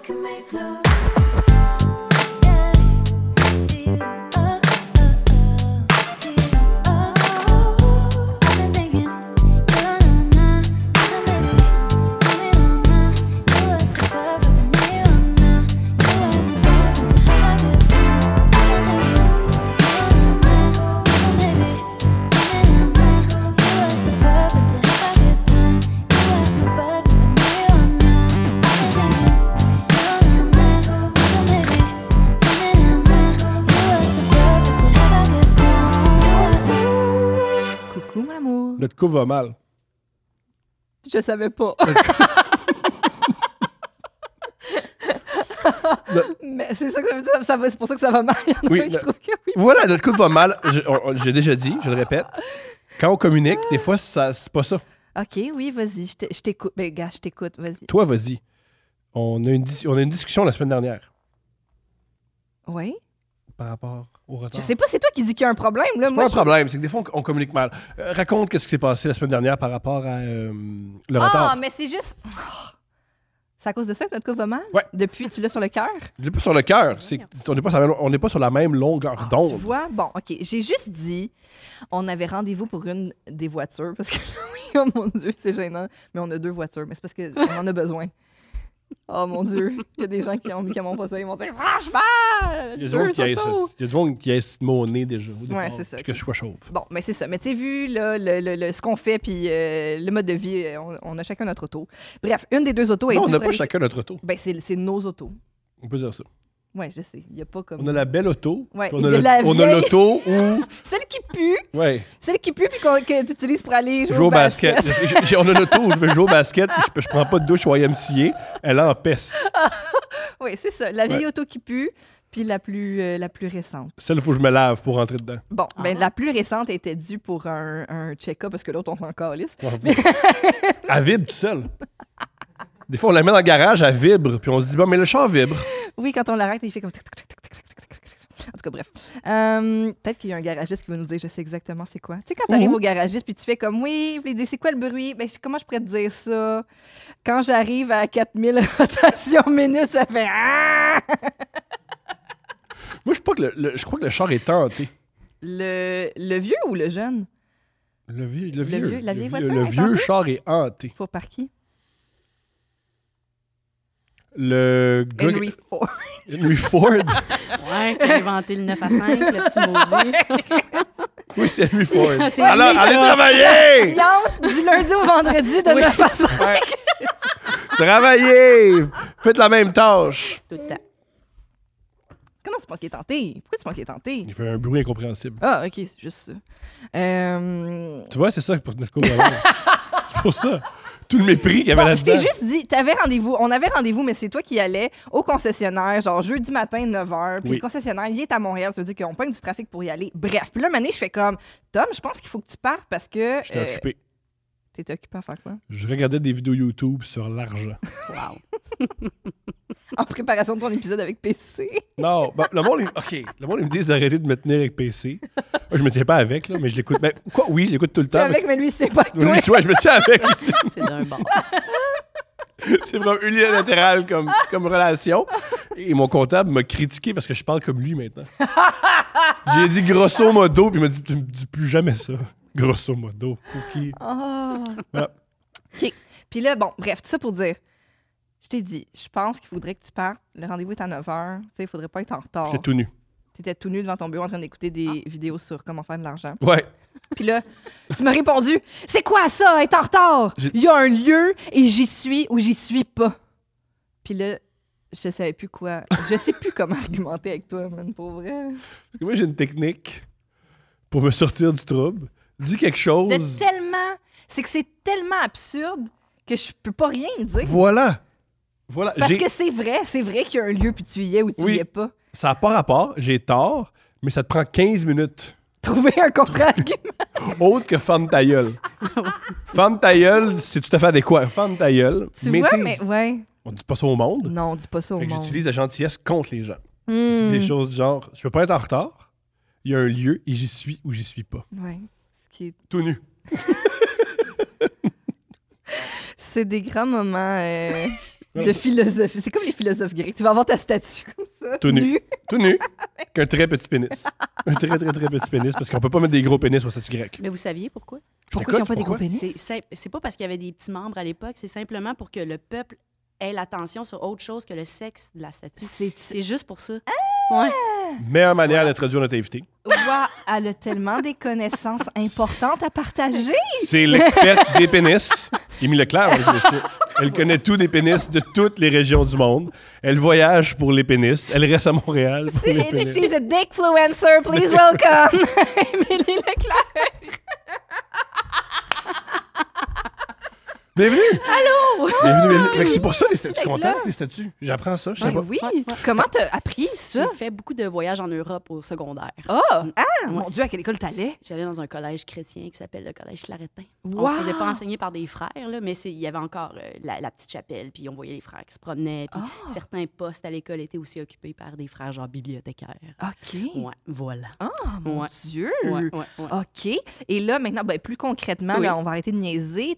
can make love. Notre couple va mal. Je savais pas. Mais c'est ça que ça veut dire. C'est pour ça que ça va mal. Il y en a Oui, qui trouvent que oui. Voilà, notre couple va mal. J'ai déjà dit, je le répète. Quand on communique, des fois, c'est pas ça. OK, oui, vas-y, je t'écoute. Ben, gars, je t'écoute, vas-y. Toi, vas-y. On a une discussion la semaine dernière Oui? par rapport au retard. Je sais pas, c'est toi qui dis qu'il y a un problème, là. C'est Moi, pas un problème, c'est que des fois, on communique mal. Raconte qu'est-ce qui s'est passé la semaine dernière par rapport à le retard. Ah, mais c'est juste... C'est à cause de ça que notre couple va mal? Ouais. Depuis, tu l'as sur le cœur? Je l'ai pas sur le cœur. On n'est pas sur la même longueur Tu d'onde. vois? Bon, OK. J'ai juste dit, on avait rendez-vous pour une des voitures, parce que, oui, oh mon Dieu, c'est gênant. Mais on a 2 voitures, mais c'est parce qu'on en a besoin. Oh mon Dieu, il y a des gens qui m'ont pas ça, ils vont dire, franchement, Il y a du monde qui a ce mot au nez déjà. Au départ, c'est ça. puis que je sois chauve. Bon, mais c'est ça. Mais tu sais, vu là, ce qu'on fait, puis le mode de vie, on a chacun notre auto. Bref, une des 2 autos est Non, on due n'a pour pas aller- chacun notre auto. Ben, c'est nos autos. On peut dire ça. Ouais, je sais. Il n'y a pas comme... On a la belle auto. Ouais, puis il y a la on a vieille. l'auto où. Celle qui pue, Ouais. puis que tu utilises pour aller jouer Jouer au au basket. On a l'auto où je vais jouer au basket, puis je prends pas de douche au YMCA. Elle empeste. Oui, c'est ça. La vieille Ouais. auto qui pue, puis la plus récente. Celle où il faut que je me lave pour rentrer dedans. Bon, ben la plus récente était due pour un check-up, parce que l'autre, on s'en calisse. Elle vibre toute seule. Des fois, on la met dans le garage, elle vibre, puis on se dit, bon, mais le char vibre. Oui, quand on l'arrête, il fait comme... En tout cas, bref. Peut-être qu'il y a un garagiste qui va nous dire, je sais exactement c'est quoi. Tu sais, quand tu arrives au garagiste, puis tu fais comme, oui, puis il dit, c'est quoi le bruit? Ben, comment je pourrais te dire ça? Quand j'arrive à 4000 rotations minutes, ça fait... Ah! Moi, je crois que le char est tenté. Le vieux ou le jeune? Le vieux. La vieille voiture Le est vieux tentée? char est hanté. Faut par qui? Le gars. Henry Ford. Henry Ford. Ouais, qui a inventé le 9 à 5, le petit maudit. Oui, c'est Henry Ford. C'est Alors, lui, ça. allez travailler! Il entre du lundi au vendredi de 9 à 5. Ouais. Travaillez! Faites la même tâche. Tout le temps. Comment tu penses qu'il est tenté? Pourquoi tu penses qu'il est tenté? Il fait un bruit incompréhensible. Ah, OK, c'est juste ça. Tu vois, c'est ça pour notre cours. C'est pour ça. Tout le mépris qu'il y avait Bon, là-dedans. je t'ai juste dit, on avait rendez-vous, mais c'est toi qui allais au concessionnaire, genre jeudi matin, 9h. Puis Oui. le concessionnaire, il est à Montréal, ça veut dire qu'on pogne du trafic pour y aller. Bref, puis là, Mané, je fais comme, Tom, je pense qu'il faut que tu partes parce que... J'étais occupé. T'étais occupé à faire quoi? Je regardais des vidéos YouTube sur l'argent. Wow. En préparation de ton épisode avec PC. Non, ben, le monde, le monde, ils me disent d'arrêter de me tenir avec PC. Moi, je me tiens pas avec, là, mais je l'écoute. Ben, quoi, oui, je l'écoute tout le Tu es temps. avec, mais lui, c'est pas avec mais... toi. Oui, tu vois, je me tiens avec. C'est d'un bord. C'est vraiment unilatéral comme relation. Et mon comptable m'a critiqué parce que je parle comme lui maintenant. J'ai dit grosso modo, puis il m'a dit, tu me dis plus jamais ça. Grosso modo. OK. Ah. Voilà. OK. Puis là, bon, bref, tout ça pour dire, je t'ai dit, je pense qu'il faudrait que tu partes. Le rendez-vous est à 9h. Tu sais, il faudrait pas être en retard. J'étais tout nu. T'étais tout nu devant ton bureau en train d'écouter des vidéos sur comment faire de l'argent. Ouais. Puis là, tu m'as répondu, c'est quoi ça, être en retard? Il y a un lieu et j'y suis ou j'y suis pas. Puis là, je savais plus quoi. Je sais plus comment argumenter avec toi, man, pour vrai. Parce que moi, j'ai une technique pour me sortir du trouble. Dis quelque chose. C'est que c'est tellement absurde que je peux pas rien dire. Voilà. Parce que c'est vrai qu'il y a un lieu puis tu y es ou tu y es pas. Ça n'a pas rapport, j'ai tort, mais ça te prend 15 minutes. Trouver un contre-argument. Autre que femme ta gueule. Femme ta gueule, c'est tout à fait adéquat. Femme ta gueule. Tu vois, mais ouais. On dit pas ça au monde. Non, on dit pas ça au Fait que monde. j'utilise la gentillesse contre les gens. Des choses du genre, je peux pas être en retard, il y a un lieu et j'y suis ou j'y suis pas. Ouais. Ce qui est... Tout nu. C'est des grands moments de philosophie. C'est comme les philosophes grecs. Tu vas avoir ta statue comme ça. Tout nu. Tout nu. Avec un très petit pénis. Un très, très, très petit pénis, parce qu'on peut pas mettre des gros pénis aux statues grecques. Mais vous saviez pourquoi? Pourquoi ils n'ont pas des gros Pourquoi? pénis? C'est pas parce qu'il y avait des petits membres à l'époque, c'est simplement pour que le peuple ait l'attention sur autre chose que le sexe de la statue. C'est juste pour ça. Ouais. Meilleure manière d'introduire notre invité. Wow, elle a tellement des connaissances importantes à partager. C'est l'experte des pénis, Émilie Leclerc. mesdames et messieurs. Elle connaît tout des pénis de toutes les régions du monde. Elle voyage pour les pénis. Elle reste à Montréal pour les pénis. She's a dickfluencer. Please welcome Émilie Leclerc. Bienvenue! Allô! Bienvenue. Fait que c'est pour ça les statues. C'est Content, clair. les statues. J'apprends ça, je sais Ben pas. oui. Ouais. Comment t'as appris ça? J'ai fait beaucoup de voyages en Europe au secondaire. Mon Dieu, à quelle école t'allais? J'allais dans un collège chrétien qui s'appelle le collège Claretin. Wow! On se faisait pas enseigner par des frères, là, mais il y avait encore la petite chapelle, puis on voyait les frères qui se promenaient, puis certains postes à l'école étaient aussi occupés par des frères genre bibliothécaires. OK. Ouais, voilà. Mon Ouais. Dieu! Ouais. OK. Et là, maintenant, plus concrètement, Oui. là, on va arrêter de niaiser.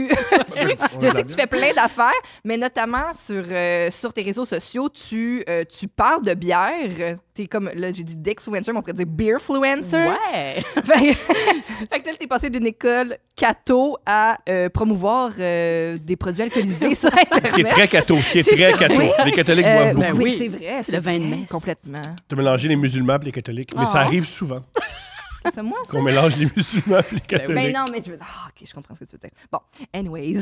Je sais que tu fais plein d'affaires, mais notamment sur tes réseaux sociaux, tu parles de bière. T'es comme, là, j'ai dit dickfluencer, mais on pourrait dire beerfluencer. Ouais! Fait que là, t'es passé d'une école catho à promouvoir des produits alcoolisés sur Internet. Ce qui est très catho. Ce qui est C'est très ça, catho. oui. Les catholiques boivent beaucoup. ben Oui, oui. c'est vrai. C'est Le vin de vrai, messe. complètement. De mélanger les musulmans et les catholiques. Mais ça arrive souvent C'est moi, ça? qu'on mélange les musulmans et les catholiques. Ben non, mais je veux dire... Ah, OK, je comprends ce que tu veux dire. Bon, anyways.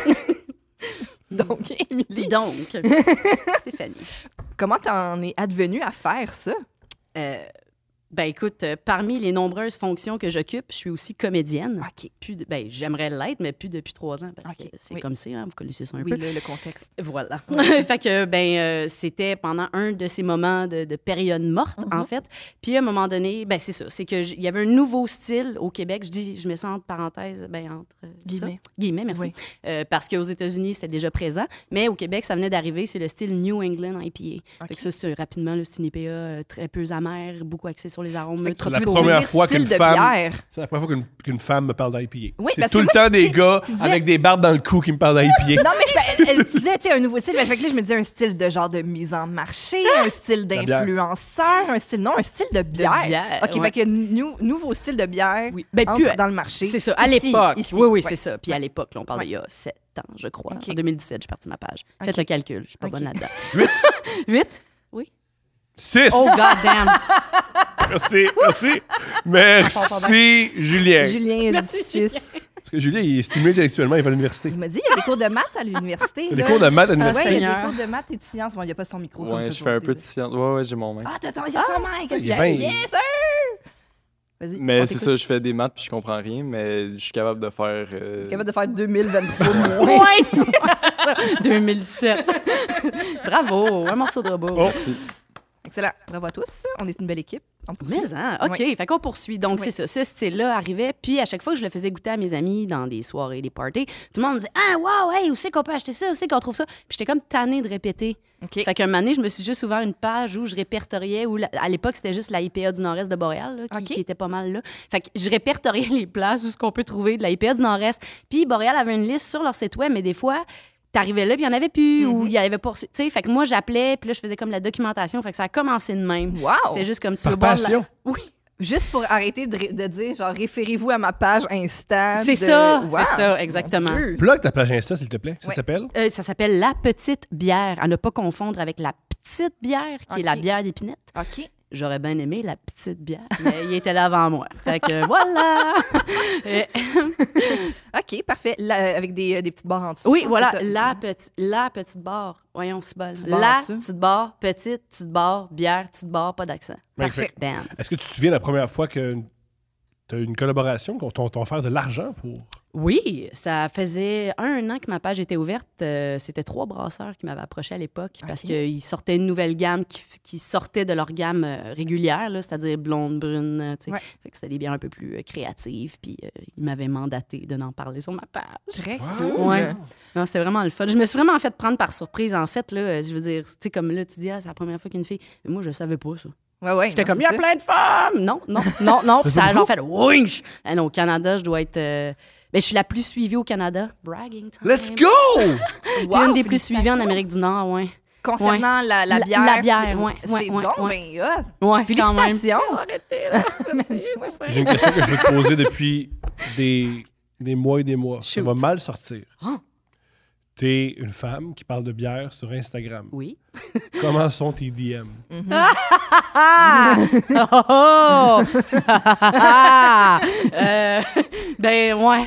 Donc, Émilie, Donc, Stéphanie. comment t'en es advenue à faire ça? Ben écoute, parmi les nombreuses fonctions que j'occupe, je suis aussi comédienne. OK. J'aimerais l'être, mais plus depuis 3 ans, parce OK, que c'est oui. comme ça, hein, vous connaissez ça un Oui, peu. le contexte. Voilà. Fait que, c'était pendant un de ces moments de période morte, en fait. Puis, à un moment donné, ben c'est ça. C'est qu'il y avait un nouveau style au Québec. Je mets ça entre parenthèses, entre... Guillemets. ça. Guillemets, merci. Oui. Parce qu'aux États-Unis, c'était déjà présent. Mais au Québec, ça venait d'arriver. C'est le style New England IPA. OK. Fait que ça, c'est rapidement, là, c'est une IPA très peu amère, beaucoup axée sur les arômes. Fait que C'est tu la veux première dire fois style qu'une de femme- bière. C'est la première fois qu'une femme me parle d'IPA. Oui, c'est parce tout que le moi, temps des gars tu disais- avec des barbes dans le cou qui me parlent d'IPA. Non, mais tu disais, tu sais, un nouveau style. Fait que là, je me disais un style de genre de mise en marché, un style La bière. d'influenceur, un style de bière. bière, OK, ouais. fait que nouveau style de bière Oui. Ben, entre plus- dans le marché. C'est ça, à Ici, l'époque. ici. Oui, Ouais. c'est ça. Puis à l'époque, là, on parle Ouais. d'il y a 7 ans, je crois. OK. En 2017, j'ai parti ma page. Faites OK. le calcul, je suis pas OK. bonne là-dedans. 8, 8? Oui. 6. Oh, goddamn! Merci. Merci, Julien. Julien a dit 6. Parce que Julien, il est stimulé intellectuellement, il va à l'université. Il m'a dit, il y a des cours de maths à l'université. Il y a là. des cours de maths à Oui, l'université. il y a Seigneur. des cours de maths et de sciences. Bon, il n'y a pas son micro. comme Ouais, je toujours, fais un peu de désolé. science. Ouais, j'ai mon main. Ah, t'as il y a son mic. il est bien. Yes, sir! Vas-y. Mais on c'est t'écoute. ça, je fais des maths puis je comprends rien, mais je suis capable de faire. Capable de faire 2023 Oui! C'est ça, 2017. Bravo, un morceau de robot. Oh. Merci. Excellent. Bravo à tous. On est une belle équipe. On poursuit. Mais, hein, OK, Ouais. fait qu'on poursuit. Donc, Oui. c'est ça. Ce style-là arrivait. Puis, à chaque fois que je le faisais goûter à mes amis dans des soirées, des parties, tout le monde me disait « Ah, wow, hey, où c'est qu'on peut acheter ça? Où c'est qu'on trouve ça? » Puis, j'étais comme tannée de répéter. OK. Fait qu'un moment donné, je me suis juste ouvert une page où je répertoriais, à l'époque, c'était juste la IPA du Nord-Est de Boréal, là, OK. qui était pas mal là. Fait que je répertoriais les places où ce qu'on peut trouver de la IPA du Nord-Est. Puis Boréal avait une liste sur leur site web, mais des fois, t'arrivais là, puis il n'y en avait plus, ou il y avait pas... Tu sais, fait que moi, j'appelais, puis là, je faisais comme la documentation. Fait que ça a commencé de même. Wow! C'était juste comme tu Par veux boire de passion. la... Oui, Juste pour arrêter de dire, genre, référez-vous à ma page Insta. c'est de- ça, Wow! c'est ça, exactement. Mon Dieu. Plug ta page Insta, s'il te plaît. Ça Ouais. s'appelle? Ça s'appelle La Petite Bière, à ne pas confondre avec la Petite Bière, qui est la OK. bière d'épinette. OK. J'aurais bien aimé la petite bière, mais il était là avant moi. Fait que voilà! OK, parfait. Avec des petites barres en dessous. Oui, hein, voilà, c'est ça. la petite barre. Voyons, c'est bon. Petite barre en La dessous. petite barre, petite barre, bière, petite barre, pas d'accent. Parfait. Bam. Est-ce que tu te souviens la première fois que tu as une collaboration, qu'on t'ont offert de l'argent pour... Oui, ça faisait 1 an que ma page était ouverte. C'était 3 brasseurs qui m'avaient approché à l'époque parce qu'ils sortaient une nouvelle gamme qui sortait de leur gamme régulière, là, c'est-à-dire blonde, brune. Tu sais. Ouais. Fait que c'était des bières un peu plus créatives. Puis ils m'avaient mandaté de n'en parler sur ma page. Très Wow. cool. Ouais. Non, c'était vraiment le fun. Je me suis vraiment fait prendre par surprise, en fait. Là, je veux dire, tu sais, comme là, tu dis, c'est la première fois qu'une fille. Mais moi, je savais pas ça. Ouais. J'étais non, comme, il y a c'est ça. plein de femmes! Non. Puis ça a genre fait winch! Non, au Canada, je dois être Ben, je suis la plus suivie au Canada. Bragging time. Let's go! Puis une des plus suivies en Amérique du Nord, ouais. Concernant la bière. La bière, ouais. C'est donc ouais. bien hot. Ouais, Félicitations. Arrêtez, là. J'ai une question que je veux te poser depuis des mois et des mois. Ça Shoot. va mal sortir. Ah. T'es une femme qui parle de bière sur Instagram. Oui. Comment sont tes DM? Oh! Ben, ouais.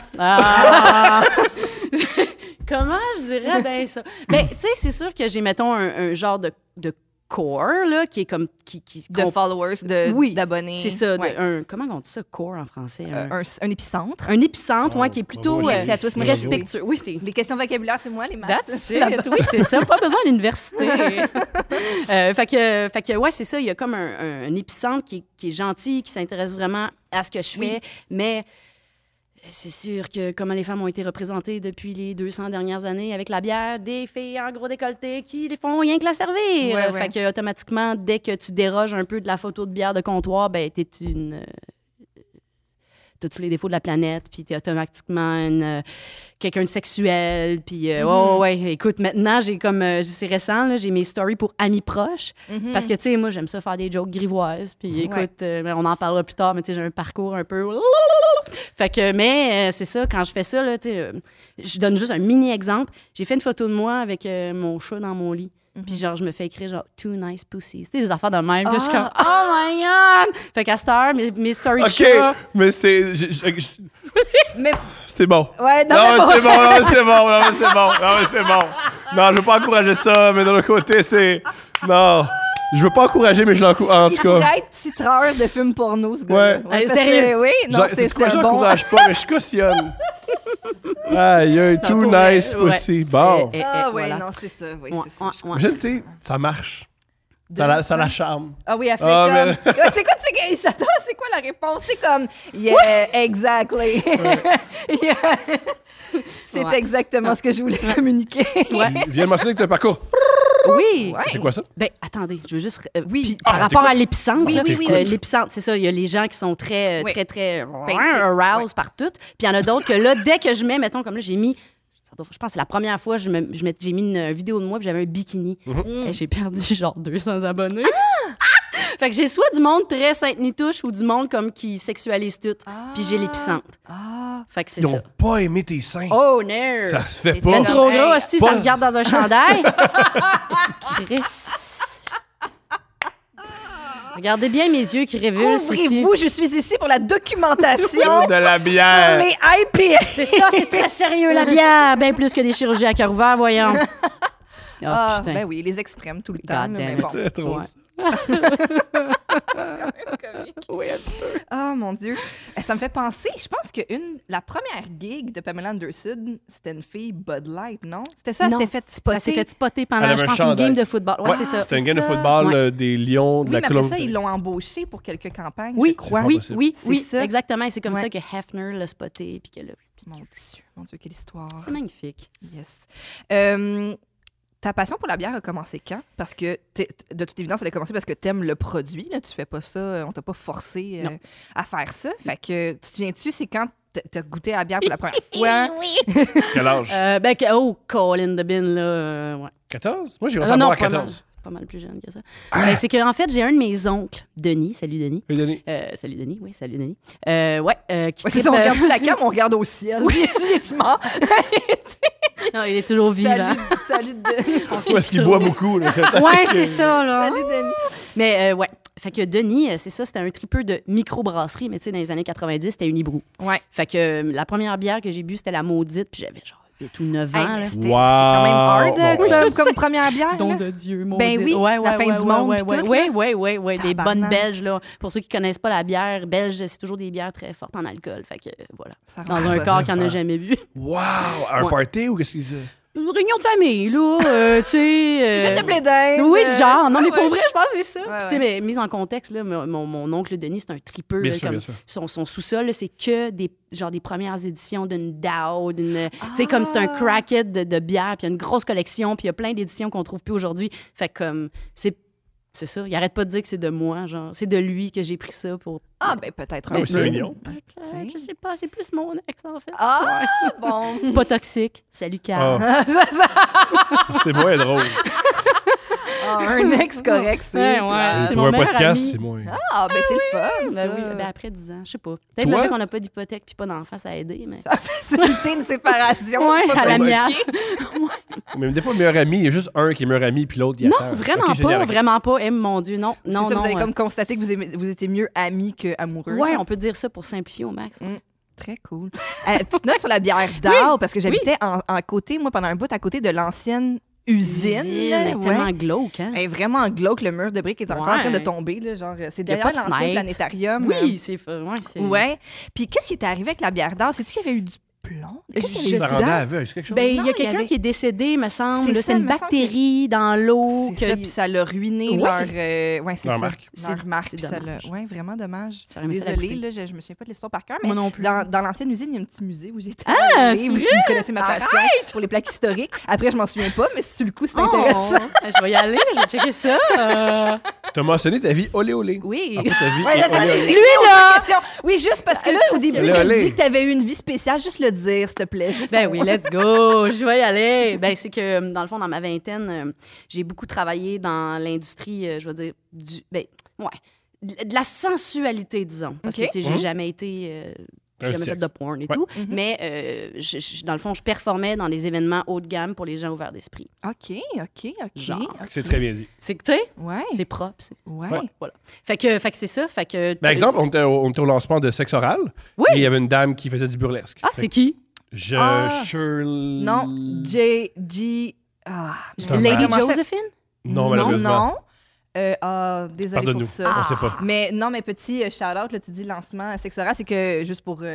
Comment je dirais bien ça? Ben, tu sais, c'est sûr que j'ai, mettons, un genre de core, là, qui est comme... De followers, Oui, d'abonnés. c'est ça. Ouais. Comment on dit ça, core en français? Un épicentre. Un épicentre, Oh, ouais, qui est plutôt bravo, Merci à tous. Moi, respectueux. Oui, t'es... Les questions vocabulaire, c'est moi, les maths. That's it. Oui, c'est ça. Pas besoin d'université. Fait que, ouais, c'est ça. Il y a comme un épicentre qui est gentil, qui s'intéresse vraiment à ce que je fais. Mais c'est sûr que comment les femmes ont été représentées depuis les 200 dernières années avec la bière, des filles en gros décolleté qui les font rien que la servir. Ouais. Fait que automatiquement, dès que tu déroges un peu de la photo de bière de comptoir, ben t'es t'as tous les défauts de la planète, puis t'es automatiquement quelqu'un de sexuel, puis ouais, écoute, maintenant, j'ai comme, c'est récent, là, j'ai mes stories pour amis proches, parce que, tu sais, moi, j'aime ça faire des jokes grivoises, puis écoute, on en parlera plus tard, mais tu sais, j'ai un parcours un peu... Fait que, mais c'est ça, quand je fais ça, là, tu sais, je donne juste un mini-exemple. J'ai fait une photo de moi avec mon chat dans mon lit. Puis genre, je me fais écrire genre « Two nice pussies ». C'est des affaires de même. Puis je suis comme « Oh my God! » Fait qu'à cette heure, mes stories de OK, chat... mais c'est... Mais C'est bon. ouais, non, Non, mais mais c'est bon, non, mais c'est bon, non, mais c'est bon, non, mais c'est bon. Non, je veux pas encourager ça, mais de l'autre côté, c'est... Non, je veux pas encourager, mais je l'encourage, en il tout cas. pourrait être titreur de films porno, ce gars-là. Ouais. parce Sérieux? que, oui, non, Genre, c'est quoi, un bon... j'encourage pas, mais je cautionne. Aïe, aïe, Ça too pourrait, nice ouais. pussy. Bon. Ah oui, voilà. non, c'est ça. Oui, Ouais, c'est ça. ouais, je ouais. Je tu sais, ça marche. De- Ça la charme. Ah oui, elle fait Ah, comme... mais- Ouais, c'est quoi, c'est quoi la réponse? C'est comme... Yeah, exactly. Yeah. C'est Ouais. exactement ce que je voulais communiquer. Viens de mentionner que t'as un parcours. Oui! Ouais. C'est quoi ça? Ben, attendez, je veux juste... Oui. puis par Ah, rapport à t'écoutes. l'épicentre, Oui, là, oui, oui. l'épicentre, c'est ça, il y a les gens qui sont très, Oui. très Ben, aroused par tout. Puis il y en a d'autres que là, dès que je mets, mettons, comme là, j'ai mis... Je pense que c'est la première fois que j'ai mis une vidéo de moi puis j'avais un bikini. Et j'ai perdu genre 200 abonnés. Fait que j'ai soit du monde très Sainte-Nitouche ou du monde comme qui sexualise tout. Puis j'ai l'épicentre. Ah. Fait que c'est Ils ça. ont pas aimé tes seins. Oh, no! Ça se fait Et pas. Ben trop Hey, gros, si pas- ça se garde dans un chandail. Chris. Regardez bien mes yeux qui révulsent ici. Ouvrez-vous, je suis ici pour la documentation De la sur bière. les IPA. C'est ça, c'est très sérieux la bière. Bien plus que des chirurgies à cœur ouvert, voyons. Ah, putain. ben oui, les extrêmes tout le temps. God là, mais damn bon. C'est trop. Ouais. Oui, un petit peu. Oh mon Dieu. Ça me fait penser, je pense que la première gig de Pamela Anderson, c'était une fille Bud Light, non? C'était ça, elle Non. s'était fait spotter. Ça s'est fait spotter Elle pendant, avait je un pense, une chandail. game de football. Ouais, c'est ça. C'était une game de ça. football Ouais. des Lions de Oui, la mais après ça, Colombie. ils l'ont embauché pour quelques campagnes, je Oui, crois. oui, possible. oui, C'est oui, ça. exactement. Et c'est comme Ouais. ça que Hefner l'a spoté. Puis que là, Mon Dieu, quelle histoire. c'est magnifique. Yes. Ta passion pour la bière a commencé quand? Parce que, de toute évidence, elle a commencé parce que t'aimes le produit. Là. Tu fais pas ça, on t'a pas forcé Non. à faire ça. Fait que, tu te souviens-tu, c'est quand t'as goûté à la bière pour la première fois? Quel âge? Colin de Bin, là, ouais. 14? Moi, j'ai Ah, commencé à non, boire à pas mal. 14. Pas mal plus jeune que ça. Ben, c'est qu'en fait, j'ai un de mes oncles, Denis. Salut, Denis. Oui, Denis. Salut, Denis. Oui, salut, Denis. Qui Ouais, c'est tripe, ça, on regarde-tu la cam, on regarde au ciel. Oui, es-tu mort? Non, il est toujours vivant. Salut, Denis. Où est-ce qu'il boit beaucoup? Là? Ouais, c'est ça, là. Salut, Denis. Mais ouais. Fait que Denis, c'est ça, c'était un tripeux de microbrasserie, mais tu sais, dans les années 90, c'était une Unibrou. Ouais. Fait que la première bière que j'ai bu, c'était la Maudite, puis j'avais genre 8 ou 9 ans. Hey, là. mais c'était Wow. quand même hard Bon, comme première bière. Don là. de Dieu, Maudite. Ben oui, la fin du monde, puis tout, là. Oui, des Tabarnak. bonnes belges, là. Pour ceux qui connaissent pas la bière, belge, c'est toujours des bières très fortes en alcool. Fait que voilà. Ça Dans rend un pas corps ça. qui en a jamais bu. Wow! Un Ouais. party ou qu'est-ce qu'il dit? Une réunion de famille, là, tu sais... Jette de blé d'Inde. Oui, genre. Non, mais Ouais. pour vrai, je pense que c'est ça. Ouais, Puis, tu sais, mais mise en contexte, là, mon oncle Denis, c'est un tripeux. Bien là, sûr, comme bien sûr. son sous-sol, là, c'est que des premières éditions d'une DAO, d'une... Tu sais, comme c'est un crackhead de bière, puis il y a une grosse collection, puis il y a plein d'éditions qu'on trouve plus aujourd'hui. Fait que, comme, c'est c'est ça. Il arrête pas de dire que c'est de moi, genre. C'est de lui que j'ai pris ça pour... Ah, ben peut-être Ah, un mais c'est peu. mignon. Je sais pas, c'est plus mon ex, en fait. Ah, bon. Pas toxique. Salut, Carl. Ah, c'est moins drôle. Ah, un ex correct, c'est. Ouais, plate. c'est Pour mon un meilleur podcast, ami. c'est moins. Ah, ben c'est le fun, ça. Ben oui, ben après 10 ans, je sais pas. Peut-être Toi? le fait qu'on n'a pas d'hypothèque puis pas d'enfant, ça a aidé, mais... Ça a facilité une séparation. Ouais, pas à la provoquée. mienne. Mais des fois, le meilleur ami, il y a juste un qui est meilleur ami, puis l'autre, il Non, attend. vraiment Ok, génial, pas, ok. vraiment pas. Mon Dieu, non, C'est non, ça, non. vous avez comme constaté que vous étiez mieux amis qu'amoureux. Ouais, on peut dire ça pour simplifier au max. Mm. Très cool. Petite note sur la bière d'Arles, parce que j'habitais en côté, moi, pendant un bout, à côté de l'ancienne usine. elle est tellement Ouais. glauque, hein? Elle est vraiment glauque, le mur de briques est encore en train de Ouais. tomber. Là, genre, c'est Y a derrière pas de l'ancien fenêtre. planétarium. Oui, c'est... Ouais, c'est... Ouais. Puis qu'est-ce qui était arrivé avec la bière d'Arles? C'est-tu qu'il y avait eu du plomb? Qu'est-ce qu'il y Je avait eu Ça dedans? rendait aveugle, c'est quelque chose? Ben, il y Non, a il y quelqu'un avait- qui est décédé, me semble. C'est Là, ça, c'est une me semble bactérie dans l'eau. C'est ça, puis ça l'a ruiné Ouais. leur... ouais, c'est Leur ça. marque. Leur marque, C'est puis ça l'a... dommage. Ouais, vraiment dommage. J'aurais aimé ça la Désolée, goûter. là, je me souviens pas de l'histoire par cœur, mais Moi non plus. dans l'ancienne usine, il y a un petit musée où j'étais Ah, allée, c'est où vrai? vous connaissez ma passion pour les plaques historiques. Après, je m'en souviens pas, mais sur le coup, c'est intéressant. Oh, je vais y aller, je vais checker ça. T'as mentionné ta vie olé olé. Oui. En fait, ta vie Ouais, est attendez, olé olé. c'est Lui, une là! autre question. Oui, juste parce que là, au début, Olé, tu as olé. dit que tu avais eu une vie spéciale. Juste le dire, s'il te plaît. Juste Ben oui, let's go, je vais y aller. Ben c'est que dans le fond, dans ma vingtaine, j'ai beaucoup travaillé dans l'industrie, je veux dire, de la sensualité, disons. Parce Ok. que, tu sais, j'ai jamais été... j'ai jamais fait siècle. de porn et Ouais. tout. Mhm. Mais dans le fond, je performais dans des événements haut de gamme pour les gens ouverts d'esprit. OK. Genre, OK. C'est très bien dit. C'est que, tu sais, Ouais. c'est propre. Ouais. Voilà. Fait que c'est ça. Fait que... Par exemple, on était au lancement de Sexe Oral. Oui. Et il y avait une dame qui faisait du burlesque. Ah, Fait c'est que qui? Shirley... Non, J.G. Ah, C'est un Lady mal. Josephine? Non, malheureusement. Non. Désolée pour Pardonne-nous. ça. On sait pas. Mais non, mais petit shout-out, là, tu dis lancement Sexora, c'est que juste pour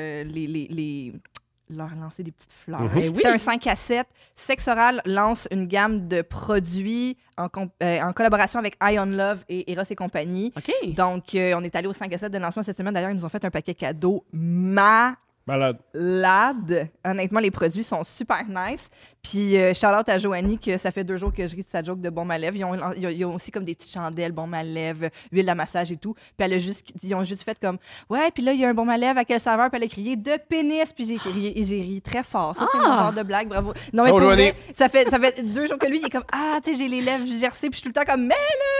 leur lancer des petites fleurs. Mhm. Eh oui. C'était un 5 à 7. Sexoral lance une gamme de produits en collaboration avec Ion Love et Eros et compagnie. OK. Donc, on est allé au 5 à 7 de lancement cette semaine. D'ailleurs, ils nous ont fait un paquet cadeau malade. Malade. Honnêtement, les produits sont super nice. Puis, shout-out à Joanie, que ça fait 2 jours que je ris de sa joke de Baume à lèvres. Ils ont aussi comme des petites chandelles, Baume à lèvres, huile à massage et tout. Puis, ils ont juste fait comme, ouais, puis là, il y a un Baume à lèvres, à quelle saveur? Puis, elle a crié de pénis. Puis, j'ai ri très fort. Ça, c'est mon genre de blague, bravo. Non, mais Oh, pour Joanie. vrai, ça fait 2 jours que lui, il est comme, ah, tu sais, j'ai les lèvres gercées. Puis, je suis tout le temps comme, mais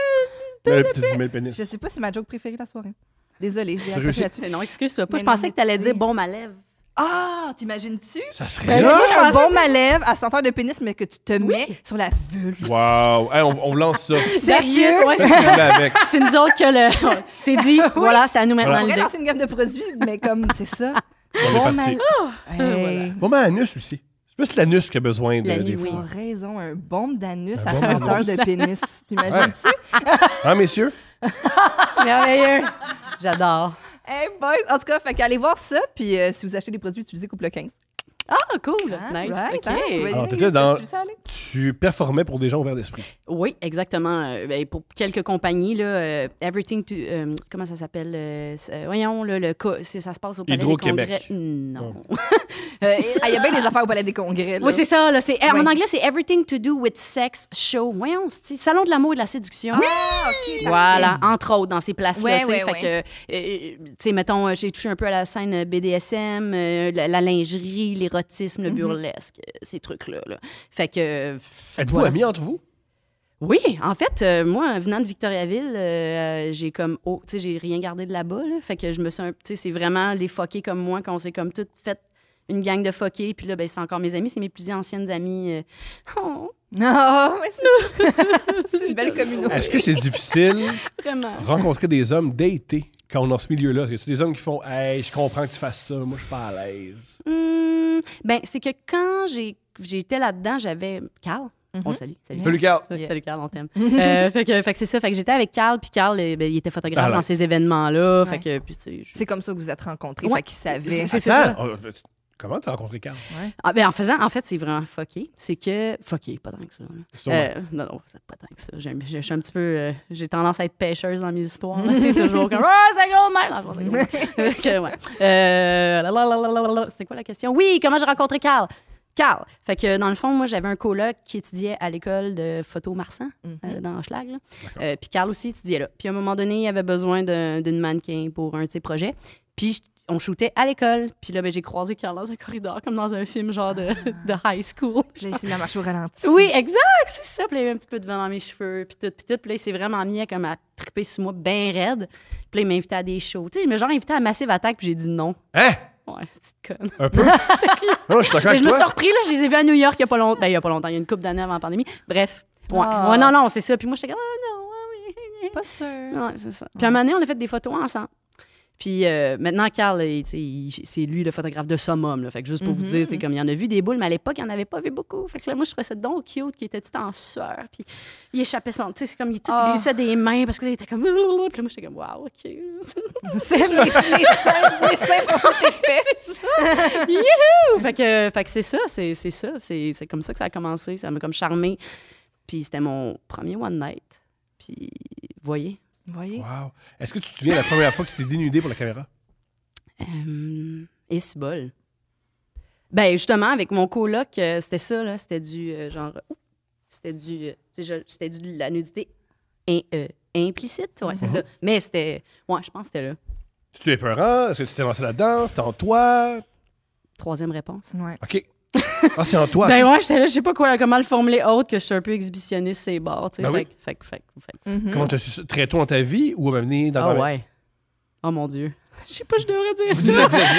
Tu mets le pénis. je sais pas si c'est ma joke préférée de la soirée. Désolée, j'ai C'est accroché réussi. là-dessus. Mais non, excuse-toi pas. Mais Je pensais non, que t'allais mais dire tu sais. bon ma lèvre. Ah, t'imagines-tu? Ça serait Ben, là. juste un baume à lèvres à senteur de pénis, mais que tu te mets sur la vulve. Wow. Hey, on lance ça. Sérieux? Ouais, On met avec. c'est nous autres que le. C'est dit. Voilà, c'était à nous On maintenant pourrait l'idée. lancer une gamme de produits, mais comme, c'est ça. On est parti. Hey, Bon, ben, anus aussi. C'est plus l'anus qui a besoin de, L'anus, des oui. ils fois. ont raison, un baume d'anus Un à baume senteur d'anus. de pénis. T'imagines-tu? Hein, messieurs? Merveilleux. J'adore. Hey, boys! En tout cas, fait qu'allez voir ça, puis si vous achetez des produits, utilisez couple 15. Ah, cool. Hein, Nice. right, OK. hein? Oui, Alors, t'étais dans- tu veux ça aller? Tu performais pour des gens ouverts d'esprit. Oui, exactement. Ben, pour quelques compagnies, là, Everything to. Comment ça s'appelle? Voyons, là, ça se passe au Palais des Hydro-Québec. Congrès. Non. Ah, il y a bien des affaires au Palais des Congrès. Là. Oui, c'est ça. Là, en Oui. anglais, c'est Everything to do with sex show. Voyons, c'est Salon de l'amour et de la séduction. Ah, OK. Voilà, entre autres, dans ces places-là. Ouais, tu sais. ouais, Fait que, tu sais, mettons, j'ai touché un peu à la scène BDSM, la lingerie, l'érotisme, le burlesque, ces trucs-là. Là. Fait que. Êtes-vous voilà. amis entre vous? Oui, en fait, moi, venant de Victoriaville, j'ai comme, tu sais, j'ai rien gardé de là-bas, là. Fait que je me suis, tu sais, c'est vraiment les fuckés comme moi, qu'on s'est comme toutes fait une gang de fuckés, puis là, ben, c'est encore mes amis, c'est mes plus anciennes amies. Oh, Ah, mais c'est une belle communauté. Est-ce que c'est difficile vraiment. rencontrer des hommes, dater, quand on est dans ce milieu-là? Est-ce que c'est des hommes qui font « Hey, je comprends que tu fasses ça, moi, je suis pas à l'aise. Ben, c'est que quand j'étais là-dedans, j'avais Carl. On le salue. Salut. Salut, Carl. Salut Carl, on t'aime. fait que c'est ça. Fait que j'étais avec Carl, puis Carl, ben, il était photographe Ah, dans là. ces événements-là. Ouais. Fait que, puis, tu sais, C'est comme ça que vous êtes rencontrés, Ouais. fait qu'ils savaient. C'est Attends, ça. comment t'as rencontré Carl? Ah, ben, en fait, c'est vraiment fucké. C'est que. Fucké, pas tant que ça. là. Sûrement. Non, c'est pas tant que ça. Je suis un petit peu. J'ai tendance à être pêcheuse dans mes histoires. Tu sais, toujours comme. Ah, c'est gros, merde! Non, c'est gros. Ouais. C'est quoi la question? Oui, comment j'ai rencontré Carl? Carl. Fait que dans le fond, moi, j'avais un coloc qui étudiait à l'école de photo Marsan, dans Hochelag. Puis Carl aussi étudiait là. Puis à un moment donné, il avait besoin d'une mannequin pour un de ses projets. Puis on shootait à l'école. Puis là, ben, j'ai croisé Carl dans un corridor, comme dans un film genre de high school. J'ai essayé de marcher au ralenti. Oui, exact, c'est ça. Puis là, il y avait un petit peu de vent dans mes cheveux, puis tout. Puis là, il s'est vraiment mis comme à triper sur moi bien raide. Puis là, il m'a invité à des shows. Tu sais, il m'a genre invité à Massive Attack, puis j'ai dit non. Hein? Ouais, c'est conne. Un peu? Non, je suis d'accord Mais avec je me suis toi. repris, là, je les ai vus à New York il y a pas longtemps. Ben, il y a pas longtemps, il y a une couple d'années avant la pandémie. Bref. Ouais, Ah. ouais non, c'est ça. Puis moi, j'étais comme, ah non, Pas sûr. ouais, c'est ça. Puis à un moment donné, on a fait des photos ensemble. Puis maintenant, Carl, c'est lui le photographe de Summum. Là. Fait que juste pour vous dire, tu sais, comme il en a vu des boules, mais à l'époque, il n'en avait pas vu beaucoup. Fait que là, moi, je trouvais ça donc cute, qu'il était tout en sueur. Puis il échappait son. Tu sais, c'est comme il glissait des mains parce que là, il était comme. Puis là, moi, j'étais comme, waouh, OK. C'est mes seins pour cet effet. C'est ça. Youhou! Fait que c'est ça, c'est ça. C'est comme ça que ça a commencé. Ça m'a comme charmé. Puis c'était mon premier one night. Puis, voyez. Vous voyez? Wow. Est-ce que tu te souviens de la première fois que tu t'es dénudé pour la caméra? Et c'est bol. Ben, justement, avec mon coloc, c'était ça, là. C'était du genre. C'était du. C'était de la nudité implicite. Ouais, c'est ça. Mais c'était. Ouais, je pense que c'était là. Tu es peurant? Est-ce que tu t'es lancé là-dedans? C'était en toi? Troisième réponse. Ouais. OK. Ah, c'est en toi. Ben ouais, j'étais là, je sais pas comment le formuler autre que je suis un peu exhibitionniste, c'est barres, tu sais. Ben oui. Fait que. Comment tu as su ça? Très tôt dans ta vie ou à m'amener dans Ah ta... ouais. Oh mon Dieu. Je sais pas, je devrais dire ça.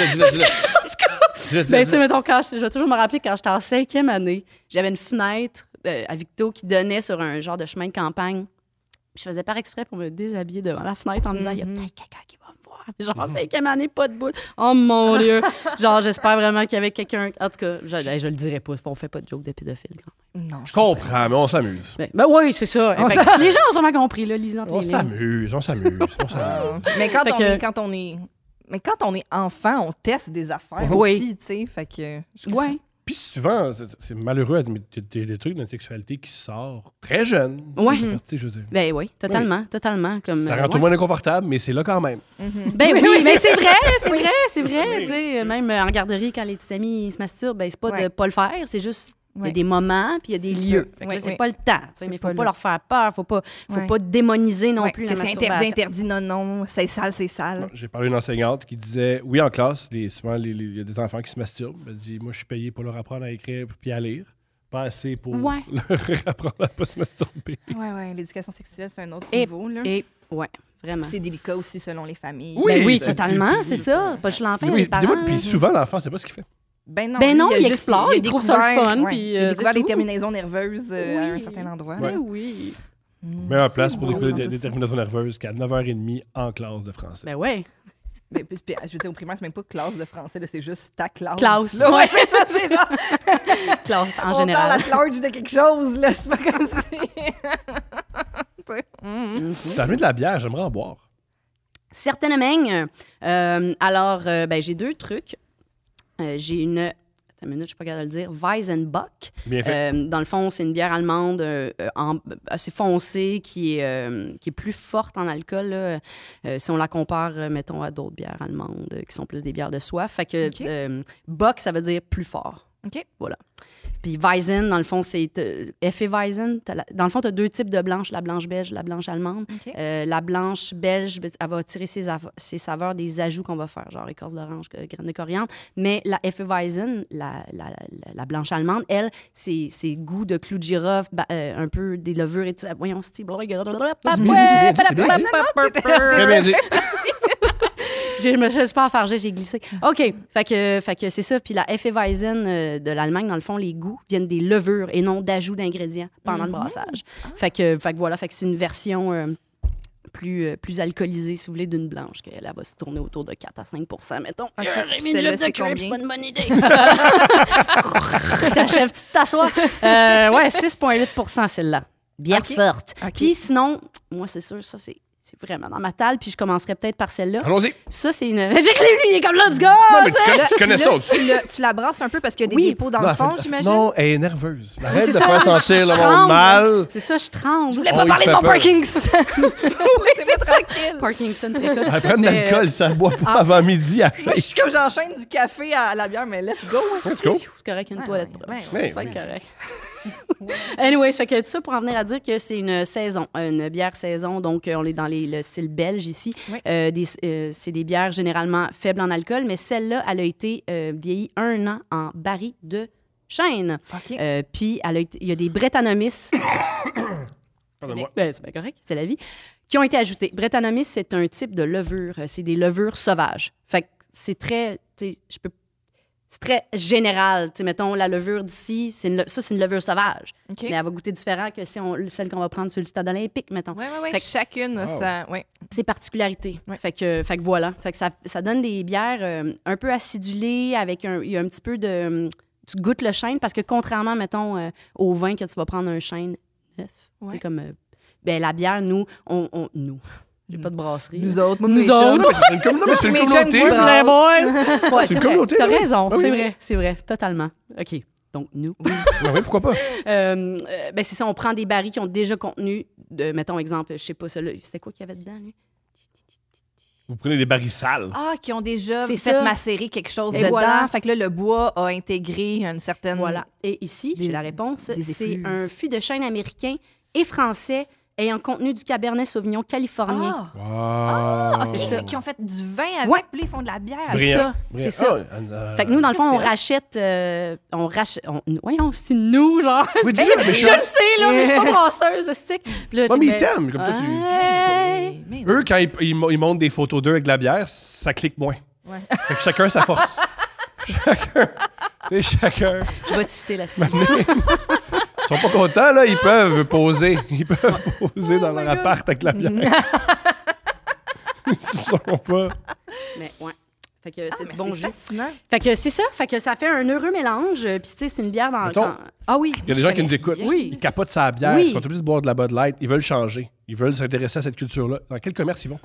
Dis-le. Ben, tu sais, mettons, je vais toujours me rappeler quand j'étais en 5e année, j'avais une fenêtre à Victo qui donnait sur un genre de chemin de campagne. Puis je faisais par exprès pour me déshabiller devant la fenêtre en me disant, il y a peut-être quelqu'un qui va me voir. Genre, en 5e année, pas de boule. Oh mon Dieu. Genre, j'espère vraiment qu'il y avait quelqu'un. En tout cas, je le dirais pas. On fait pas de joke de pédophile. Non, Je comprends, mais on s'amuse. Ben oui, c'est ça. Fait que les gens ont sûrement compris, là, lisant On les lignes. s'amuse. Mais Fait quand on est enfant, on teste des affaires Oui. aussi, tu sais. Fait que. Ouais. Puis souvent, c'est malheureux, mais il y a des trucs dans la sexualité qui sortent très jeunes. Ouais. Tu sais, je veux dire. Ben oui, totalement. Comme, Ça rend tout le monde inconfortable, mais c'est là quand même. Ben oui, mais c'est vrai. Tu sais, même en garderie, quand les petits amis ils se masturbent, ben c'est pas de pas le faire, c'est juste il y a des moments puis il y a des C'est lieux. ça. Fait que là, Oui, c'est oui. pas le temps, tu sais, mais faut pas pas là. leur faire peur, faut pas Ouais. démoniser non Ouais, plus que la c'est masturbation. interdit, non, c'est sale. J'ai parlé à une enseignante qui disait, oui, en classe, souvent, il y a des enfants qui se masturbent. Elle dit, moi, je suis payé pour leur apprendre à écrire puis à lire. Pas assez pour Ouais. leur apprendre à pas se masturber. Ouais, l'éducation sexuelle, c'est un autre Et- niveau, là. Et ouais, vraiment. C'est délicat aussi selon les familles. Oui, Ben oui, c'est- totalement, puis- c'est ça. Pas juste l'enfant, Oui, les puis parents. des fois, puis là. souvent, l'enfant, c'est pas ce qu'il fait. Ben Ben non, lui, il a explore, a il trouve ça le découvert, fun, ouais, puis, il a découvert c'est des tout. terminaisons nerveuses à un Oui. certain endroit. Ouais. Ben oui. Meilleure place pour bon, découvrir tout des ça. terminaisons nerveuses qu'à 9h30 en classe de français. Ben ouais. Ben, puis, je veux dire, au primaire, c'est même pas classe de français, là, c'est juste ta classe. Classe. Là. Ouais, c'est ça, c'est genre. Classe en On général. parle à large de quelque chose, là, c'est pas comme si. Tu sais. T'as amené de la bière, j'aimerais en boire. Certainement. Alors, ben, j'ai 2 trucs. J'ai une. Attends une minute, je suis pas capable de le dire. Weizenbock. Bien fait. Dans le fond, c'est une bière allemande assez foncée qui est plus forte en alcool. Là, si on la compare, mettons, à d'autres bières allemandes qui sont plus des bières de soif. Fait que OK. Bock, ça veut dire plus fort. OK. Voilà. Puis Weizen, dans le fond, c'est Weizen. Dans le fond, tu as 2 types de blanches, la blanche belge, la blanche allemande. OK. La blanche belge, elle va tirer ses saveurs des ajouts qu'on va faire, genre écorce d'orange, graines de coriandre. Mais la Weizen, la blanche allemande, elle, c'est goût de clou de girofle, un peu des levures et tout ça. Voyons, Steve. Très bien dit. Je me suis pas enfargée, j'ai glissé. OK. Fait que c'est ça. Puis la Weizen de l'Allemagne, dans le fond, les goûts viennent des levures et non d'ajouts d'ingrédients pendant le brassage. Fait que voilà. Fait que c'est une version plus alcoolisée, si vous voulez, d'une blanche. Qu'elle va se tourner autour de 4 à 5 mettons. OK. J'ai mis une Celle-là, jupe de c'est crepe, combien? c'est pas une bonne idée. T'achèves-tu de t'asseoir? Ouais, 6,8 celle-là. Bière OK. forte. OK. Puis sinon, moi, c'est sûr, ça, c'est c'est vraiment dans ma table, puis je commencerai peut-être par celle-là. Allons-y. Ça, c'est une... J'ai lui, il est comme là, du gars! Non, mais tu connais ça aussi. Tu la brasses un peu parce qu'il y a des Oui. dépôts dans Non, le fond, elle fait- j'imagine. Non, elle est nerveuse. Arrête c'est de ça, faire je sentir le monde tremble. mal. C'est ça, je tremble. Je voulais On pas y parler de fait mon peur. Parkinson. Laissez-moi tranquille. Parkinson précoce. Elle prend de Mais, l'alcool, ça ne boit pas ah. avant midi à Moi, je chaque. suis comme j'enchaîne du café à la bière, mais let's go. Let's go. C'est correct, une Ouais, toilette. ouais, propre. ouais, Ouais, C'est oui. correct. Anyway, ça fait que tout ça pour en venir à dire que c'est une saison, une bière saison. Donc, on est dans le style belge ici. Oui. C'est des bières généralement faibles en alcool, mais celle-là, elle a été vieillie 1 an en baril de chêne. OK. Puis, il y a des Brettanomyces. Pardonne-moi. C'est bien correct, c'est la vie. Qui ont été ajoutés. Brettanomyces, c'est un type de levure. C'est des levures sauvages. Fait que c'est très, tu sais, c'est très général. Tu sais, mettons, la levure d'ici, c'est une levure sauvage. OK. Mais elle va goûter différent que celle qu'on va prendre sur le stade olympique, mettons. Ouais, ouais, ouais. Fait que- Chacune a Wow. sa. Ouais. Ses particularités. Ouais. Fait que voilà. Fait que ça donne des bières un peu acidulées, avec il y a un petit peu de... Tu goûtes le chêne, parce que contrairement, mettons, au vin que tu vas prendre un chêne neuf, tu sais, Ouais. comme... ben, la bière, nous, nous... J'ai pas de brasserie. Nous autres, moi, Nous mes chums. autres. C'est une com- non, mais c'est une Mes communauté. chums brassent. Les boys! Ouais, C'est une vrai. communauté, T'as oui. raison, Ah oui. c'est vrai, totalement. OK, donc nous. Ben oui, pourquoi pas? Ben c'est ça, on prend des barils qui ont déjà contenu, mettons exemple, je sais pas, celui-là, c'était quoi qu'il y avait dedans, lui? Vous prenez des barils sales. Ah, qui ont déjà C'est fait ça. macérer quelque chose Et dedans. voilà. Fait que là, le bois a intégré une certaine. Voilà. Et ici, Des- j'ai la réponse, des c'est effluves. un fût de chêne américain et français ayant contenu du Cabernet Sauvignon californien. Ah! Wow. OK, C'est ça. qui ont fait du vin avec, Ouais. puis là, ils font de la bière. C'est Brillant. ça, Brillant. c'est ça. Fait que nous, dans le fond, on rachète... voyons, c'est nous, genre. Oui, dis-le, je mais le sais, là, mais je suis pas brasseuse, ce stick. Puis là, Ouais, mais j'ai ils fait, t'aiment. Comme toi, tu... Hey! Mais oui. Eux, quand ils montrent des photos d'eux avec de la bière, ça clique moins. Ouais. Fait que chacun sa force. Chacun. Tu sais, chacun. Je vais te citer là-dessus. Ils sont pas contents, là. Ils peuvent poser. Ils peuvent poser dans leur appart avec la bière. Ils sont pas. Mais ouais. Fait que c'est Mais du bon c'est jus. fascinant. Fait que c'est ça. Fait que ça fait un heureux mélange. Puis tu sais, c'est une bière dans... Mettons, Ah oui. Il y a des gens qui nous écoutent. Oui. Ils capotent sa bière. Oui. Ils sont obligés de boire de la Bud Light. Ils veulent changer. Ils veulent s'intéresser à cette culture-là. Dans quel commerce ils vont?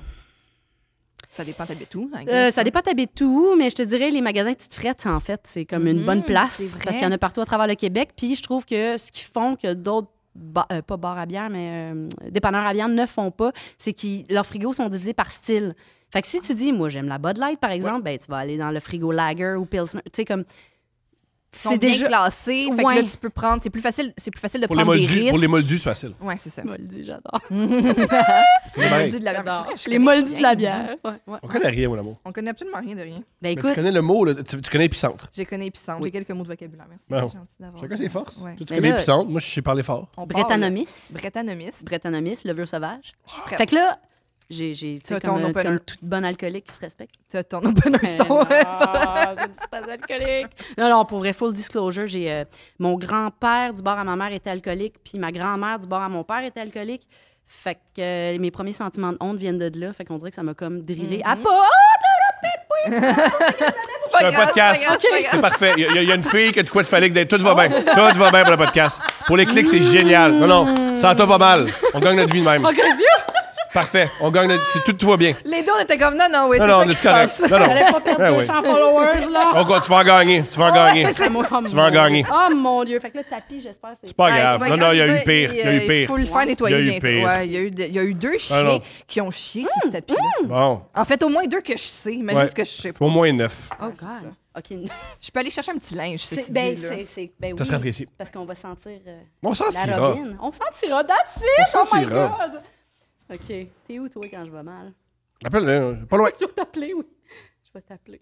Ça dépend, t'habites où? Ça dépend t'habites où, mais je te dirais les magasins Tite Frette, en fait, c'est comme une bonne place c'est vrai. parce qu'il y en a partout à travers le Québec. Puis je trouve que ce qu'ils font que d'autres pas bars à bière, mais dépanneurs à viande ne font pas, c'est que leurs frigos sont divisés par style. Fait que si tu dis, moi j'aime la Bud Light par exemple, ben tu vas aller dans le frigo Lager ou Pilsner, tu sais comme Ils sont bien classés. Fait que Ouais. là, tu peux prendre... C'est plus facile de Pour les prendre des moldus, risques. pour les moldus, c'est facile. Ouais, c'est ça. Moldu, j'adore. C'est pareil. Moldus de la bière. Mais c'est vrai, je Les connais moldus de rien. la bière. Ouais, ouais. On connaît rien, mon amour. On connaît absolument rien de rien. Ben Mais tu écoute, connais le mot, là, tu connais épicentre. J'ai connais épicentre. Oui. J'ai quelques mots de vocabulaire. Merci. Bon. C'est gentil d'avoir. Chacun ses forces. Ouais. Toi, tu Mais connais là- épicentre. Moi, je sais parler fort. On part, là. Brettanomyces. Brettanomyce. Brettanomyces, levure sauvage. Je suis prête. Fait que là, j'ai tu Tu sais, as ton comme, open- comme toute bonne alcoolique qui se respecte. Tu as ton opener Eh stone. non, je ne suis pas alcoolique. Non, pour vrai, full disclosure, j'ai mon grand-père du bord à ma mère était alcoolique, puis ma grand-mère du bord à mon père était alcoolique. Fait que mes premiers sentiments de honte viennent de là. Fait qu'on dirait que ça m'a comme drillé. À pas! C'est C'est pas un grave, podcast. c'est pas grave, c'est pas C'est grave. parfait. Il y a une fille qui a de quoi de phallique d'être. Tout va bien. Tout va bien pour le podcast. Pour les clics, c'est génial. Non, sens-toi pas mal. On gagne notre vie de même. OK, vieux! Parfait. On gagne notre... Tout va bien. Les deux, on était comme non, oui, Non, c'est non, ça on qui est se passe. correct. Non, non. J'allais pas perdre Ouais, 200 followers, là. Oh, tu vas en gagner. Tu vas en gagner. c'est ça. Oh, Tu vas en gagner. Oh mon Dieu. Fait que le tapis, j'espère, c'est. C'est pas Ouais, grave. c'est Non, pas non, il y a grave. eu pire. Il y a eu Il pire. faut le faire nettoyer Il y a eu bientôt. pire. Ouais, il y a eu deux non. chiens qui ont chié sur ce tapis-là. Bon. En fait, au moins deux que je sais. Imagine Ouais. ce que je sais pas. Au moins 9. Oh, Ouais, c'est God. OK. Je peux aller chercher un petit linge, ceci Ben, dit, là. ben Ça serait oui. apprécié. Parce qu'on va sentir On s'en la tirera. robine. On sentira. That's it! On Oh my sentira. God! OK. T'es où, toi, quand je vais mal? Appelle-le. Pas loin. Je vais t'appeler, oui. Je vais t'appeler.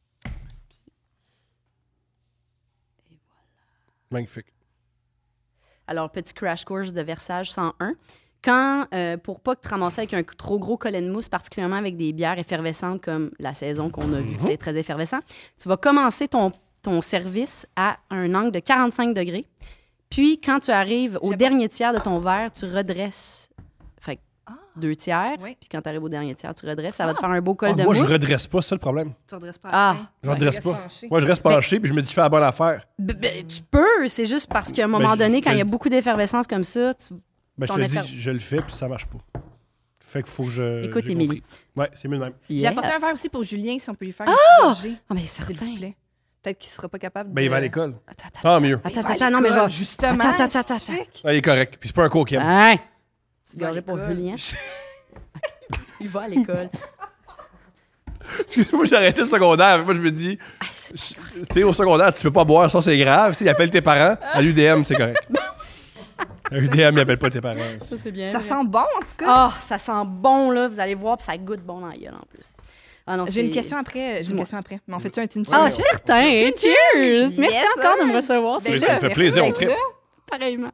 Magnifique. Alors, petit crash course de versage 101. Quand, pour pas que tu te ramasses avec un trop gros collet de mousse, particulièrement avec des bières effervescentes comme la saison qu'on a vu, que c'était très effervescent, tu vas commencer ton service à un angle de 45 degrés. Puis, quand tu arrives au dernier tiers de ton verre, tu redresses. Fait que 2 tiers. Oui. Puis, quand tu arrives au dernier tiers, tu redresses. Ça va te faire un beau col Ah, de moi, je mousse. redresse pas, c'est ça le problème. Tu redresses pas Ah. la fin. Je redresse reste pas. penché. Moi, je reste penché puis je me dis, je fais la bonne affaire. Tu peux, c'est juste parce qu'à un moment Ben, donné, quand je- il y a beaucoup d'effervescence comme ça, Ben, je Ton te effer- dis, je le fais puis ça marche pas. Fait qu'il faut que je. Écoute, j'ai Émilie. compris. Ouais, c'est mieux de même. J'ai Yeah. apporté un verre aussi pour Julien, si on peut lui faire une petite gorgée, Ah, mais s'il vous certain. plaît. Peut-être qu'il sera pas capable Ben, il va à l'école. Attends, Tant mieux. Attends, non, mais genre. Justement. Attends. Ah, il est correct. Puis c'est pas un coquin. Hein? C'est Il va à gorgé pour l'école. Julien. Il va à l'école. Excuse-moi, j'ai arrêté le secondaire. Moi, je me dis, tu sais, au secondaire, tu peux pas boire, ça, c'est grave. Tu sais, il appelle tes parents. À l'UDM, c'est correct. À l'UDM, il appelle pas tes parents. Ça, c'est bien. Ça sent bon, en tout cas. Ah, ça sent bon, là. Vous allez voir, puis ça goûte bon dans la gueule, en plus. Ah non, J'ai une c'est- question après. Dis-moi. Mais on fait-tu un team Ah, cheers? certain! Cheers! Merci Yes, encore de sir. me recevoir. C'est Ben ça là, me fait merci plaisir, on d'être tripe. là. pareillement.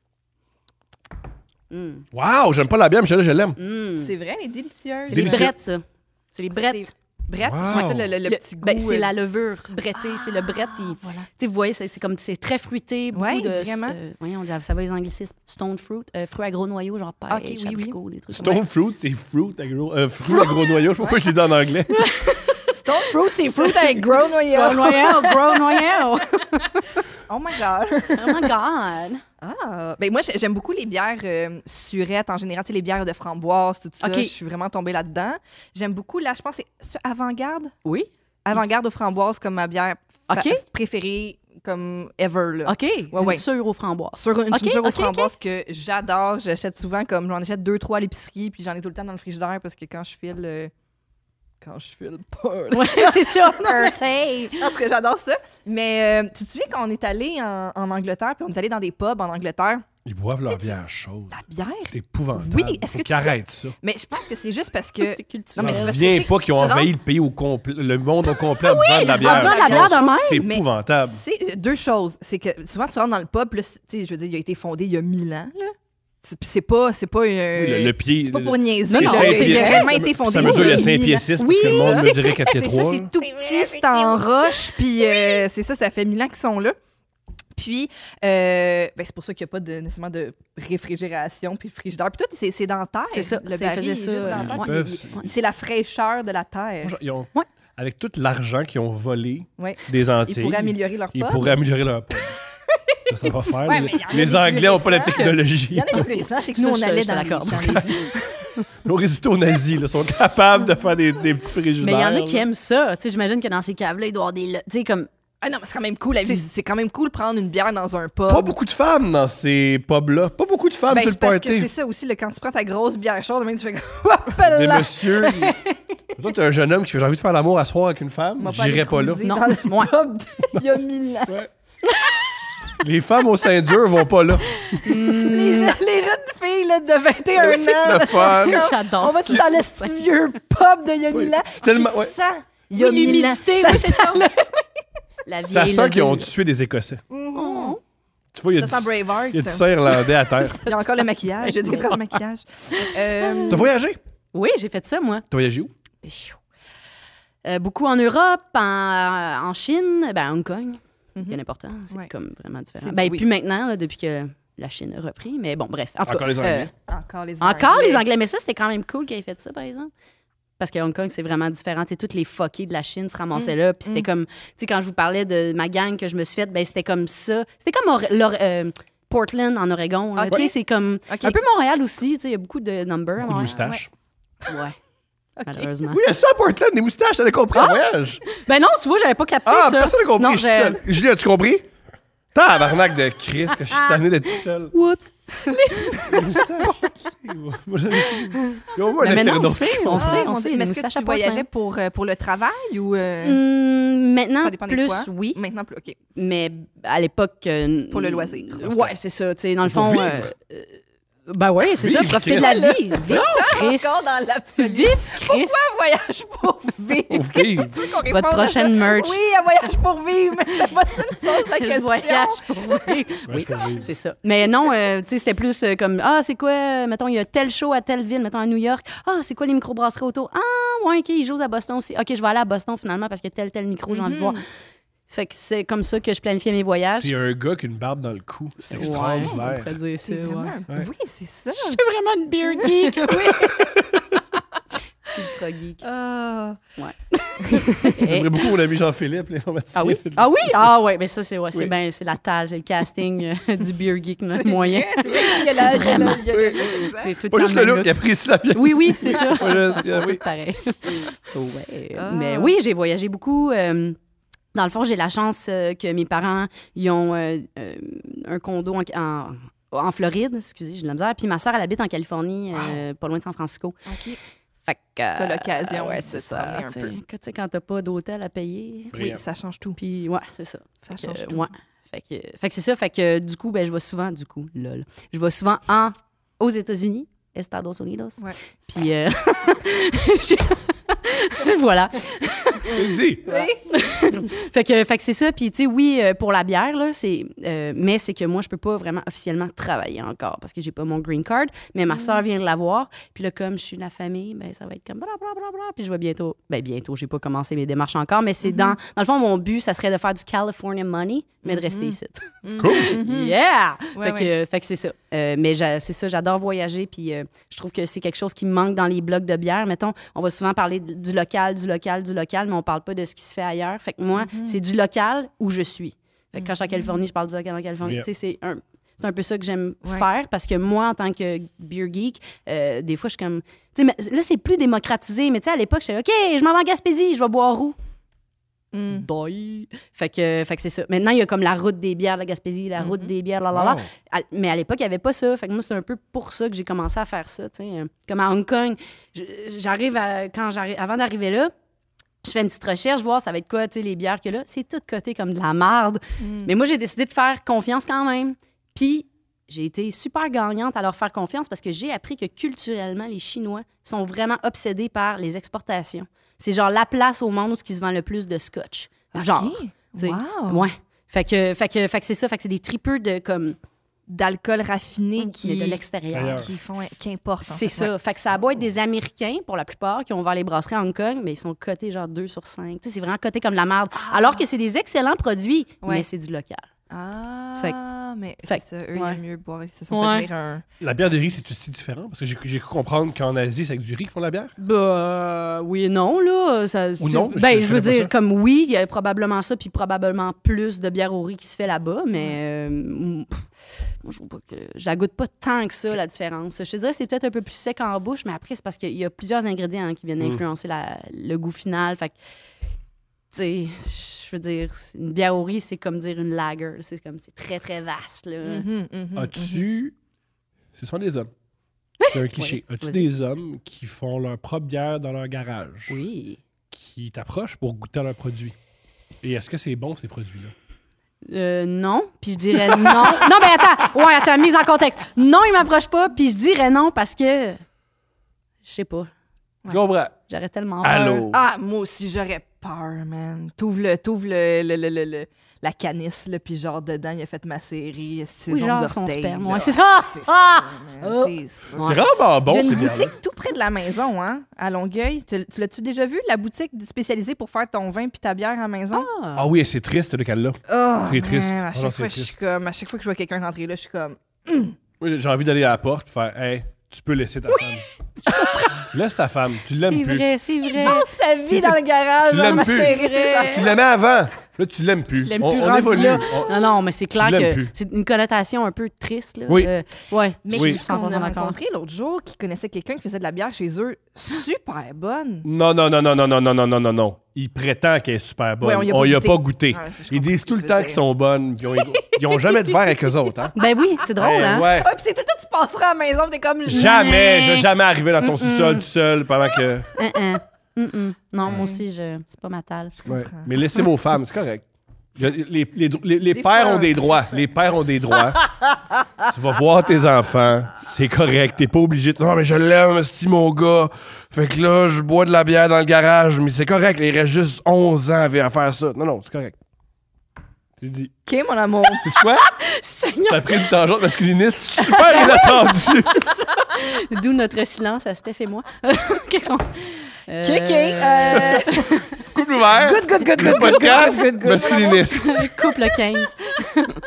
Waouh, j'aime pas la bière, mais celle-là, je l'aime. C'est vrai, elle est délicieuse. C'est les délicieux. brettes, ça. C'est les brettes. Brett, Wow. c'est ça le petit goût. Ben, c'est la levure brettée, c'est le brett. Voilà. Tu sais, vous voyez, c'est comme c'est très fruité, beaucoup Ouais, de vraiment. voyons, ça va les anglicismes, stone fruit, fruits à gros noyaux, genre Ok, pêche, oui, oui. abricot, des trucs comme ça. Stone fruit, c'est fruit à gros noyau. Je sais pas pourquoi je l'ai dit en anglais. Stone fruit, c'est fruit avec gros noyau. Gros noyau, gros noyau. Oh my God. Oh my God. Ah, ben moi, j'aime beaucoup les bières surettes en général, tu sais, les bières de framboise, tout ça. Ok. Je suis vraiment tombée là-dedans. J'aime beaucoup, là, je pense, c'est Avant-Garde. Oui. Avant-Garde aux framboises comme ma bière Ok. préférée, comme ever, là. OK. C'est ouais. une sûre aux framboises. Sur une Ok, mesure aux ok, framboises que j'adore. J'achète souvent, comme j'en achète 2-3 à l'épicerie, puis j'en ai tout le temps dans le frigidaire parce que quand je file pas, là. Ouais, c'est ça. Birthday. En tout cas, j'adore ça. Mais tu te souviens quand on est allé en Angleterre, puis on est allé dans des pubs en Angleterre, Ils boivent leur bière chaude. la bière? C'est épouvantable. Oui, est-ce Faut que qu'ils tu sais- arrêtent ça. Mais je pense que c'est juste parce que... C'est culturel. Non, mais c'est Je parce que, viens tu sais, pas qu'ils ont tu rentres- envahi le pays au complet, le monde au complet en buvant de la bière. En buvant de la bière de même? C'est Mais- épouvantable. C'est deux choses. C'est que souvent, tu rentres dans le pub, puis là, tu sais, je veux dire, il a été fondé il y a 1000 ans, là. C'est pas une... Oui, le pied. c'est pas pour niaiser. Non, là. non, C'est c'est il a vrai. réellement été fondé. Ça mesure, il y a oui, 5 pieds 6, parce que le monde ça. me dirait 4 pieds C'est 3. ça, c'est tout petit, c'est en roche, puis c'est ça fait 1000 ans qu'ils sont là. Puis, c'est pour ça qu'il n'y a pas nécessairement de réfrigération puis de frigidaire. Puis tout, c'est dans la terre. C'est ça, Le ça baril faisait est ça, juste dans la terre. ouais. Peuvent- Ouais. C'est la fraîcheur de la terre. Ils ont- Ouais. Avec tout l'argent qu'ils ont volé Ouais. des Antilles, Ils pourraient améliorer leur ils pub. pourraient améliorer leur pub. Ça va faire. Ouais, mais il y en a Les des Anglais n'ont pas la plus récents. technologie. Il y en a des plus récents, c'est que Ça, nous, on je te- allait je te dans l'accorde. Ils ont résisté aux nazis. Ils sont capables de faire des petits frigidaires. Mais il y en a là. qui aiment ça. Tu sais, j'imagine que dans ces caves-là, il doit y avoir des... Tu sais, comme... Ah non, mais c'est quand même cool. C'est quand même cool de prendre une bière dans un pub. Pas beaucoup de femmes dans ces pubs-là. Pas beaucoup de femmes Ben, sur c'est le parce que party. c'est ça aussi, là, quand tu prends ta grosse bière chaude, même tu fais Des comme... messieurs. Toi, t'es un jeune homme qui fait j'ai envie de faire l'amour à soir avec une femme. J'irai pas là. Non. Dans le Ouais. pub il y a 1000 ans. Les femmes au sein dur vont pas là. Les jeunes filles là, de 21 ans. C'est là, le fun. J'adore on va ça. dans le vieux pub de il y a 1000 ans. c'est tellement- Qui ouais. sent il y a 1000 ans. l'humidité, Ça oui, c'est ça. sent La Ça vieille sent qu'ils ont levure. tué des Écossais. Mhm. Tu vois, il y a Ça sent Braveheart. du sang irlandais à terre. Il y a encore le maquillage. Il y a des traces de maquillage. T'as voyagé? Oui, j'ai fait ça, moi. T'as voyagé où? Beaucoup en Europe, en Chine, à Hong Kong. Bien important, c'est Ouais. comme vraiment différent. C'est- oui. Plus maintenant, là, depuis que la Chine a repris, mais bon, bref. En tout Encore cas, les Anglais. Encore les encore les Anglais, mais ça, c'était quand même cool qu'ils aient fait ça, par exemple. Parce que Hong Kong, c'est vraiment différent. Tu sais, toutes les fuckés de la Chine se ramassaient là. Puis c'était comme, tu sais, quand je vous parlais de ma gang que je me suis faite, ben c'était comme ça. C'était comme Portland, en Oregon. là. Ok. Tu sais, c'est comme Ok. un peu Montréal aussi. Tu sais, il y a beaucoup de numbers. à Beaucoup de Montréal. moustaches. Ouais, malheureusement. Oui, il y a ça à Portland, des moustaches, t'avais compris le voyage. Ben non, tu vois, j'avais pas capté Ah, ça. personne n'a compris, Non, je suis seul. Julie, as-tu compris? Tabarnak de Christ, que je suis tanné d'être tout seul. Oups. Moi, j'avais- Il y a au moins un Mais maintenant, on internaute. sait, on sait, on sait. Mais les est-ce que moustaches tu à voyageais Portland. pour le travail ou... Maintenant, Ça dépend des plus, fois. oui. Maintenant plus, OK. Mais à l'époque... Pour le loisir. Ouais, c'est ça. Tu sais, dans le Pour fond... vivre. Ben ouais, c'est ça, Vivre, profiter de la vie. Vivre, Chris. Encore dans l'absolu. Vivre, Chris. Un voyage pour vivre. Pour vivre. Tu veux qu'on réponde Votre à prochaine ça? merch. Oui, un voyage pour vivre, mais c'était pas ça le sens de la Je question. voyage pour vivre. Oui, pour vivre. c'est ça. Mais non, tu sais, c'était plus comme, c'est quoi, mettons, il y a tel show à telle ville, mettons à New York. C'est quoi les microbrasseries autour? Ouais, OK, ils jouent à Boston aussi. OK, je vais aller à Boston finalement parce qu'il y a tel micro, j'ai envie de voir. Fait que c'est comme ça que je planifiais mes voyages. Puis il y a un gars qui a une barbe dans le cou. C'est On extraordinaire. pourrait dire ça, C'est vraiment... ouais. Ouais. Oui, c'est ça. Je suis vraiment une beer geek. Ultra geek. Ah. Ouais. J'aimerais beaucoup mon ami Jean-Philippe, l'informaticien. Ah oui? Ah oui? Ah ouais, mais ça, c'est ben, c'est la tâche, c'est le casting du Beer Geek moyen. C'est vrai, il y a la... Vraiment. il y a le- C'est tout le Pas temps juste le le même look, il apprécie la pièce. Oui, c'est ça. Pas juste- Ils sont oui. tous pareils. Ouais. Ah. Mais oui, j'ai voyagé beaucoup. Dans le fond, j'ai la chance que mes parents ils ont un condo en Floride, excusez, j'ai de la misère. Puis ma soeur, elle habite en Californie, pas loin de San Francisco. OK. Fait que... T'as l'occasion ouais, de c'est te ça. promener un Tu sais, peu. tu sais, quand t'as pas d'hôtel à payer. Oui, Brillant. ça change tout. Puis ouais, c'est ça. Ça Fait change que, tout. ouais. Fait que c'est ça. Fait que du coup, ben, je vais souvent, lol. Je vais souvent aux États-Unis, Estados Unidos. Ouais. Puis voilà. Dis. Oui. Fait que c'est ça. Puis, tu sais, oui, pour la bière, là, mais c'est que moi, je peux pas vraiment officiellement travailler encore parce que j'ai pas mon green card. Mais ma soeur vient de l'avoir. Puis là, comme je suis de la famille, ben ça va être comme blablabla. Puis je vais bientôt... Ben bientôt, j'ai pas commencé mes démarches encore, mais c'est dans le fond, mon but, ça serait de faire du California money, mais de rester ici. Cool. Yeah! Ouais, Fait que c'est ça. Mais c'est ça, j'adore voyager. Puis je trouve que c'est quelque chose qui me manque dans les blogs de bière. Mettons, on va souvent parler du local, mais on parle pas de ce qui se fait ailleurs. Fait que moi, c'est du local où je suis. Fait que quand je suis en Californie, je parle du local en Californie. Yeah. Tu sais, c'est un peu ça que j'aime Ouais. faire parce que moi, en tant que beer geek, des fois, je suis comme... Tu sais, là, c'est plus démocratisé, mais tu sais, à l'époque, j'étais OK, je m'en vais en Gaspésie, je vais boire où? Mm. Bye. Fait que c'est ça. Maintenant, il y a comme la route des bières de la Gaspésie, la route des bières, Wow. Mais à l'époque, il n'y avait pas ça. Fait que moi, c'est un peu pour ça que j'ai commencé à faire ça. Tu sais. Comme à Hong Kong, avant d'arriver là, je fais une petite recherche, voir ça va être quoi, tu sais, les bières que là. C'est tout coté comme de la marde. Mais moi, j'ai décidé de faire confiance quand même. Puis, j'ai été super gagnante à leur faire confiance parce que j'ai appris que culturellement, les Chinois sont vraiment obsédés par les exportations. C'est genre la place au monde où il se vend le plus de scotch. Genre. OK. tu sais. Wow. Ouais. Fait que c'est ça. Fait que c'est des tripeux de comme D'alcool raffiné qui est de l'extérieur. Ailleurs. qui importe. en C'est fait. ça. Fait que ça a beau être des Américains, pour la plupart, qui ont ouvert les brasseries à Hong Kong, mais ils sont cotés genre 2 sur 5. Tu sais, c'est vraiment coté comme de la merde. Alors que c'est des excellents produits, Ouais. mais c'est du local. Ah, Fait mais fait c'est ça. Eux, ouais. ils aiment mieux boire. Ils se sont Ouais. fait venir un... La bière de riz, c'est aussi différent? Parce que j'ai cru comprendre qu'en Asie, c'est avec du riz qu'ils font la bière. Oui et non, là. Ou non, Ben, je je veux connais pas dire, ça. comme oui, il y a probablement ça, puis probablement plus de bière au riz qui se fait là-bas, mais moi, je trouve pas que... Je la goûte pas tant que ça, la différence. Je te dirais que c'est peut-être un peu plus sec en bouche, mais après, c'est parce qu'il y a plusieurs ingrédients qui viennent influencer le goût final. Fait que, tu sais, je veux dire, une bière au riz, c'est comme dire une lager. C'est très, très vaste, là. As-tu... Ce sont des hommes. C'est un cliché. Oui, As-tu vas-y. des hommes qui font leur propre bière dans leur garage? Oui. Qui t'approchent pour goûter leurs produits? Et est-ce que c'est bon, ces produits-là? Non, puis je dirais non. Non, mais attends, mise en contexte. Non, il m'approche pas, puis je dirais non parce que... Je sais pas, Je comprends. j'aurais tellement peur. Allô? Ah, moi aussi, j'aurais peur, man. T'ouvres la canisse, là, puis genre, dedans, il a fait ma série. Oui, genre son d'orteil, sperme. là. Ouais, c'est ça! C'est Ah! ça, man, Ah! c'est ça. C'est vraiment bon, Il y a ces une bières-là. boutique tout près de la maison, hein, à Longueuil. Tu l'as-tu déjà vu, la boutique spécialisée pour faire ton vin puis ta bière à la maison? Ah oui, c'est triste, le cas-là. Oh, C'est triste. man, à Ah chaque non, fois, c'est je suis triste. comme, à chaque fois que je vois quelqu'un rentrer là, je suis comme, Moi, j'ai envie d'aller à la porte et faire « Hey, tu peux laisser ta femme. Laisse ta femme. Tu l'aimes C'est plus. vrai, c'est vrai. passe sa vie dans le garage, Tu genre, l'aimes m'a plus. serré ses Vrai. affaires. Tu l'aimais avant. Là, tu l'aimes plus. Tu l'aimes On plus rendu évolue. là. On- Non, mais c'est clair l'aimes que plus. c'est une connotation un peu triste. Là. Oui. Ouais, Mais Oui. qui qu'on a 100% d'accord. rencontré l'autre jour qui connaissait quelqu'un qui faisait de la bière chez eux super bonne. Non, non, non, non, non, non, non, non, non, non, non. Il prétend qu'elle est super bonne. Ouais, on on y y a a pas pas goûté. goûté. Ouais, ça, je Ils comprends disent ce tout que le tu temps veux qu'ils dire. sont bonnes. Puis ils ont jamais de verre avec eux autres. Hein? Ben oui, c'est drôle, Eh, hein? ouais. Ah, puis c'est tout le temps, tu passeras à la maison, t'es comme Jamais. Je vais jamais arriver dans ton sous-sol tout seul pendant que... Non, moi aussi, c'est pas ma talle. Ouais. Mais laissez vos femmes, c'est correct. Les C'est pères fun. ont des droits. Les pères ont des droits. Tu vas voir tes enfants. C'est correct. T'es pas obligé de... Non, mais je l'aime, c'est mon gars. Fait que là, je bois de la bière dans le garage. Mais c'est correct. Il reste juste 11 ans à faire ça. Non, non, c'est correct. C'est dit. OK, mon amour. C'est quoi? Seigneur! Ça a pris une tangente masculiniste super inattendue. D'où notre silence à Steph et moi. Qu'est-ce qu'on... Kéké. Couple ouvert. Good, good, good, Le good, podcast good, good, good. masculiniste. Couple 15.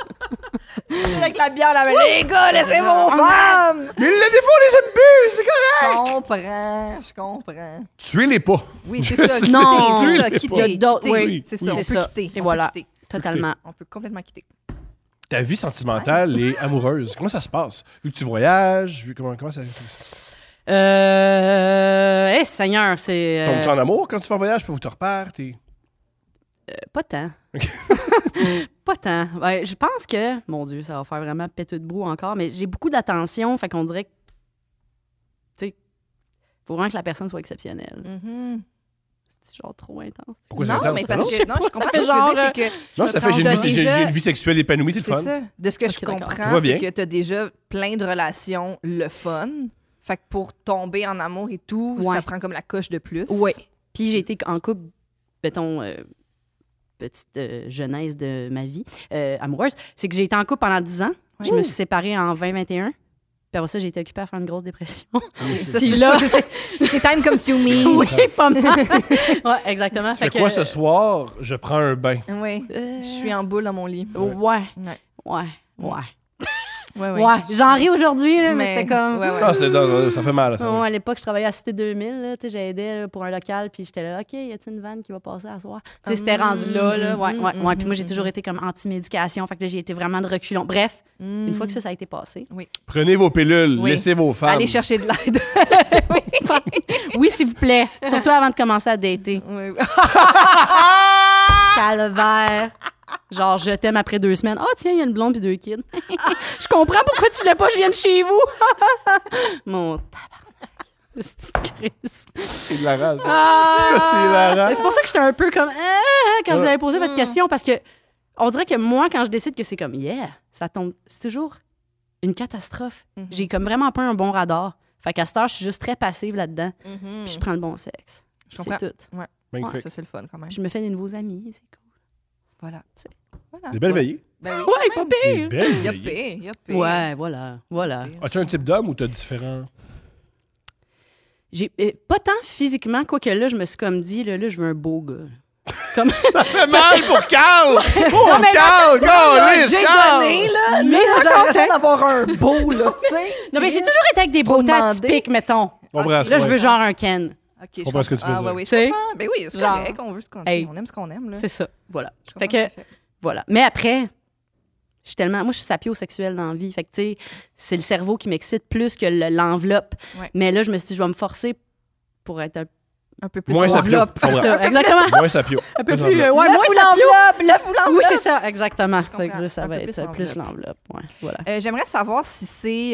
Avec la bière, là, mais les gars, laissez vos femmes. Mais le défaut, on les aime plus. C'est correct. Je comprends. Tuez-les pas. Oui, c'est Je ça. suis Non, quitter, tu c'est ça, les quitter, pas. Il y a d'autres- quitter. oui, C'est oui, ça, on c'est peut ça. quitter. Et on peut voilà. quitter. Totalement. On peut complètement quitter. Ta vie sentimentale et amoureuse, comment ça se passe? Vu que tu voyages, comment ça... Seigneur, c'est... Tombes-tu en amour quand tu vas en voyage, puis vous te repartes? Pas tant. Pas tant. Ouais, je pense que... Mon Dieu, ça va faire vraiment péter de brou encore, mais j'ai beaucoup d'attention, fait qu'on dirait que... Tu sais, faut vraiment que la personne soit exceptionnelle. Mhm. C'est genre trop intense. Pourquoi c'est Non, intense? mais Non? parce Je que sais non, pas, je comprends ça ce que fait tu veux dire, genre, c'est que Non, ça fait, T'as j'ai déjà- une vie sexuelle épanouie, c'est le c'est fun. ça. De ce que Ok, je d'accord. Tout comprends, va c'est bien. que tu as déjà plein de relations le fun. Fait que pour tomber en amour et tout, Ouais. ça prend comme la coche de plus. Oui. Puis j'ai été en couple, mettons, petite jeunesse de ma vie amoureuse. C'est que j'ai été en couple pendant 10 ans. Ouais. Je me suis séparée en 2021. Puis après ça, j'ai été occupée à faire une grosse dépression. Ça, Puis c'est là- c'est time consuming. Oui, pas mal. Ouais, exactement. Tu fais quoi ce soir? Je prends un bain. Oui. Euh, Je suis en boule dans mon lit. Ouais. Ouais. Ouais. Ouais. Ouais, Ouais. J'en ris aujourd'hui, là, mais c'était comme... Ouais, ouais. Ah, ça fait mal, ça. Ouais, à l'époque, je travaillais à Cité 2000, là, tu sais, j'aidais là, pour un local, puis j'étais là, OK, y a-t-il une vanne qui va passer à soir? Tu sais, c'était rendu là, ouais. Puis moi, j'ai toujours été comme anti-médication, fait que là, j'ai été vraiment de reculons. Bref, une fois que ça a été passé. Prenez vos pilules, Oui. laissez vos femmes. Allez chercher de l'aide. Oui, s'il vous plaît. Surtout avant de commencer à dater. Oui. Calvaire. Genre, je t'aime après 2 semaines. Ah, tiens, il y a une blonde puis 2 kids. Je comprends pourquoi tu voulais pas que je vienne chez vous. Mon tabarnak. C'est une crise. C'est de la race. Ah! C'est hilarant. C'est pour ça que j'étais un peu comme quand vous avez posé votre question, parce que on dirait que moi, quand je décide que c'est comme ça tombe, c'est toujours une catastrophe. J'ai comme vraiment pas un bon radar. Fait qu'à cette heure, je suis juste très passive là-dedans. Puis je prends le bon sexe. Je C'est comprends. tout. Magnifique. Ça, c'est le fun quand même. Je me fais des nouveaux amis, c'est cool. Voilà. Tu sais. Voilà. Des belles veillées. Ben oui. Ouais, pas Des pire. belles Il y a veillées. pire, il y a pire. Ouais, voilà. As-tu un type d'homme ou t'as différents... J'ai pas tant physiquement, quoique là, je me suis comme dit, là je veux un beau gars. Comme... Ça fait mal pour Carl! Pour Carl! Carl! J'ai donné, là! Mais j'ai l'impression d'avoir un beau, là, tu sais. Non, mais j'ai toujours été avec des Trop beautés demandé. atypiques, mettons. Comprends, Là, je veux genre un Ken. OK, je comprends ce que tu veux Ah, dire. ouais, oui, je T'sais? comprends. Ben oui, c'est Genre, correct, on veut ce qu'on hey. on aime ce qu'on aime, là. C'est ça, voilà. Je comprends Fait que, tout à fait. voilà. Mais après, je suis tellement... Moi, je suis sapiosexuelle dans la vie. Fait que, tu sais, c'est le cerveau qui m'excite plus que l'enveloppe. Ouais. Mais là, je me suis dit, je vais me forcer pour être Un peu plus Moins sapio. enveloppe. C'est Comprends. ça, exactement. Moins sapio. Un peu Moins plus... enveloppe. ouais, moins sapio. La foule enveloppe. Oui, c'est ça, exactement. Fait comprends. que ça Un va peu être plus plus l'enveloppe. Ouais, voilà. J'aimerais savoir si c'est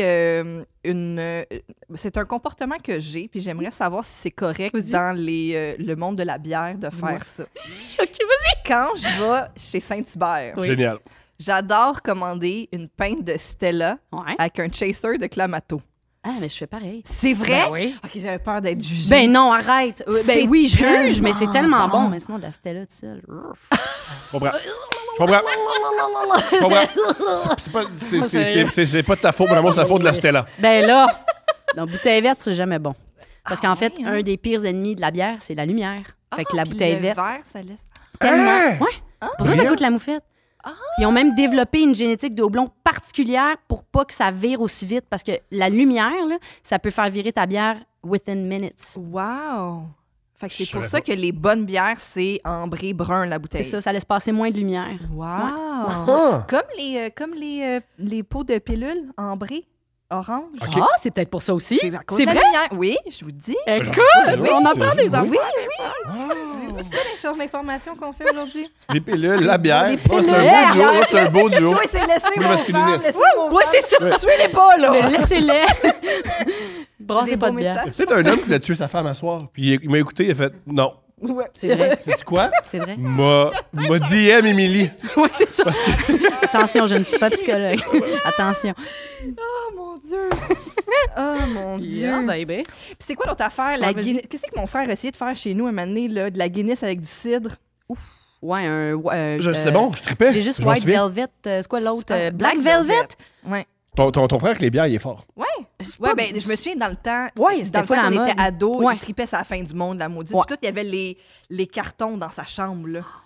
c'est un comportement que j'ai, puis j'aimerais savoir si c'est correct Vas-y. dans le monde de la bière de Dis-moi. faire ça. OK, vas-y. Quand je vais chez Saint-Hubert, Oui. Génial. j'adore commander une pinte de Stella Ouais. avec un chaser de Clamato. Ah, mais je fais pareil. C'est vrai? Ben oui. OK, j'avais peur d'être jugée. Ben non, arrête. C'est Ben oui, je juge, mais c'est tellement tellement bon. bon. Mais sinon, de la Stella tout seul. Je comprends. Je comprends. Je comprends. C'est pas de ta faute, mon amour, c'est la faute de la Stella. Ben là, dans bouteille verte, c'est jamais bon. Parce qu'en fait, ouais, hein? un des pires ennemis de la bière, c'est la lumière. Fait que la Puis bouteille le verte, verre, ça laisse... tellement. Hein? Ouais. Pour ça, ça Brillant. goûte la moufette. Ils ont même développé une génétique de houblon particulière pour pas que ça vire aussi vite. Parce que la lumière, là, ça peut faire virer ta bière within minutes. Wow! Fait que c'est Je pour savais ça pas. que les bonnes bières, c'est ambré brun, la C'est bouteille. ça, ça laisse passer moins de lumière. Wow! Ah. Comme les pots de pilules ambrées, orange. OK. Ah, c'est peut-être pour ça aussi. C'est à cause C'est de la vrai? lumière. Oui, je vous dis. Écoute, Oui, on c'est apprend des vrai. affaires. C'est ça l'échange d'informations qu'on fait aujourd'hui. Les pilules, la bière. Les Oh, c'est pilules. un beau duo. C'est un beau duo. Toi, c'est laissé Plus mon masculiniste. femme, laissez mon Oui, c'est ça. femme. Suivez pas, là! Mais laissez-les. C'est Brassez des pas beaux de bière. messages. C'est un homme qui voulait tuer sa femme à soir. Puis il m'a écouté, il a fait non. Ouais. C'est vrai, Sais-tu quoi? c'est vrai. M'a DM Émilie. Oui, c'est ça. Attention, je ne suis pas psychologue. Attention. Oh mon Dieu! Oh mon Dieu! Yeah, baby. Puis c'est quoi l'autre affaire? La Ouais, vas-y. Guinness. Qu'est-ce que mon frère a essayé de faire chez nous un moment donné, là, de la Guinness avec du cidre? Ouais, un. C'était bon, je trippais. J'ai juste Je m'en White souviens. Velvet. C'est quoi l'autre? Ah, Black Velvet? Ouais. Ton frère avec les bières, il est fort. Ouais, ben, je me souviens dans le temps, Ouais, c'était dans le pas temps la qu'on mode. était ados, Ouais. il tripait sur la fin du monde, la maudite. Ouais. Puis tout, il y avait les cartons dans sa chambre, là.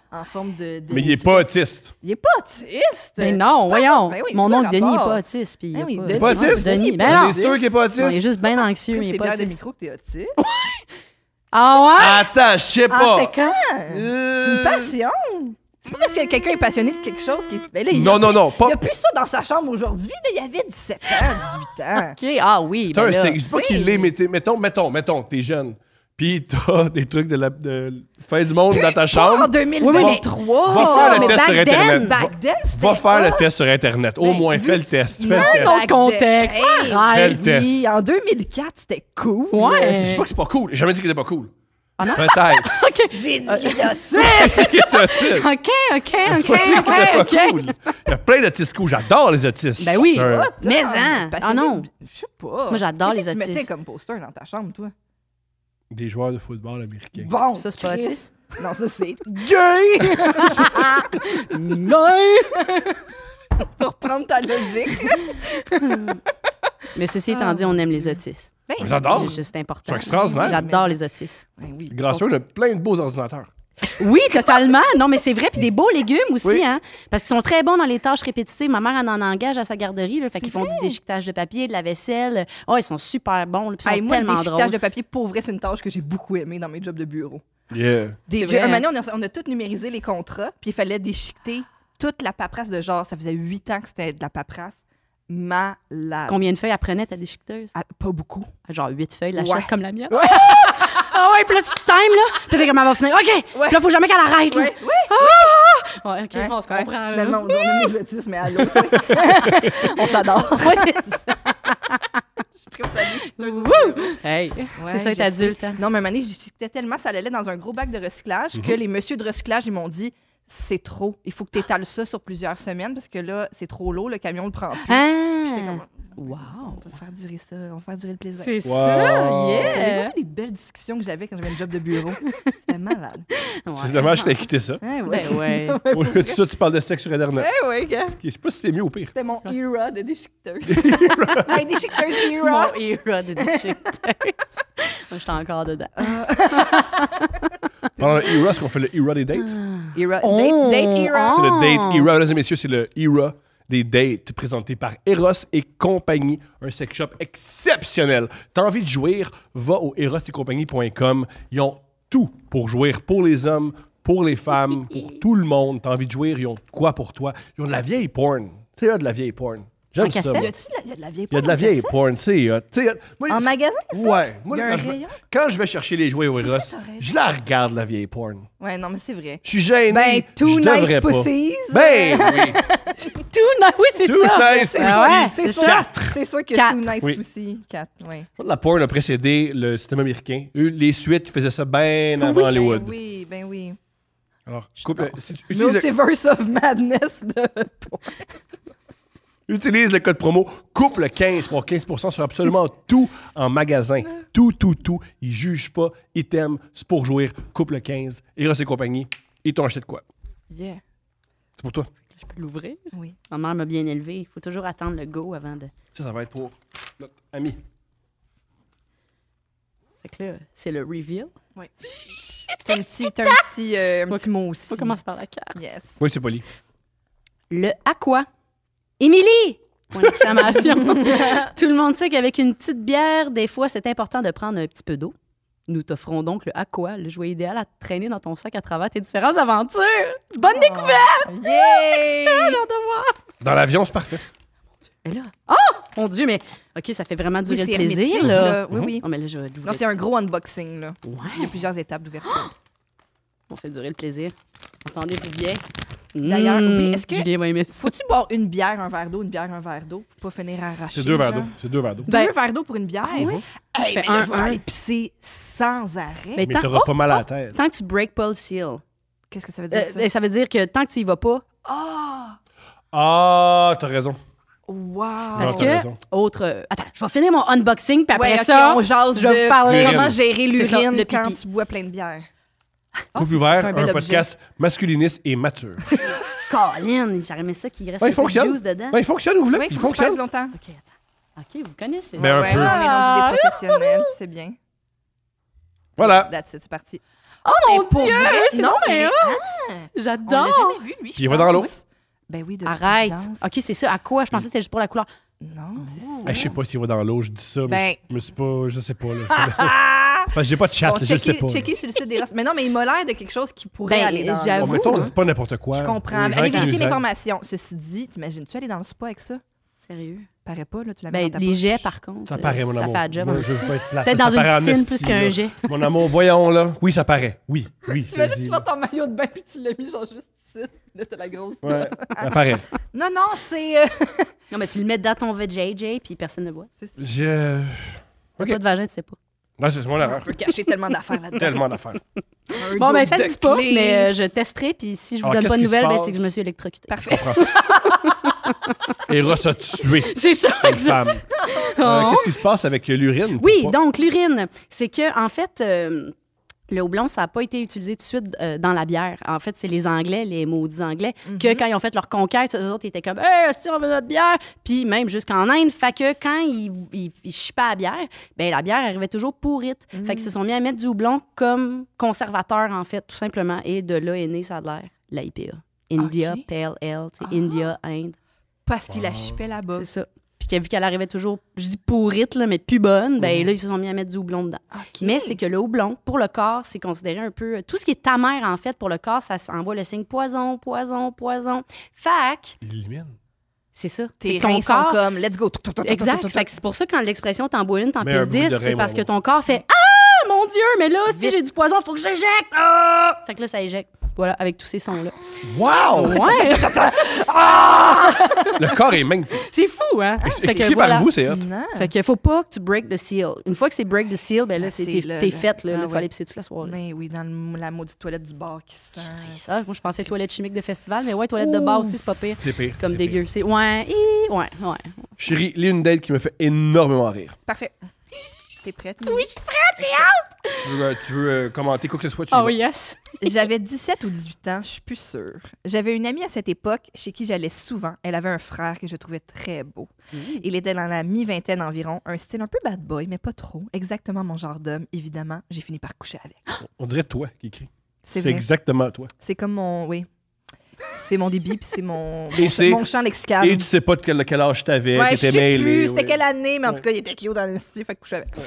en forme de Mais il est pas autiste. Il est pas autiste. Ben non, C'est pas voyons. ben oui, Mon c'est oncle pas Denis est rapport. pas autiste. Puis Ben oui, il Denis- Pas autiste? Denis, ben Ben non. On est sûr qu'il est pas Non, il est autiste? juste bien anxieux, mais il est C'est pas bien de autiste. micro que t'es autiste. Ah ouais? Attends, je sais Ah, pas. fait quand? C'est une passion. C'est pas parce que quelqu'un est passionné de quelque chose qui. Ben là, il Non, a non, non, Il pas. n'y a plus ça dans sa chambre aujourd'hui. Là, il avait 17 ans, 18 ans. OK, ah oui. C'est un Ben là. signe. Je dis pas qu'il l'est, mais mettons, t'es jeune. Puis t'as des trucs de fin du monde dans ta En chambre. 2023. Va ça, faire le mais test back sur then, Internet. Back then, c'était Va faire le hot. test sur Internet. Au moins, fais le test. Fais le Non, test. non. Back contexte. then. Hey, Arrête. Fais le test. oui, en 2004, c'était cool. Ouais. Je dis pas que c'est pas cool. J'ai jamais dit qu'il était pas cool. Ah non? Peut-être. OK. J'ai dit qu'il était autiste. OK. Il y a plein d'autistes cool. J'adore les autistes. Ben oui. C'est un- Mais hein. Passionné Ah non. de- Je sais pas. Moi, j'adore Qu'est-ce les que tu mettais autistes. comme poster dans ta chambre, toi? Des joueurs de football américains. Bon, Ça, c'est pas Chris. autiste? Non, ça, c'est gay! Non! Pour reprendre ta logique. Mais ceci étant dit, on aime les autistes. Ben, J'adore. C'est juste important. Ils sont extraordinaires. J'adore les autistes. Ben oui. Grâce à eux, on a plein de beaux ordinateurs. Oui, totalement. Non, mais c'est vrai. Puis des beaux légumes aussi, Oui. hein. Parce qu'ils sont très bons dans les tâches répétitives. Ma mère en engage à sa garderie. Là, fait qu'ils font vrai? du déchiquetage de papier, de la vaisselle. Oh, ils sont super bons. Là, puis ils Hey, sont moi, le tellement déchiquetage drôles. de papier, pour vrai, c'est une tâche que j'ai beaucoup aimée dans mes jobs de bureau. Yeah. Des C'est vieux- vrai, un hein? moment donné, on a tout numérisé les contrats, puis il fallait déchiqueter toute la paperasse de genre. Ça faisait 8 ans que c'était de la paperasse. Malade. Combien de feuilles apprenait ta déchiqueteuse? Ah, pas beaucoup. Genre 8 feuilles, la Ouais. chatte comme la mienne. Ouais. Ah ouais, puis là, tu te times, là. Puis t'es comme, elle va finir. OK! Ouais. Puis là, faut jamais qu'elle arrête. là. Ouais, Ouais, OK, ouais, on se ouais. comprend. là. Finalement, on dit on aime les autismes, mais à l'autre, tu sais. On s'adore. Ouais, c'est ça. Je trouve ça déchiqueteuse. Wouh! Hey, Ouais, c'est ça, je être adulte. sais. Hein. Non, mais à un moment donné, je déchiquetais tellement, ça allait dans un gros bac de recyclage que les messieurs de recyclage, ils m'ont dit c'est trop. Il faut que tu étales ça sur plusieurs semaines parce que là, c'est trop lourd, le camion le prend plus. J'étais comme, Wow! on va faire durer ça, on va faire durer le plaisir. C'est Wow. ça, Avez-vous yeah! vu les belles discussions que j'avais quand j'avais un job de bureau? C'était malade. C'est dommage que t'aies quitté ça. Ouais, Ben ouais. Au lieu de ça, tu parles de sexe sur Internet. Eh ouais, gars. Je sais pas si c'est mieux ou pire. C'était mon era de déchiqueteuse. Hey, déchiqueteuse era. Mon era de déchiqueteuse. Moi, j'étais encore dedans. Pendant le era, est-ce qu'on fait le era des dates? Era. Oh. Date era. C'est le date era, mesdames et messieurs, c'est le era des dates présenté par Eros et compagnie, un sex shop exceptionnel. T'as envie de jouir? Va au erosetcompagnie.com. Ils ont tout pour jouir, pour les hommes, pour les femmes, pour tout le monde. T'as envie de jouir? Ils ont quoi pour toi? Ils ont de la vieille porn. Tu sais, de la vieille porn. J'aime En ça. cassette? moi. Il y a de la vieille Il y a de la porn en vieille cassette? porn, tu sais. Moi, En magasin, ça? Ouais. Moi, Il y a quand un je vais- rayon? quand je vais chercher les jouets au C'est Eros, vrai, t'as raison. je la regarde, la vieille porn. Ouais, non, mais c'est vrai. Je suis gêné. Ben, Too je Nice devrais pas. Pussies. Ben oui. Oui, c'est Too ça. Nice C'est Pussies. ça, c'est sûr. Quatre. C'est sûr que Quatre. Too Nice Oui. Pussy. 4, ouais. La porn a précédé le système américain. Eux, les suites, ils faisaient ça bien avant Hollywood. Ben oui, ben oui. Alors, si tu utilises Multiverse of Madness de... utilise le code promo couple 15 pour 15% sur absolument tout en magasin. Tout. Ils jugent pas. Ils t'aiment. C'est pour jouir. Couple 15. Eros et compagnie. Ils t'ont acheté de quoi? Yeah. C'est pour toi. Je peux l'ouvrir. Oui. Ma mère m'a bien élevé. Il faut toujours attendre le go avant de. Ça va être pour notre ami. Fait que là, c'est le reveal. C'est un petit mot aussi. On commence par la carte. Yes. Oui, c'est poli. Le à quoi? Émilie! Point d'exclamation. Tout le monde sait qu'avec une petite bière, des fois, c'est important de prendre un petit peu d'eau. Nous t'offrons donc le à quoi, le jouet idéal à traîner dans ton sac à travers tes différentes aventures. Bonne découverte! Yay! J'ai hâte de voir. Dans l'avion, c'est parfait. Et là, oh! Mon Dieu, mais OK, ça fait vraiment durer Oui, le c'est plaisir, hermétique, là. Oui, oui. Oh, mais là, je vais l'ouvrir. Non, c'est un gros unboxing, là. Il y a Ouais, plusieurs étapes d'ouverture. on fait durer le plaisir. Entendez-vous bien? D'ailleurs, oui, est-ce que- Julien va aimer ça. Faut-tu boire une bière, un verre d'eau, une bière, un verre d'eau pour pas finir arraché? C'est 2 verres genre? d'eau. C'est 2 verres d'eau. Deux Ben- verres d'eau pour une bière? oui? Hey, Je fais mais là, je vais un. aller pisser sans arrêt. Mais Mais tant, t'auras pas mal à la tête. tant que tu break pas le seal. Qu'est-ce que ça veut dire, ça? Ça veut dire que tant que tu y vas pas, Ah! Ah, t'as raison. Wow! parce t'as que, raison. autre... attends, je vais finir mon unboxing, puis après Ouais, ok, ça, on jase je vais de vous parler. L'urine. comment gérer C'est ça, l'urine le quand pipi. tu bois plein de bière. Couple c'est ouvert, un bel un objet. podcast masculiniste et mature. Colin, j'aurais aimé ça qu'il reste Ouais, un il peu de fonctionne. juice dedans. Ouais, il fonctionne, ouvre-le. Oui, Il faut que tu passes fonctionne. longtemps. OK, attends. OK, vous connaissez. Ben, un Ouais, peu. on est rendu des professionnels, c'est bien. Voilà. That's it, c'est parti. Oh Mais mon pour Dieu! vrai, C'est non, donc mais bien hot! On l'a J'adore! jamais vu, lui. Puis il va dans l'eau? Ben oui, de toute Arrête! évidence. OK, c'est ça. À quoi? Je pensais que c'était juste pour la couleur. Non, c'est ça. Je sais pas s'il va dans l'eau, je dis ça, mais Ben- je me suis pas. Je sais pas. Là. Parce que j'ai pas de chat, Bon, là, je le sais pas. checker sur le site des Ross. Mais non, mais il m'a l'air de quelque chose qui pourrait Ben, aller dans j'avoue. Bon, l'eau. mettons, on dit pas n'importe quoi. Je comprends. Aux gens Allez qui nous vérifier aident. l'information. Ceci dit, t'imagines-tu aller dans le spa avec ça? Sérieux? Paraît pas, là, tu la mets Ben, dans ta les poche. jets, par contre. Ça paraît, mon ça amour. fait la job. Moi, hein. je veux pas être plate, Peut-être ça dans une paraît en piscine esti, plus qu'un là. jet. Mon amour, voyons là. Oui, ça paraît. Oui, oui. je te T'imagines, le dis. tu portes ton maillot de bain puis tu l'as mis genre juste ici. Là, t'as la grosse. Ouais, ça paraît. Non, non, c'est. Non, mais tu le mets dans ton VJJ, puis personne ne voit. Je. T'as Ok. pas de vagin, tu sais pas. Ouais, c'est mon On erreur. peut cacher tellement d'affaires là-dedans. Tellement d'affaires. Un Bon, ben, double ça ne de dit pas, clés. mais je testerai, puis si je vous Alors, donne pas de qu'est-ce qui se nouvelles, ben, passe? c'est que je me suis électrocutée. Parfait. Eros a tué C'est ça, une exact. femme. Oh. Qu'est-ce qui se passe avec l'urine? Oui, Pourquoi? donc l'urine, c'est que en fait, le houblon, ça n'a pas été utilisé tout de suite dans la bière. En fait, c'est les Anglais, les maudits Anglais, que quand ils ont fait leur conquête, eux autres, ils étaient comme « Hey, si on veut notre bière! » Puis même jusqu'en Inde, fait que quand ils chippaient la bière, ben la bière arrivait toujours pourrite. Fait qu'ils se sont mis à mettre du houblon comme conservateur, en fait, tout simplement. Et de là est né, ça a l'air, la IPA. India, Ok. Pale Ale, tu sais, India, Inde. Parce qu'il la chipait là-bas. C'est ça. Puis vu qu'elle arrivait toujours, je dis pourrite, là, mais plus bonne, ben là, ils se sont mis à mettre du houblon dedans. OK. Mais c'est que le houblon, pour le corps, c'est considéré un peu... Tout ce qui est amer, en fait, pour le corps, ça envoie le signe poison, poison, poison. Fac, Il élimine. c'est ça. Tes C'est ton reins sont corps... comme let's go. Exact. Fait que c'est pour ça, quand l'expression t'en bois une, t'en Mais un pèses bout de 10, rein, c'est parce mon que ton corps fait « Ah, mon Dieu, mais là, si Vite. j'ai du poison, il faut que j'éjecte! Ah! » Fait que là, ça éjecte. Voilà, avec tous ces sons-là. Wow! Ouais! Le corps est magnifique. C'est fou, hein? Fait que Expliqué voilà. par vous, c'est hot. Fait qu'il faut pas que tu break the seal. Une fois que c'est break the seal, ben là, Ah, c'est là, t'es là. faite, là. Ah Là, tu vas ouais. aller pisser toute la soirée. Mais oui, dans la maudite toilette du bar qui sent. Ça, moi, je pensais toilette chimique de festival, mais ouais, toilette de bar aussi, c'est pas pire. C'est pire. Comme c'est dégueu. pire. C'est ouais. Chérie, lis une date qui me fait énormément rire. Parfait. T'es prête? Oui, je suis prête, j'ai hâte! Tu veux commenter quoi que ce soit? Tu y Oh vas. yes! J'avais 17 ou 18 ans, je suis plus sûre. J'avais une amie à cette époque chez qui j'allais souvent. Elle avait un frère que je trouvais très beau. Il était dans la mi-vingtaine environ, un style un peu bad boy, mais pas trop. Exactement mon genre d'homme, évidemment. J'ai fini par coucher avec. On dirait toi qui écrit. C'est C'est vrai. exactement toi. C'est comme mon... Oui. C'est mon débit, puis c'est Et c'est- mon champ lexical. Et tu sais pas de quel âge t'avais, Ouais, je t'étais sais mêlé. plus c'était ouais. quelle année, mais en Ouais. tout cas, il était cute dans le style, fait que coucher avec.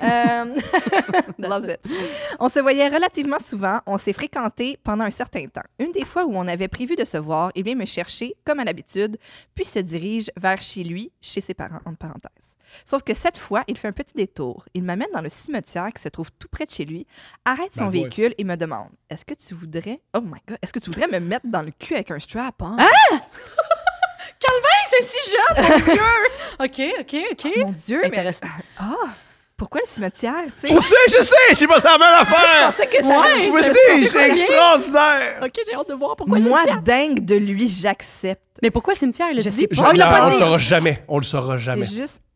Love it. On se voyait relativement souvent, on s'est fréquentés pendant un certain temps. Une des fois où on avait prévu de se voir, il vient me chercher, comme à l'habitude, puis se dirige vers chez lui, chez ses parents, entre parenthèses. Sauf que cette fois, il fait un petit détour. Il m'amène dans le cimetière qui se trouve tout près de chez lui, arrête son Ben ouais. véhicule et me demande « Est-ce que tu voudrais... Oh my God! Est-ce que tu voudrais me mettre dans le cul avec un strap, hein? Calvin, c'est si jeune, mon Dieu! OK. Mon Dieu, mais... Intéressant. Ah! Pourquoi le cimetière, tu sais? Je sais! J'ai pas la même Je affaire! pensais que ça Ouais, allait- Moi je aussi, pensais c'est pas bien. extraordinaire! OK, j'ai hâte de voir pourquoi le Moi, cimetière. dingue de lui, j'accepte. Mais pourquoi le cimetière? Il a Je dit sais pas. Oh, il l'a on pas le dit! saura jamais. On le saura jamais. C'est juste...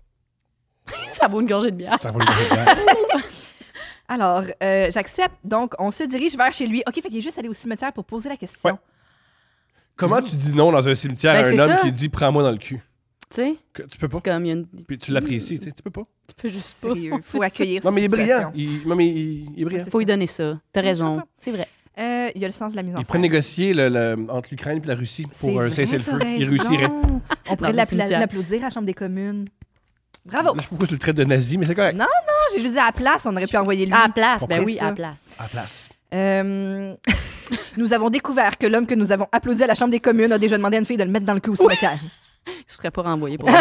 Ça vaut une gorgée de bière. T'en vas le dire. Alors, j'accepte. Donc, on se dirige vers chez lui. OK, fait qu'il est juste allé au cimetière pour poser la question. Ouais. Comment tu dis non dans un cimetière Ben, à un c'est homme ça. qui dit prends-moi dans le cul? Tu sais, Tu peux pas. c'est comme il y a une. Puis tu l'apprécies, tu sais, tu peux pas. Tu peux juste pas. Sérieux, faut accueillir Non, mais il est cette brillant. situation. Non, mais il est brillant. C'est Faut lui ça. donner ça. T'as raison. C'est vrai. Il y a le sens de la mise en Il scène. pourrait négocier entre l'Ukraine et la Russie C'est pour un vrai, cessez-le-feu. t'as Il raison. réussirait. On pourrait Dans un cimetière. l'applaudir à la Chambre des communes. Bravo! Là, je sais pas pourquoi tu le traites de nazi, mais c'est correct. Non. J'ai juste dit à la place, on aurait pu envoyer lui. À la place, ben C'est oui, ça. à la place. À la place. Nous avons découvert que l'homme que nous avons applaudi à la Chambre des communes a déjà demandé à une fille de le mettre dans le cul au cimetière. Il se ferait pas renvoyer pour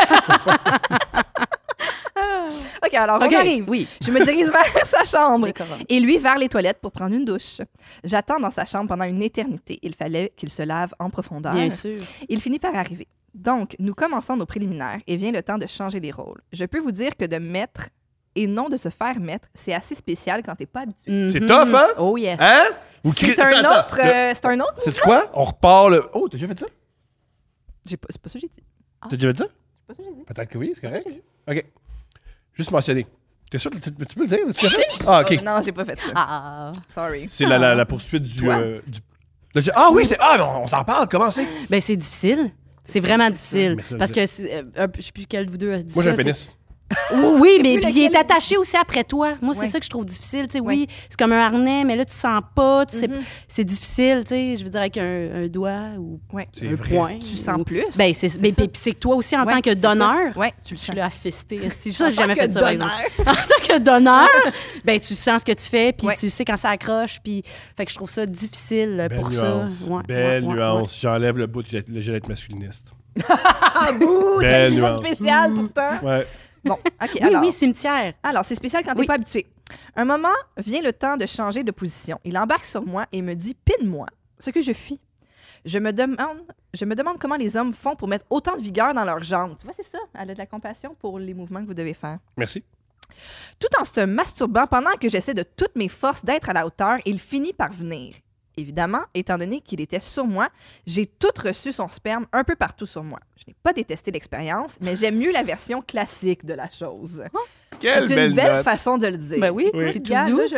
OK, alors OK, on arrive. Oui. Je me dirige vers sa chambre. Décorum. Et lui vers les toilettes pour prendre une douche. J'attends dans sa chambre pendant une éternité. Il fallait qu'il se lave en profondeur. Bien sûr. Il finit par arriver. Donc, nous commençons nos préliminaires et vient le temps de changer les rôles. Je peux vous dire que de mettre et non de se faire mettre, c'est assez spécial quand t'es pas habitué. C'est Mhm. tough, hein? Oh yes. Hein? C'est un autre... c'est un autre... C'est quoi? On repart le. Oh, t'as déjà fait ça? C'est pas ça que j'ai dit. T'as déjà fait ça? C'est pas ça que j'ai dit. Peut-être que oui, c'est correct. C'est ça OK. Juste mentionner. T'es sûr que tu peux le dire? Tu l'as fait? Ah, OK. Oh, non, j'ai pas fait ça. Ah. Sorry. C'est la poursuite du. Toi? Ah oui, c'est. Ah, mais on t'en parle, comment c'est? Ben c'est difficile. C'est vraiment difficile. Mais ça, Parce que, je sais plus quel de vous deux a dit Moi, j'ai un ça, pénis. Oui, mais plus puis il est lequel- attaché aussi après toi. Moi, c'est Ouais. ça que je trouve difficile. Tu sais, Ouais. oui, c'est comme un harnais, mais là, tu sens pas. Mhm. C'est difficile, tu sais. Je veux dire, avec un doigt ou Ouais. C'est un vrai. poing. Tu sens plus. Ben, c'est ça. puis c'est que toi aussi, en Ouais, tant que c'est ça. donneur, Ouais, tu le tu sens. l'as fisté. Ça, j'ai En jamais tant fait que ça, par exemple. donneur. En tant que donneur, ben, tu sens ce que tu fais, puis Ouais. tu sais quand ça accroche. Puis, fait que je trouve ça difficile Belle pour nuance. ça. Ouais, Belle ouais, ouais, nuance. J'enlève le bout de le gélette masculiniste. Ah, bouh! Belle T'as une épisode nuance. spécial, pourtant. Ouais. Bon, OK, Oui, alors. oui, cimetière. Alors, c'est spécial quand t'es Oui. pas habitué. Un moment, vient le temps de changer de position. Il embarque sur moi et me dit « pine-moi ». Ce que je fis. Je me demande comment les hommes font pour mettre autant de vigueur dans leurs jambes. Tu vois, c'est ça. Elle a de la compassion pour les mouvements que vous devez faire. Merci. Tout en se masturbant pendant que j'essaie de toutes mes forces d'être à la hauteur, il finit par venir. Évidemment, étant donné qu'il était sur moi, j'ai tout reçu son sperme un peu partout sur moi. Je n'ai pas détesté l'expérience, mais j'aime mieux la version classique de la chose. Quelle C'est une belle note. façon de le dire. Ben oui, Oui. c'est tout Regarde, doux. là,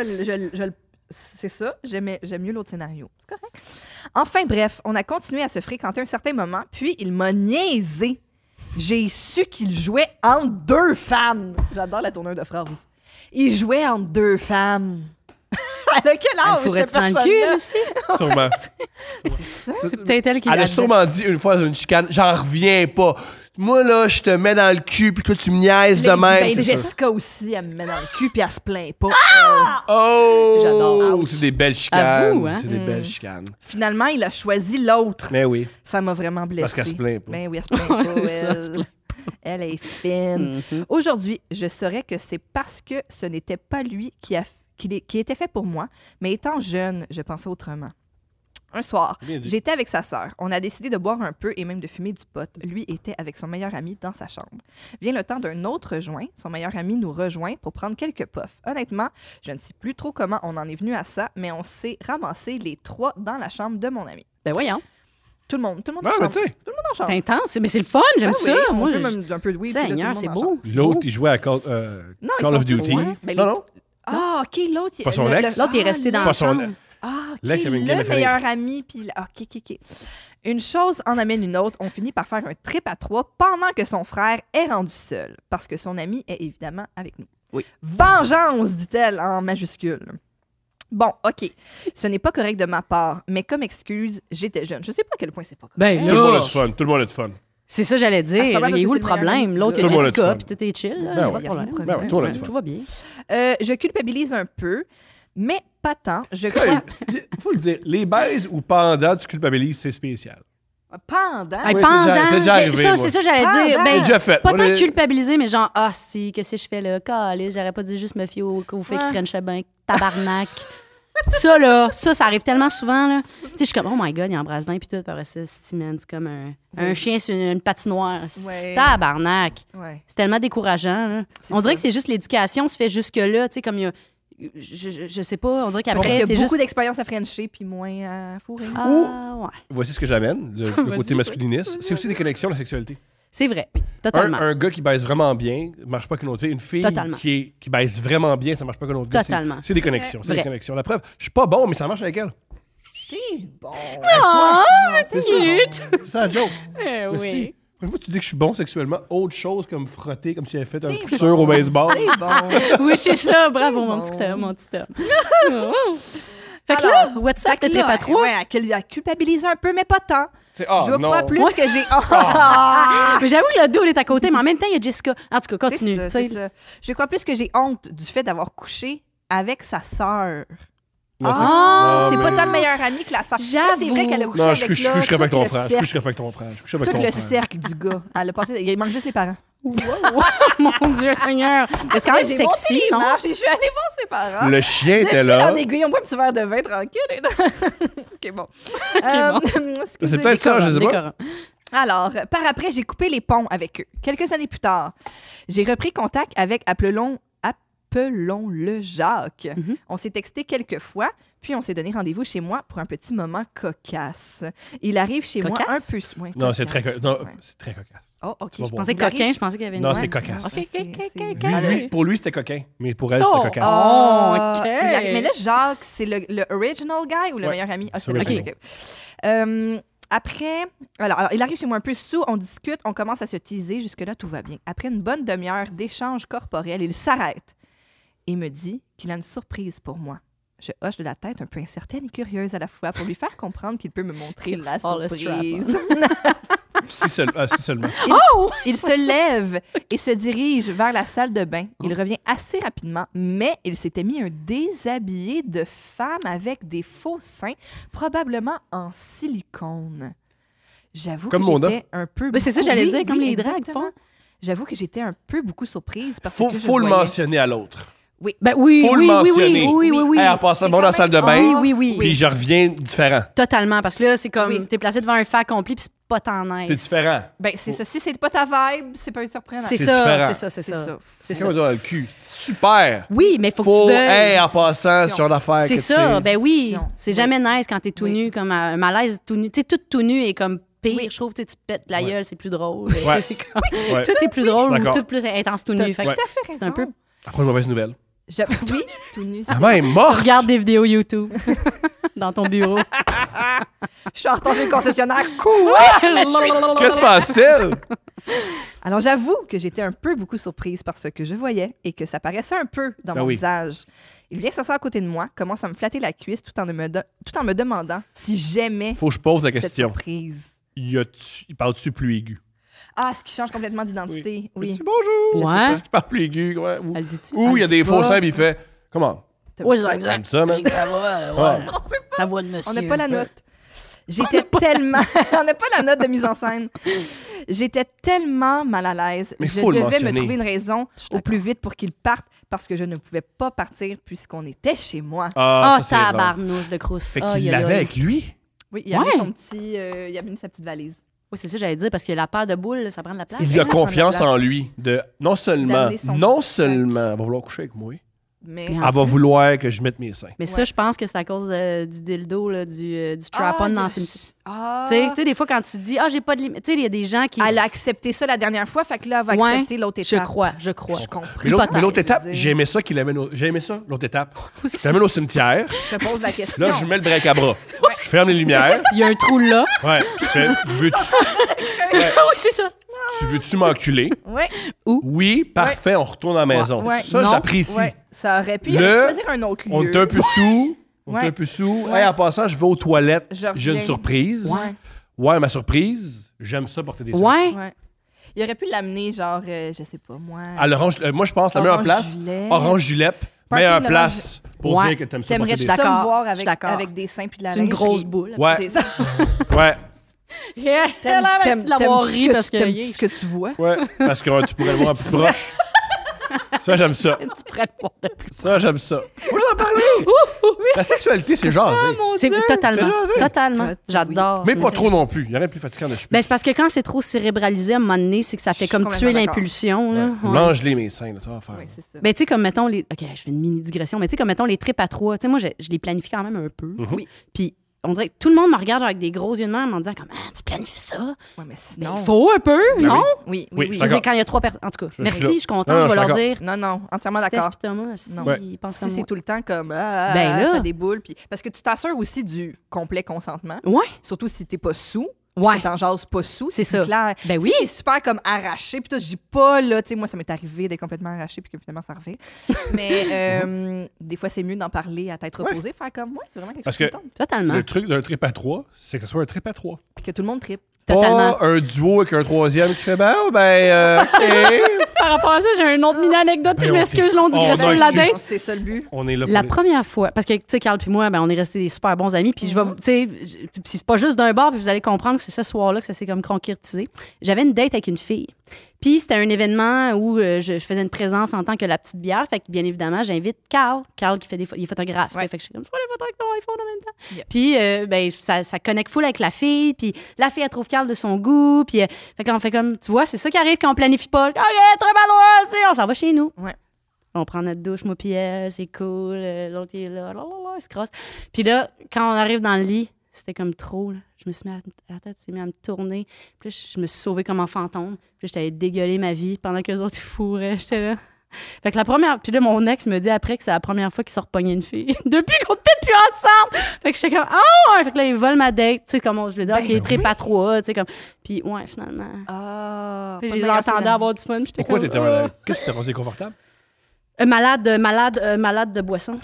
c'est ça, j'aime mieux l'autre scénario. C'est correct. Enfin, bref, on a continué à se fréquenter un certain moment, puis il m'a niaisé. J'ai su qu'il jouait entre deux femmes. J'adore la tournure de phrase. Il jouait entre deux femmes. Elle a quel âge, Elle fourrait-tu cette dans le personne-là? cul, aussi? Sûrement. C'est peut-être elle qui Elle l'a a dit. sûrement dit une fois dans une chicane, j'en reviens pas. Moi, là, je te mets dans le cul, puis toi, tu me niaises de Ben, même. c'est ça. Jessica aussi, elle me met dans le cul, puis elle se plaint pas. Oh! J'adore. C'est des belles chicanes. Avoue, hein? C'est des belles chicanes. Finalement, il a choisi l'autre. Mais oui, Ça m'a vraiment blessée. parce qu'elle se plaint pas. Ben oui, elle se plaint pas. Ça, elle se Elle, elle est fine. Mhm. Aujourd'hui, je saurais que c'est parce que ce n'était pas lui qui était fait pour moi, mais étant jeune, je pensais autrement. Un soir, Bien dit. j'étais avec sa sœur. On a décidé de boire un peu et même de fumer du pot. Lui était avec son meilleur ami dans sa chambre. Vient le temps d'un autre joint. Son meilleur ami nous rejoint pour prendre quelques puffs. Honnêtement, je ne sais plus trop comment on en est venu à ça, mais on s'est ramassés les trois dans la chambre de mon ami. Ben voyons. Tout le monde Ouais, en mais chambre. tu sais, Tout le monde en chambre. C'est intense, mais c'est le fun, j'aime Ben ça. oui, on Moi, fait même un peu de weed. puis là, tout le Seigneur, monde c'est en beau. chambre. c'est l'autre, beau. il jouait à Non, ils Call sont of tous- Duty. ouais. Ben, Non, les- non. Ah, OK, l'autre. Pas son ex. L'autre est resté dans Pas la son chambre. ex. Ah, OK, L'ex avait une game le de famille. meilleur ami. Puis OK. Une chose en amène une autre. On finit par faire un trip à trois pendant que son frère est rendu seul. Parce que son ami est évidemment avec nous. Oui. Vengeance, dit-elle en majuscule. Bon, OK. Ce n'est pas correct de ma part, mais comme excuse, j'étais jeune. Je sais pas à quel point c'est pas correct. Ben Tout le monde a là, du fun. Tout le monde a du fun. c'est ça j'allais dire. Ah, ça va Il parce est que où c'est le le meilleur ami problème? du L'autre, il y gars. a Tout le monde a du Jessica, fun. puis tout est chill. là, Ben y a ouais. pas de problème. Ben ouais, tout le monde a du Ouais, fun. Tout va bien. Je culpabilise un peu, mais pas tant. Je crois... Faut le dire, les baises ou pendant tu culpabilises, c'est spécial. Pendant... Hey, Oui, pendant, c'est déjà arrivé, ça, moi. c'est ça j'allais Pendant. dire. J'ai Ben, déjà fait. pas On tant est- culpabiliser, mais genre, ah, si, qu'est-ce que je fais là? Calé, j'aurais pas dû juste me fier au fait qu'il Ouais. frenchait bien. Tabarnak. Ça, là, ça arrive tellement souvent, là. Tu sais, je suis comme, oh my God, il embrasse bien, puis tout, après ça, c'est comme un chien sur une patinoire. Ouais. Tabarnak. Ouais. C'est tellement décourageant, là. C'est On dirait ça. que c'est juste l'éducation se fait jusque-là, tu sais, comme il y a... Je sais pas, on dirait Il y qu'après, a c'est beaucoup juste... d'expérience à Frencher puis moins à fourrer. Ah, ouais. Voici ce que j'amène, le Vas-y. côté masculiniste. C'est aussi des connexions, la sexualité. C'est vrai, totalement. Un gars qui baise vraiment bien ne marche pas avec une autre fille. Une fille Totalement. qui baise vraiment bien, ça marche pas avec un autre gars. Totalement. C'est des connexions. C'est des Vrai. connexions. La preuve, je suis pas bon, mais ça marche avec elle. T'es bon. Oh, c'est C'est cute! ça. C'est ça la joke. Eh Mais oui. si, une fois que tu dis que je suis bon sexuellement, autre chose comme frotter, comme si tu avais fait un T'es coup bon. sûr au baseball. T'es bon. Oui, c'est ça. Bravo, C'est mon bon. petit Tom, mon petit Tom. Oh. Fait que là, WhatsApp, Fait que t'es là, pas trop. Ouais, elle culpabilise un peu, mais pas tant. C'est ah, je non. crois plus que j'ai. Mais j'avoue que le dos, il est à côté, mais en même temps, il y a Jessica. En tout cas, continue. C'est ça, tu sais. c'est ça. Je crois plus que j'ai honte du fait d'avoir couché avec sa sœur. Non, C'est non, pas mais- tant le meilleur ami que la sœur. J'avoue. C'est vrai qu'elle a couché Non, avec je coucherais là, pas avec tout ton le frère. Je cercle. coucherais pas avec ton frère. Je coucherais avec Tout ton le frère. cercle du gars. Elle a passé... Il manque juste les parents. Mon Dieu Seigneur. C'est quand même J'ai monté sexy, les non? marches et je suis allée voir ses parents. Le chien De était fil là. en aiguille, on boit un petit verre de vin tranquille. OK, bon. Excusez, C'est peut-être ça, je sais pas. Décorant. Alors, par après, j'ai coupé les ponts avec eux. Quelques années plus tard, j'ai repris contact avec appelons-le Jacques. Mhm. On s'est texté quelques fois, puis on s'est donné rendez-vous chez moi pour un petit moment cocasse. Il arrive chez moi un Cocasse? peu... Ouais, Non, c'est très, cocasse. non, Ouais. c'est très cocasse. Oh, OK. Tu vas je voir. Je pensais Il arrive- coquin, je pensais qu'il y avait une... Non, Ouais. c'est cocasse. OK, OK, OK, C'est- OK. Pour lui, c'était coquin. Mais pour elle, Oh. c'était cocasse. Oh, OK. Mais là, Jacques, c'est le original guy ou le Ouais. meilleur ami? Ah, c'est C'est le original. OK. Après, alors, il arrive chez moi un peu sous, on discute, on commence à se teaser. Jusque-là, tout va bien. Après une bonne demi-heure d'échange corporel, il s'arrête et me dit qu'il a une surprise pour moi. Je hoche de la tête, un peu incertaine et curieuse à la fois, pour lui faire comprendre qu'il peut me montrer la It's all a surprise. Si seulement. Il se lève et se dirige vers la salle de bain. Il revient assez rapidement, mais il s'était mis un déshabillé de femme avec des faux seins, probablement en silicone. J'avoue Comme que Mona. j'étais un peu... Ben, c'est ça, j'allais dire, comme les drags exactement. font. J'avoue que j'étais un peu beaucoup surprise parce Faut que je le voyais... mentionner à l'autre. Oui. Ben oui, Faut le oui, mentionner. oui. Hey, en passant, C'est bon dans la quand salle de même- bain, Ah, oui. puis je reviens différent. Totalement, parce que là, c'est comme, Oui. t'es placé devant un fait accompli, puis c'est pas tant nice. C'est différent. Ben, c'est ça. Si c'est pas ta vibe, c'est pas surprenant. C'est C'est ça, différent. c'est ça, c'est C'est ça. ça. C'est C'est ça. comme dans le cul. Super. Oui, mais faut que Faut, tu veuilles. hey, en passant, ce genre d'affaires. C'est que ça, tu sais. ben oui. discussion. C'est Oui. jamais nice quand t'es tout Oui. nu, comme un malaise tout nu. Tu sais, tout nu est comme pire, Oui. je trouve. Tu sais, tu te pètes la Ouais. gueule, c'est plus drôle. Ouais. C'est comme... Ouais. Tout est plus drôle ou D'accord. tout plus intense tout T'as nu. Fait tout que à fait raison. c'est un peu... Après, une mauvaise nouvelle. Oui, tout nu. La main est morte. Regarde des vidéos YouTube dans ton bureau. Je suis en retard chez le concessionnaire. Cool! Que se passe-t-il? Alors, j'avoue que j'étais un peu beaucoup surprise par ce que je voyais et que ça paraissait un peu dans Ben mon oui. visage. Il vient s'asseoir à côté de moi, commence à me flatter la cuisse tout en me demandant si j'aimais Faut que je pose la cette question. surprise. Il parle-tu plus aigu? Ah, ce qui change complètement d'identité. Oui. Dis bonjour. Je sais Ouais. Est-ce qu'il parle plus aigu? Ouais. Elle dit-tu? Ou il y a Elle des dit faux pas, seins, c'est puis il fait comment? Oui, Comme exact. ça, man. Ça va, Ouais. Ça va de On monsieur. n'a pas la note. J'étais tellement... On n'a pas la note de mise en scène. J'étais tellement mal à l'aise. Mais je faut le devais me mentionner. trouver une raison au d'accord. plus vite pour qu'il parte parce que je ne pouvais pas partir puisqu'on était chez moi. Ah, ça, c'est rare. tabarnouche de crousse. Fait Aïe, qu'il aïe, l'avait aïe. avec lui. Oui, il a mis Ouais. son petit... il a mis sa petite valise. Oui, c'est ça que j'allais dire, parce que la paire de boules, ça prend de la place. C'est Il a vrai. confiance Prendre la en place. lui. De non seulement, D'amener son non petit sac. seulement, elle va vouloir coucher avec moi, Mais... Mais elle va plus. vouloir que je mette mes seins. Mais ça, Ouais. je pense que c'est à cause du dildo, là, du strap-on dans ses... Ah, Tu sais, des fois, quand tu dis « Ah, j'ai pas de limite », tu sais, il y a des gens qui... elle a accepté ça la dernière fois, fait que là, elle va Ouais, accepter l'autre Je étape. crois. Je comprends. Mais l'autre étape, Hypothèse. j'ai aimé ça qu'il amène j'ai aimé ça, l'autre étape. Aussi. Je l'amène au cimetière. Je te pose la question. Là, je mets le break à bras. Je ferme les lumières. Il y a un trou là. Ouais. Je fais, Oui, c'est ça. tu veux-tu m'enculer? Ouais, Oui, parfait, on retourne à la maison. Ouais. Ça, Non. j'apprécie. ouais. Ça aurait pu Le- choisir un autre lieu. On est un peu sous. On est Ouais. un peu sous. Ouais. Hey, en passant, je vais aux toilettes. Je J'ai une reviens. surprise. Ouais. Ouais, ma surprise, j'aime ça porter des seins. Ouais. Ouais. Il aurait pu l'amener, genre, je sais pas, moi. À l'orange, moi, je pense, la meilleure place, Gilet. orange julep, Party meilleure de place pour Ouais. dire que t'aimes ça porter T'aimerais des ça seins. me voir Je suis avec, d'accord. avec des seins puis de la C'est une lingerie. grosse boule. Ouais. C'est ça. Ouais, Yeah. Elle a merci de l'avoir t'aimes-tu ri ce que parce tu- que... t'aimes-tu ce que tu vois. ouais. Parce que tu pourrais le voir un petit proche. Ça, j'aime ça. Tu pourrais le voir de plus. Ça, j'aime ça. Moi, j'en parlais. La sexualité, c'est jasé. C'est totalement. C'est jasé. Totalement. Oui. J'adore. Mais pas trop non plus. Il y aurait plus fatigant de cheveux. Ben, c'est parce que quand c'est trop cérébralisé, à un moment donné, c'est que ça fait suis comme tuer complètement l'impulsion. là. Ouais. Mange-les, mes seins, là, ça va faire. Oui, c'est ça. Ben, tu sais, comme mettons les. OK, je fais une mini digression, mais tu sais, comme mettons les tripes à trois. Tu sais, moi, je les planifie quand même un peu. Mhm. Oui. Puis, on dirait que tout le monde me regarde genre, avec des gros yeux de mer en me disant, comme, ah, tu planifies ça? Ouais, mais Ben, sinon... il faut un peu, Ben non? Oui, Oui, oui, je Je veux dire, d'accord. quand il y a trois personnes. En tout cas, Je merci, suis là. je suis contente, Non, je non, vais je leur suis dire. Non, non, entièrement Steph d'accord. et Thomas, si, Non. Ouais. ils pensent Si comme c'est moi. tout le temps comme Ben là. ça déboule puis parce que tu t'assures aussi du complet consentement, Ouais, surtout si t'es pas sous, ouais. t'en jases pas sous, C'est ça. clair. Ben oui. Tu sais, t'es super comme arraché puis toi je dis pas là, tu sais moi ça m'est arrivé d'être complètement arraché puis que finalement ça revient. Mais des fois c'est mieux d'en parler à tête reposée, faire comme moi, c'est vraiment quelque Parce chose qui que- me tente. Totalement. Le truc d'un trip à trois, c'est que ce soit un trip à trois. Puis que tout le monde tripe. Totalement. Pas un duo avec un troisième qui fait OK. Par rapport à ça, j'ai une autre mini-anecdote, puis je Ben, m'excuse, long on digression va de la excuser. date. C'est ça le but. On est là pour La les- première fois, parce que, tu sais, Carl puis moi, ben, on est restés des super bons amis, puis je vais, tu sais, puis c'est pas juste d'un bar, puis vous allez comprendre que c'est ce soir-là que ça s'est comme concrétisé. J'avais une date avec une fille. Puis c'était un événement où je faisais une présence en tant que la petite bière, fait que bien évidemment, j'invite Carl qui fait il est photographe, tu sais, Ouais. fait que je suis comme, tu fais des photos avec ton iPhone en même temps. Yep. Puis ben, ça connecte full avec la fille, puis la fille, elle trouve Carl de son goût, puis fait qu'on fait comme, tu vois, c'est ça qui arrive quand on planifie pas. OK, très mal, on s'en va chez nous. Ouais. On prend notre douche, moi puis elle, c'est cool. L'autre, il est là, il se crosse. Puis là, quand on arrive dans le lit, c'était comme trop. Là. Je me suis mis la tête s'est mise à me tourner. Puis là, je me suis sauvée comme en fantôme. Puis là, j'étais allée dégueuler ma vie pendant qu'eux autres, ils fourraient. J'étais là. Fait que la première... Puis là, mon ex me dit après que c'est la première fois qu'il sort pogner une fille. Depuis qu'on était plus ensemble! Fait que j'étais comme, ah! Fait que là, il vole ma date. Tu sais, comme je lui ai dit, OK, trip à 3, tu sais, comme... Puis ouais, finalement... Ah, Puis pas je de les meilleur entendais synonyme. avoir du fun. J'étais Pourquoi comme, t'étais malade? Qu'est-ce qui t'a rendu confortable? malade de boisson.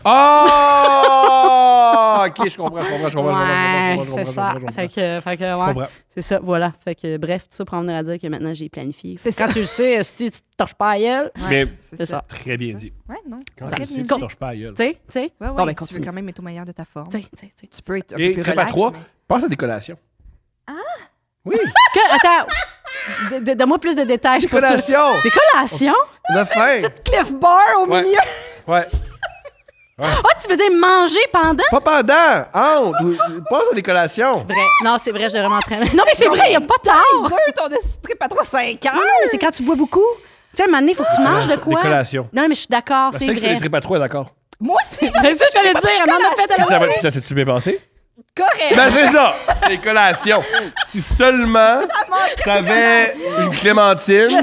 Oh! OK, je comprends. Ouais, c'est ça. Fait que Je ouais, comprends. c'est ça, voilà. Fait que bref, tout ça pour en venir à dire que maintenant, j'ai planifié. C'est quand tu le sais, si tu te torches pas à elle, Mais c'est ça. très bien dit. Ouais, non. Quand Très tu bien sais, tu dit. torches pas à gueule. tu sais. Ouais, Bon, ben, ben, tu continue. veux quand même être au meilleur de ta forme. Tu sais. Tu peux être un Et peu plus trip à relax. 3, mais- pense à des collations. Oui, Attends, donne-moi plus de détails. Je suis pas sûre. collations! Des collations? On a faim! Cliff Bar au Ouais. milieu. Ouais. Ah, tu veux dire manger pendant? Pas pendant! Honte! Pense à des collations! Vrai. Non, c'est vrai, j'ai vraiment très... Non, mais c'est vrai, il n'y a pas tard. Dur, ton trip à 3, 5 ans. Non, mais c'est quand tu bois beaucoup. Tu sais, à un moment donné, il faut que tu manges de quoi? Des collations. Non, mais je suis d'accord, C'est c'est ça qui fait vrai. des trip à 3, d'accord. Moi aussi, C'est ça que j'allais dire, elle en a fait à la Puis ça s'est-tu bien passé? correct. Ben c'est ça! C'est des collations. Si seulement t'avais une clémentine...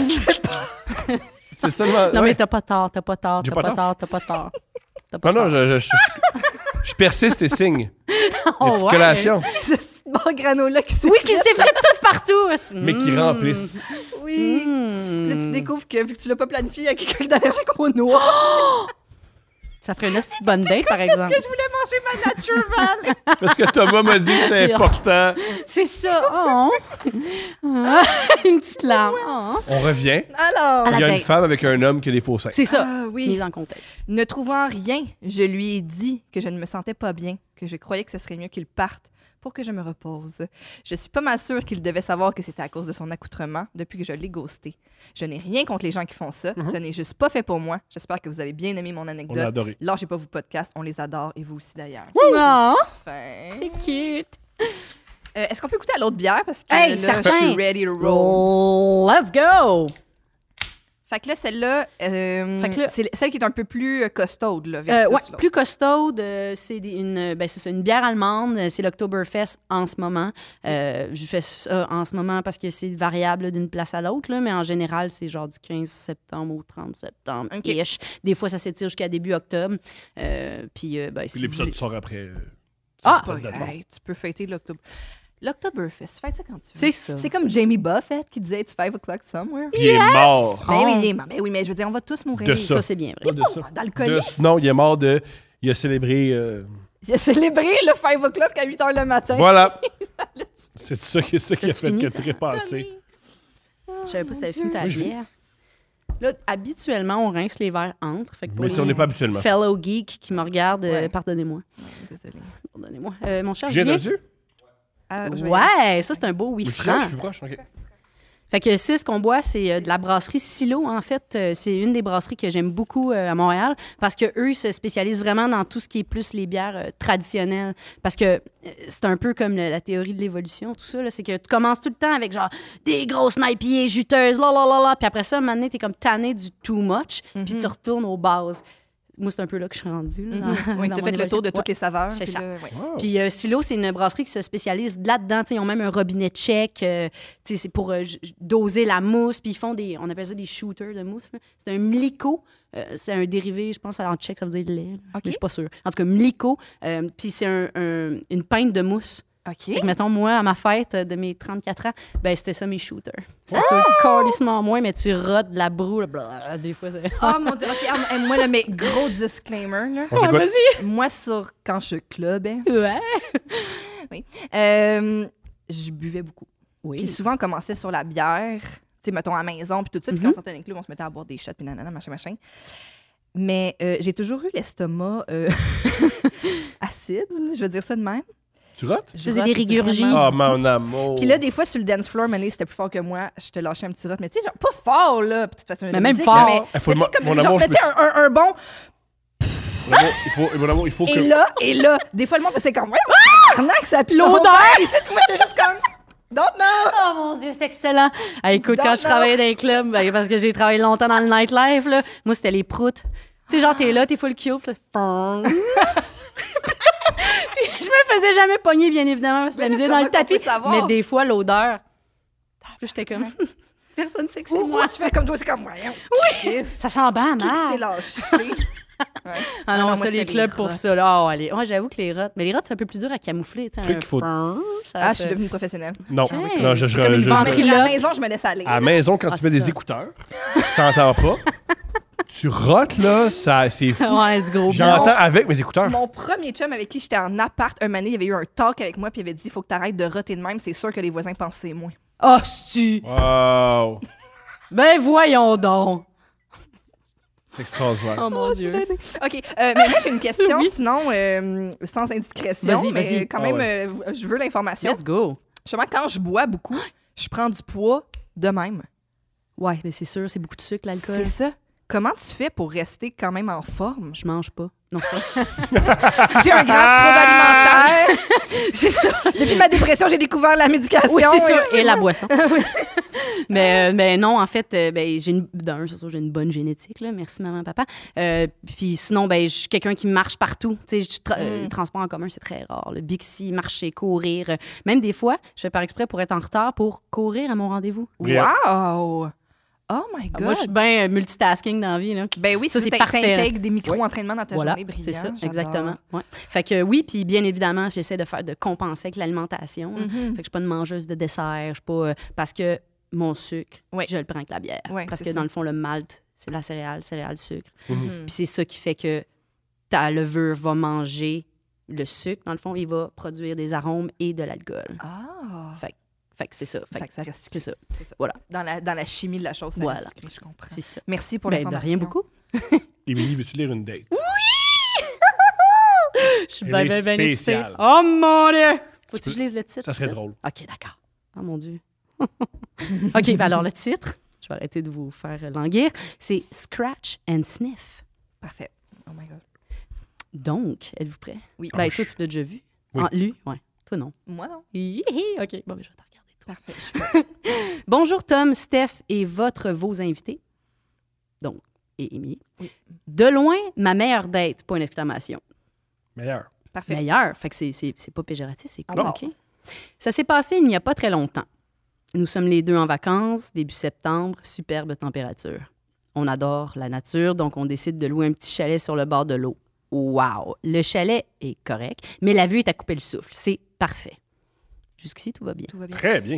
C'est seulement... Non, ouais. mais t'as pas tort. J'ai pas tort. T'as pas tort. Non, je persiste et signe. Oh, Des ouais. collations. Ce petit bar granola qui s'est Oui, qui s'est fait tout partout. Mais qui remplissent. Oui. Mm. Puis là, tu découvres que vu que tu l'as pas planifié, il y a quelqu'un qui est allergique au noix. Ça ferait une petite bonne date, par exemple. Parce que je voulais manger ma Natural. Parce que Thomas m'a dit que c'était important. C'est ça. Oh. Ah, une petite larme. Oh. On revient. Alors, À la Il y a une date. femme avec un homme qui a des faux seins. C'est ça. Ah, oui. Mise en contexte. ne trouvant rien, je lui ai dit que je ne me sentais pas bien, que je croyais que ce serait mieux qu'il parte pour que je me repose. Je suis pas mal sûre qu'il devait savoir que c'était à cause de son accoutrement depuis que je l'ai ghosté. Je n'ai rien contre les gens qui font ça. Ce n'est juste pas fait pour moi. J'espère que vous avez bien aimé mon On l'a anecdote. adoré. Lâchez pas vos podcasts, on les adore et vous aussi d'ailleurs. Non. Fin. C'est cute. Est-ce qu'on peut goûter à l'autre bière? Parce que Hey, là, certain. je suis ready to roll. Let's go. Fait que là, celle-là, Fait que là- c'est celle qui est un peu plus costaude, là, versus Ouais, l'autre. plus costaude, c'est c'est ça, une bière allemande. C'est l'Oktoberfest en ce moment. Je fais ça en ce moment parce que c'est variable d'une place à l'autre, là, mais en général, c'est genre du 15 septembre au 30 septembre. OK. Ish. Des fois, ça s'étire jusqu'à début octobre. Puis, Puis si vous l'épisode voulez- sort après. Ah, cette date-là. hey, tu peux fêter l'Oktoberfest. Fête ça quand tu veux. C'est ça. C'est comme Jamie Buffett qui disait It's 5 o'clock somewhere. Puis il est mort. Ben oui, Oh. il est mort. Ben oui, mais je veux dire, on va tous mourir. De ça. Ça, c'est bien vrai. Pas de ça. D'alcoolisme. Non, il est mort de... Il a célébré... Il a célébré le 5 o'clock à 8 h le matin. Voilà. C'est ça qui a T'as-tu fait fini? que très passé. Je savais pas si t'avais fini ta Oui, je- bière. Là, habituellement, on rince les verres entre. Fait que pour Mais on les n'est pas habituellement. fellow geeks qui me regardent, Ouais. pardonnez-moi. Désolée. Pardonnez-moi. Mon cher J'ai Julien. entendu? Ah, je vais- Ouais, ça, c'est un beau oui Oui, je franc. suis plus proche. OK. Fait que ça, ce qu'on boit, c'est de la brasserie Silo, en fait. C'est une des brasseries que j'aime beaucoup à Montréal parce qu'eux se spécialisent vraiment dans tout ce qui est plus les bières traditionnelles. Parce que c'est un peu comme la théorie de l'évolution, tout ça. là. C'est que tu commences tout le temps avec genre des grosses IPA juteuses, là. Puis après ça, à un moment donné, t'es comme tanné du too much, puis tu retournes aux bases. Moi, c'est un peu là que je suis rendue. Là, Oui, dans t'as mon fait le tour de évolution. toutes les saveurs. c'est puis ça. là, ouais. Wow. Puis Silo, c'est une brasserie qui se spécialise là-dedans. T'sais, ils ont même un robinet tchèque. C'est pour doser la mousse. Puis ils font on appelle ça des shooters de mousse. là. C'est un mliko. C'est un dérivé, je pense, en tchèque, ça veut dire lait. là. OK. Mais je suis pas sûre. En tout cas, mliko. Puis c'est une pinte de mousse. OK. Fait que, mettons, moi, à ma fête de mes 34 ans, ben c'était ça mes shooters. Ça soit carrément moins, mais tu rotes de la broue. Là, blablabla, des fois, c'est... Oh mon Dieu. OK, moi, là, mais gros disclaimer. Là. On t'écoute. Vas-y! Moi, quand je clubais, Ouais. je buvais beaucoup. Puis Oui. souvent, on commençait sur la bière, tu sais, mettons, à la maison, puis tout ça. Puis quand on sortait d'un club, on se mettait à boire des shots, puis nanana, machin. Mais j'ai toujours eu l'estomac acide, je veux dire ça de même. Tu rates? Je faisais des rigurgies. vraiment. Ah, mon amour. Puis là, des fois, sur le dance floor, Mané, c'était plus fort que moi. Je te lâchais un petit rot, mais tu sais, genre, pas fort, là. Puis de toute façon, Mais la même musique, fort. là, mais Eh, faut mais tu sais, mon comme, amour, genre, mais tu sais, un bon. Mon amour, il faut que... Et là, des fois, le monde faisait comme, ouais, arnaque, ça pue L'odeur! Ici, puis moi, j'étais juste comme, don't know. Oh mon Dieu, c'est excellent! Ah, écoute, Non, quand je non. travaillais dans les clubs, ben, parce que j'ai travaillé longtemps dans le nightlife, là, moi, c'était les proutes. Tu sais, genre, t'es là, t'es full cute. Puis je me faisais jamais pogner, bien évidemment, parce que la Mais musique comment dans le qu'on tapis. peut savoir? Mais des fois, l'odeur. Puis j'étais comme. personne sait que c'est Moi, moi. tu fais comme toi, c'est comme voyons. Oui! Ça sent bien Qui s'est mal. lâché? Ouais. Ah non, moi, ça, les c'était clubs les pour rottes. ça. Là. Oh, ouais, j'avoue que les rottes. Mais les rottes, c'est un peu plus dur à camoufler. Tu sais, Truc un qu'il faut- frrrr, ça Ah, je se- suis devenue professionnelle. Non, Ok. non, je Comme une À ventriloque. la maison, je me laisse aller. À la maison, quand Ah, tu mets c'est des ça. écouteurs, tu t'entends pas. Tu rotes, là, c'est fou. Ouais, du gros J'entends blanc. avec mes écouteurs. Mon premier chum avec qui j'étais en appart, un moment donné, il y avait eu un talk avec moi, puis il avait dit faut que tu arrêtes de roter de même, c'est sûr que les voisins pensent que c'est moi. Oh, c'est-tu? Wow! Ben voyons donc. C'est extraordinaire. Oh mon Dieu. OK, mais moi, j'ai une question, Oui. sinon, sans indiscrétion, Vas-y, mais vas-y. quand Ah même, je veux l'information. Let's go. Justement, quand je bois beaucoup, je prends du poids de même. Ouais, mais c'est sûr, c'est beaucoup de sucre, l'alcool. C'est ça. Comment tu fais pour rester quand même en forme? Je mange pas. Non, c'est pas. J'ai un grave trouble alimentaire. c'est ça. Depuis ma dépression, j'ai découvert la médication. Oui, c'est ça. Et Et la boisson. mais non, en fait, j'ai c'est sûr, j'ai une bonne génétique, là. Merci, maman, papa. Puis sinon, je suis quelqu'un qui marche partout. Tu sais, le transport en commun, c'est très rare. Le Bixi, marcher, courir. Même des fois, je fais par exprès pour être en retard pour courir à mon rendez-vous. Wow! Oh my God! Moi, je suis bien multitasking dans la vie, là. Ben oui, Ça, ça, c'est c'est parfait. t'intègres des micro-entraînements dans ta Voilà, journée brillante. c'est ça, j'adore. exactement. Ouais. Fait que oui, puis bien évidemment, j'essaie de compenser avec l'alimentation. Fait Mhm. que je suis pas une mangeuse de dessert, je suis pas parce que mon sucre, Oui. je le prends avec la bière. Ouais, parce c'est que ça. dans le fond, le malt, c'est la céréale, sucre. Mhm. Mhm. Puis c'est ça qui fait que ta levure va manger le sucre. Dans le fond, il va produire des arômes et de l'alcool. Ah! Fait que c'est ça. Fait que ça reste c'est ça. C'est ça. Voilà. Dans la chimie de la chose, ça Voilà. reste sucré, je comprends. C'est ça. Merci pour Ben, de l'information. rien beaucoup. Émilie, veux-tu lire une date? Je suis Elle bien, est bien, bien excitée. spéciale. Oh mon Dieu! Faut-tu que peux- je lise le titre? Ça serait drôle. OK, d'accord. Oh mon Dieu. OK, ben alors le titre, je vais arrêter de vous faire languir, c'est Scratch and Sniff. Parfait. Oh my God. Donc, êtes-vous prêts? Oui. Ben, toi, tu l'as déjà vu? Oui. Ah, lui? Ouais. Toi, non. Moi, non? Hihi, OK, bon, ben, je vais te regarder. Toi. Parfait. Je suis Bonjour, Tom, Steph et vos invités. Donc, et Émilie. Oui. De loin, ma meilleure date, point d'exclamation. Meilleur. Parfait. Meilleure. Fait que c'est pas péjoratif, c'est cool, Non. OK? Ça s'est passé il n'y a pas très longtemps. Nous sommes les deux en vacances, début septembre, superbe température. On adore la nature, donc on décide de louer un petit chalet sur le bord de l'eau. Wow! Le chalet est correct, mais la vue est à couper le souffle. C'est parfait. Jusqu'ici, tout va bien. Tout va bien. Très bien.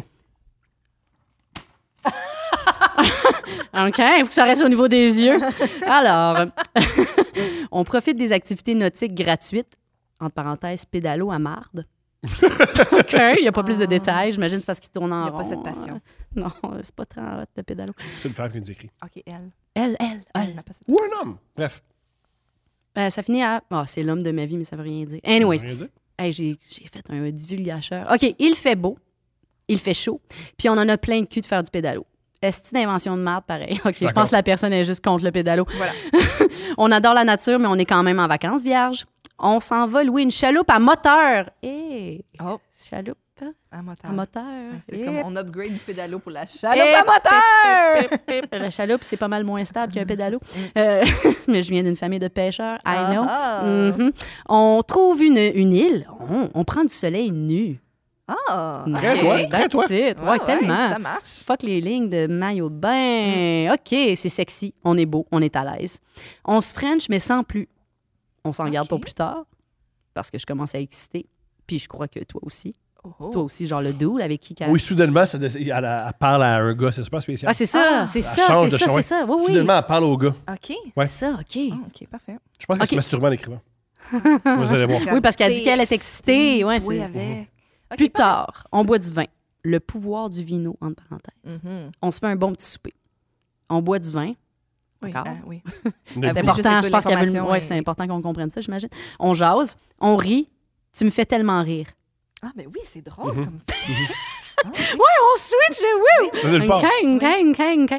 OK, il faut que ça reste au niveau des yeux. Alors, on profite des activités nautiques gratuites, entre parenthèses, pédalo à marde. OK, il n'y a pas plus de détails. J'imagine que c'est parce qu'il tourne en Il n'y a pas rond. cette passion. Non, c'est pas très en hot de pédalo. C'est une femme qui nous écrit. OK, elle. Elle. n'a pas cette Ou un homme. Bref. Ça finit à... Ah, c'est l'homme de ma vie, mais ça veut rien dire. Anyways, Rien dire. hey, j'ai fait un divulgacheur. OK, il fait beau, il fait chaud, puis on en a plein de cul de faire du pédalo. Est-ce d'invention de merde, pareil? OK, je D'accord. pense que la personne est juste contre le pédalo. Voilà. On adore la nature, mais on est quand même en vacances, vierge. On s'en va louer une chaloupe à moteur. Hé! Oh, Chaloupe à moteur. à moteur. Ouais, c'est Eh, comme on upgrade du pédalo pour la eh, chaloupe à moteur! pip, pip, pip. La chaloupe, c'est pas mal moins stable qu'un pédalo. Mais je viens d'une famille de pêcheurs, I know. Ah. Mhm. On trouve une île, on prend du soleil nu. Ah! Très ok. toi, très toi. That's it. Ouais, Ouais, tellement. ça marche. Fuck les lignes de maillot de bain. OK, c'est sexy. On est beau, on est à l'aise. On se french, mais sans plus. On s'en garde OK. pour plus tard, parce que je commence à exciter. Puis je crois que toi aussi. Oh, oh. Toi aussi, genre le dude avec qui... Oui, soudainement, elle parle à un gars. C'est super spécial. Ah, c'est ça, Ah. c'est Elle ça, change c'est de ça, choix. c'est ça. Oui, oui. Soudainement, elle parle au gars. OK. Ouais. C'est ça, OK. Ah, OK, parfait. Je pense qu'elle Ok. se masturbe en écrivant. Vous allez voir. Oui, parce qu'elle dit qu'elle est excitée. Ouais, Oui, c'est... avec. OK, Plus parfait. tard, on boit du vin. Le pouvoir du vino, entre parenthèses. Mhm. On se fait un bon petit souper. On boit du vin. Oui, D'accord. oui. C'est voulait juste important, inclure je pense qu'elle veut... l'information, Ouais, et- c'est important qu'on comprenne ça, j'imagine. On jase, on rit. Tu me fais tellement rire. Ah, mais oui, c'est drôle. Mhm. Comme... On switch, oui! Vous allez le part. OK.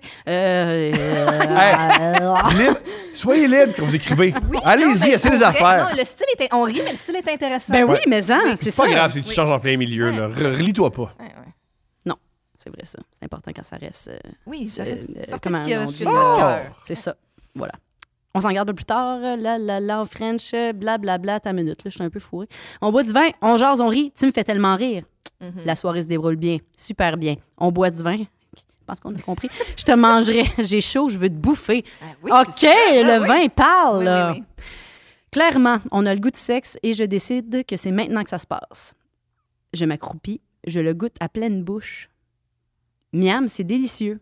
Libre. Soyez libre quand vous écrivez. Allez-y, essayez des affaires. Non, le style est... On rit, mais le style est intéressant. Ben oui, Ouais. mais ça, c'est C'est ça. pas grave si tu Oui. changes en plein milieu. Là. Relis-toi pas. Ouais, ouais. C'est vrai, ça. C'est important quand ça reste... Oui, ça Euh, reste... sortez comment ce qui a on ce dit? qui est sur votre cœur. C'est ça. Voilà. On s'en garde plus tard. En French, blablabla, ta minute. Là, je suis un peu fourrée. On boit du vin, on jase, on rit. Tu me fais tellement rire. Mhm. La soirée se déroule bien. Super bien. On boit du vin. pense qu'on a compris. Je te mangerai. J'ai chaud, je veux te bouffer. Oui, OK, c'est ça. le Oui. vin parle. Oui, là. oui, oui. Clairement, on a le goût de sexe et je décide que c'est maintenant que ça se passe. Je m'accroupis, je le goûte à pleine bouche. Miam, c'est délicieux.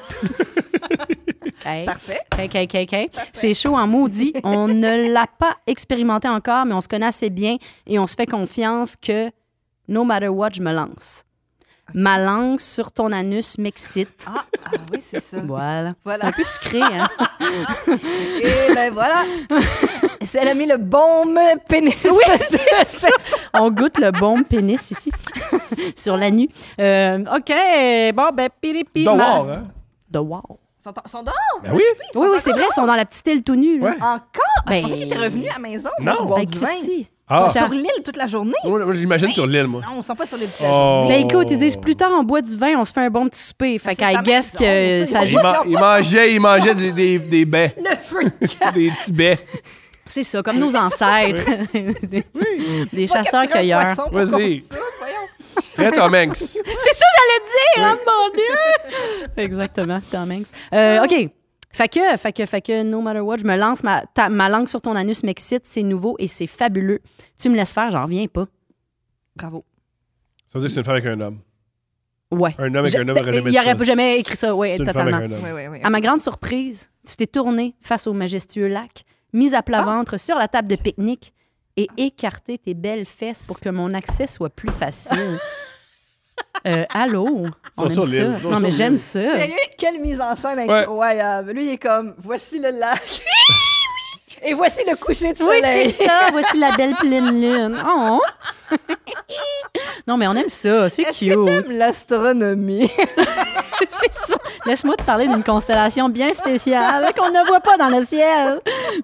OK. Parfait. OK. C'est chaud en maudit. On ne l'a pas expérimenté encore, mais on se connaît assez bien et on se fait confiance que no matter what, je me lance. Ma langue sur ton anus m'excite. Ah oui, c'est ça. Voilà. Voilà. C'est un peu sucré, hein? Et ben voilà. Elle a mis le bon pénis. Oui, c'est ça. On goûte le bon pénis ici, sur la nuit. OK, bon, ben, piripi. Dehors, hein? Dehors. Ils sont dehors. Ben oui. Oui, c'est vrai, ils sont dans la petite île tout nue. Là. Ouais. Encore? Ben, Je pensais qu'ils étaient revenus à la maison. Non. boire Ben, du vin. Christy. Ah. Ils sont sur l'île toute la journée. Moi, j'imagine sur l'île, moi. Non, ils sont pas sur l'île toute Oh. la journée. Ben écoute, ils disent plus tard, on boit du vin, on se fait un bon petit souper. Fait c'est qu'I sa guess maison, que ça, ça ils juste... Il mangeait des baies. Le freak. Des petits bais. C'est ça, comme nos ancêtres. des chasseurs-cueilleurs. Vas-y. Très Tom Hanks. C'est ça que j'allais dire, oh mon Dieu! Exactement, Tom Hanks. OK. Fait que, no matter what, je me lance, ma langue sur ton anus m'excite, c'est nouveau et c'est fabuleux. Tu me laisses faire, j'en reviens pas. Bravo. Ça veut dire que c'est une femme avec un homme. Ouais. Un homme avec un homme aurait jamais Il dit aurait ça. jamais écrit ça, oui, C'est une femme totalement. avec un homme. Oui. À ma grande surprise, tu t'es tourné face au majestueux lac, mise à plat ventre sur la table de pique-nique et écarté tes belles fesses pour que mon accès soit plus facile. Allô? On aime sur ça. l'île. Non, mais j'aime ça. Sérieux, quelle mise en scène incroyable. Lui, il est comme, voici le lac. Et voici le coucher de Oui, soleil. c'est ça. Voici la belle pleine lune. Oh! Non, mais on aime ça. C'est Est-ce que cute. t'aimes l'astronomie? C'est ça. Laisse-moi te parler d'une constellation bien spéciale qu'on ne voit pas dans le ciel.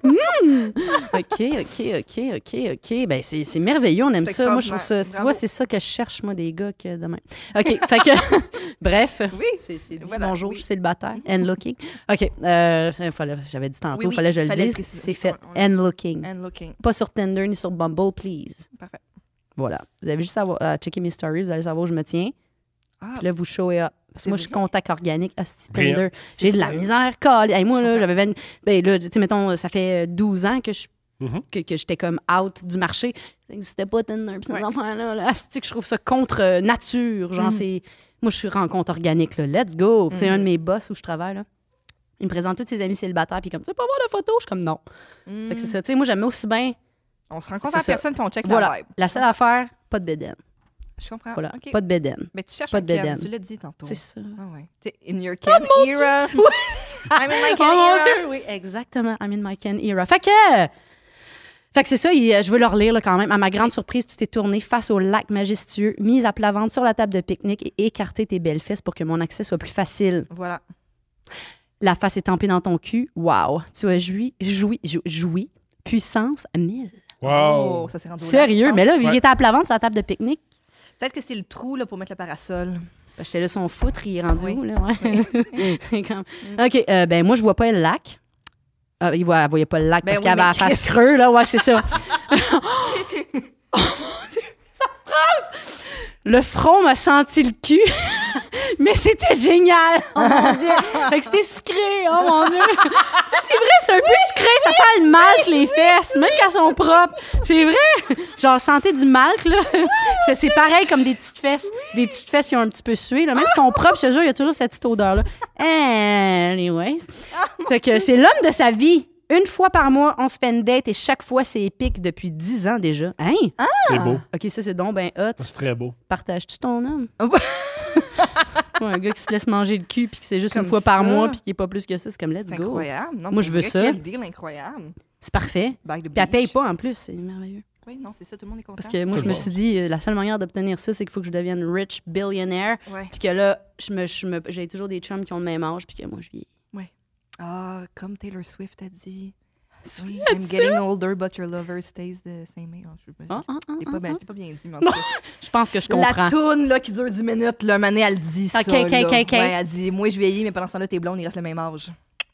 OK. Ben, c'est merveilleux. On aime C'est ça. Moi, je trouve ça. extraordinaire. Tu vois, c'est ça que je cherche, moi, des gars que demain. OK. Fait que, bref. Oui. C'est dit. Voilà, Bonjour, oui. je suis célibataire. And looking. OK. J'avais dit tantôt, Oui, il fallait que je le fallait dise. le préciser. C'est fait. Ouais. And looking. And looking. Pas sur Tinder ni sur Bumble, please. Parfait. Voilà. Vous avez juste à checker mes stories, vous allez savoir où je me tiens. Ah, Puis là, vous showez up. Parce que C'est moi, je suis vrai. contact organique, hostie Brillant. Tinder. J'ai de la ça. misère, calée. Hey, moi, là, comprends. j'avais 20... Ben là, tu sais, mettons, ça fait 12 ans que Mhm. que j'étais comme out du marché. Ça n'existait pas Tinder, puis ces Ouais. affaires-là. Là, asti que je trouve ça contre nature. Genre, c'est... Moi, je suis rencontre organique, là. Let's go. Tu sais, un de mes boss où je travaille, là, il me présente tous ses amis célibataires, puis comme, tu sais pas voir de photos? Je suis comme, non. Fait que c'est ça. Tu sais, moi, j'aime aussi bien... On se rencontre C'est en ça. personne puis on check Voilà. la vibe. La seule affaire, pas de bédaine. Je comprends. Voilà. OK. Pas de bédaine. Mais tu cherches pas un de Ken, bédaine. tu l'as dit tantôt. C'est ça. Ah ouais. T'es in your Ken era. I'm in my Ken Oh mon era. Dieu, oui, exactement. I'm in my Ken era. Fait que c'est ça, je veux leur lire là, quand même. À ma grande surprise, tu t'es tourné face au lac majestueux, mise à plat ventre sur la table de pique-nique et écarté tes belles fesses pour que mon accès soit plus facile. Voilà. La face est tempée dans ton cul. Wow. Tu as joui. Puissance 1000. Wow. Oh, ça s'est rendu au lac, Sérieux? je Mais là, pense. vu qu'il était à plat ventre sur la table de pique-nique, Peut-être que c'est le trou là, pour mettre le parasol. ben, j'étais là, son foutre, il est rendu Oui. où, là? Ouais. C'est comme... OK, ben moi, je vois pas le lac. Elle voyait pas le lac Ben parce oui, qu'elle avait mais la face Chris. creux, là. Ouais, c'est ça. Oh mon Dieu, sa phrase! Le front m'a senti le cul, mais c'était génial! Oh mon Dieu! Fait que c'était sucré, oh mon Dieu! Tu sais, c'est vrai, c'est un peu sucré, ça sent le malt, les fesses, même quand elles sont propres. C'est vrai! Genre, sentez du malt, là. C'est pareil comme des petites fesses qui ont un petit peu sué, là. Même si elles sont propres, je te jure, il y a toujours cette petite odeur-là. Anyways. Fait que c'est l'homme de sa vie. Une fois par mois, on se fait une date et chaque fois, c'est épique depuis 10 ans déjà. Hein? C'est beau. OK, ça, c'est donc ben hot. C'est très beau. Partages-tu ton homme? Ouais. Ouais, un gars qui se laisse manger le cul puis que c'est juste Comme une fois par ça. mois puis qui est pas plus que ça, c'est comme let's C'est go. incroyable. Non, Moi, pour je veux vrai, ça. Quel deal incroyable. C'est parfait. By the Puis elle paye beach. pas en plus, c'est merveilleux. Oui, non, c'est ça, tout le monde est content. Parce que moi, je me suis dit, la seule manière d'obtenir ça, c'est qu'il faut que je devienne rich billionaire. Ouais. Puis que là, j'ai toujours des chums qui ont le même âge puis que moi, je vis. Ah, comme Taylor Swift a dit. Oui, a I'm dit getting older, but your lover stays the same age. Je l'ai pas bien dit, mais en tout cas. Je pense que je comprends. La toune là, qui dure 10 minutes, là, Mané, elle dit ça. OK. là. Ouais, elle dit, moi, je vieillis, mais pendant ce temps-là, t'es blonde, il reste le même âge.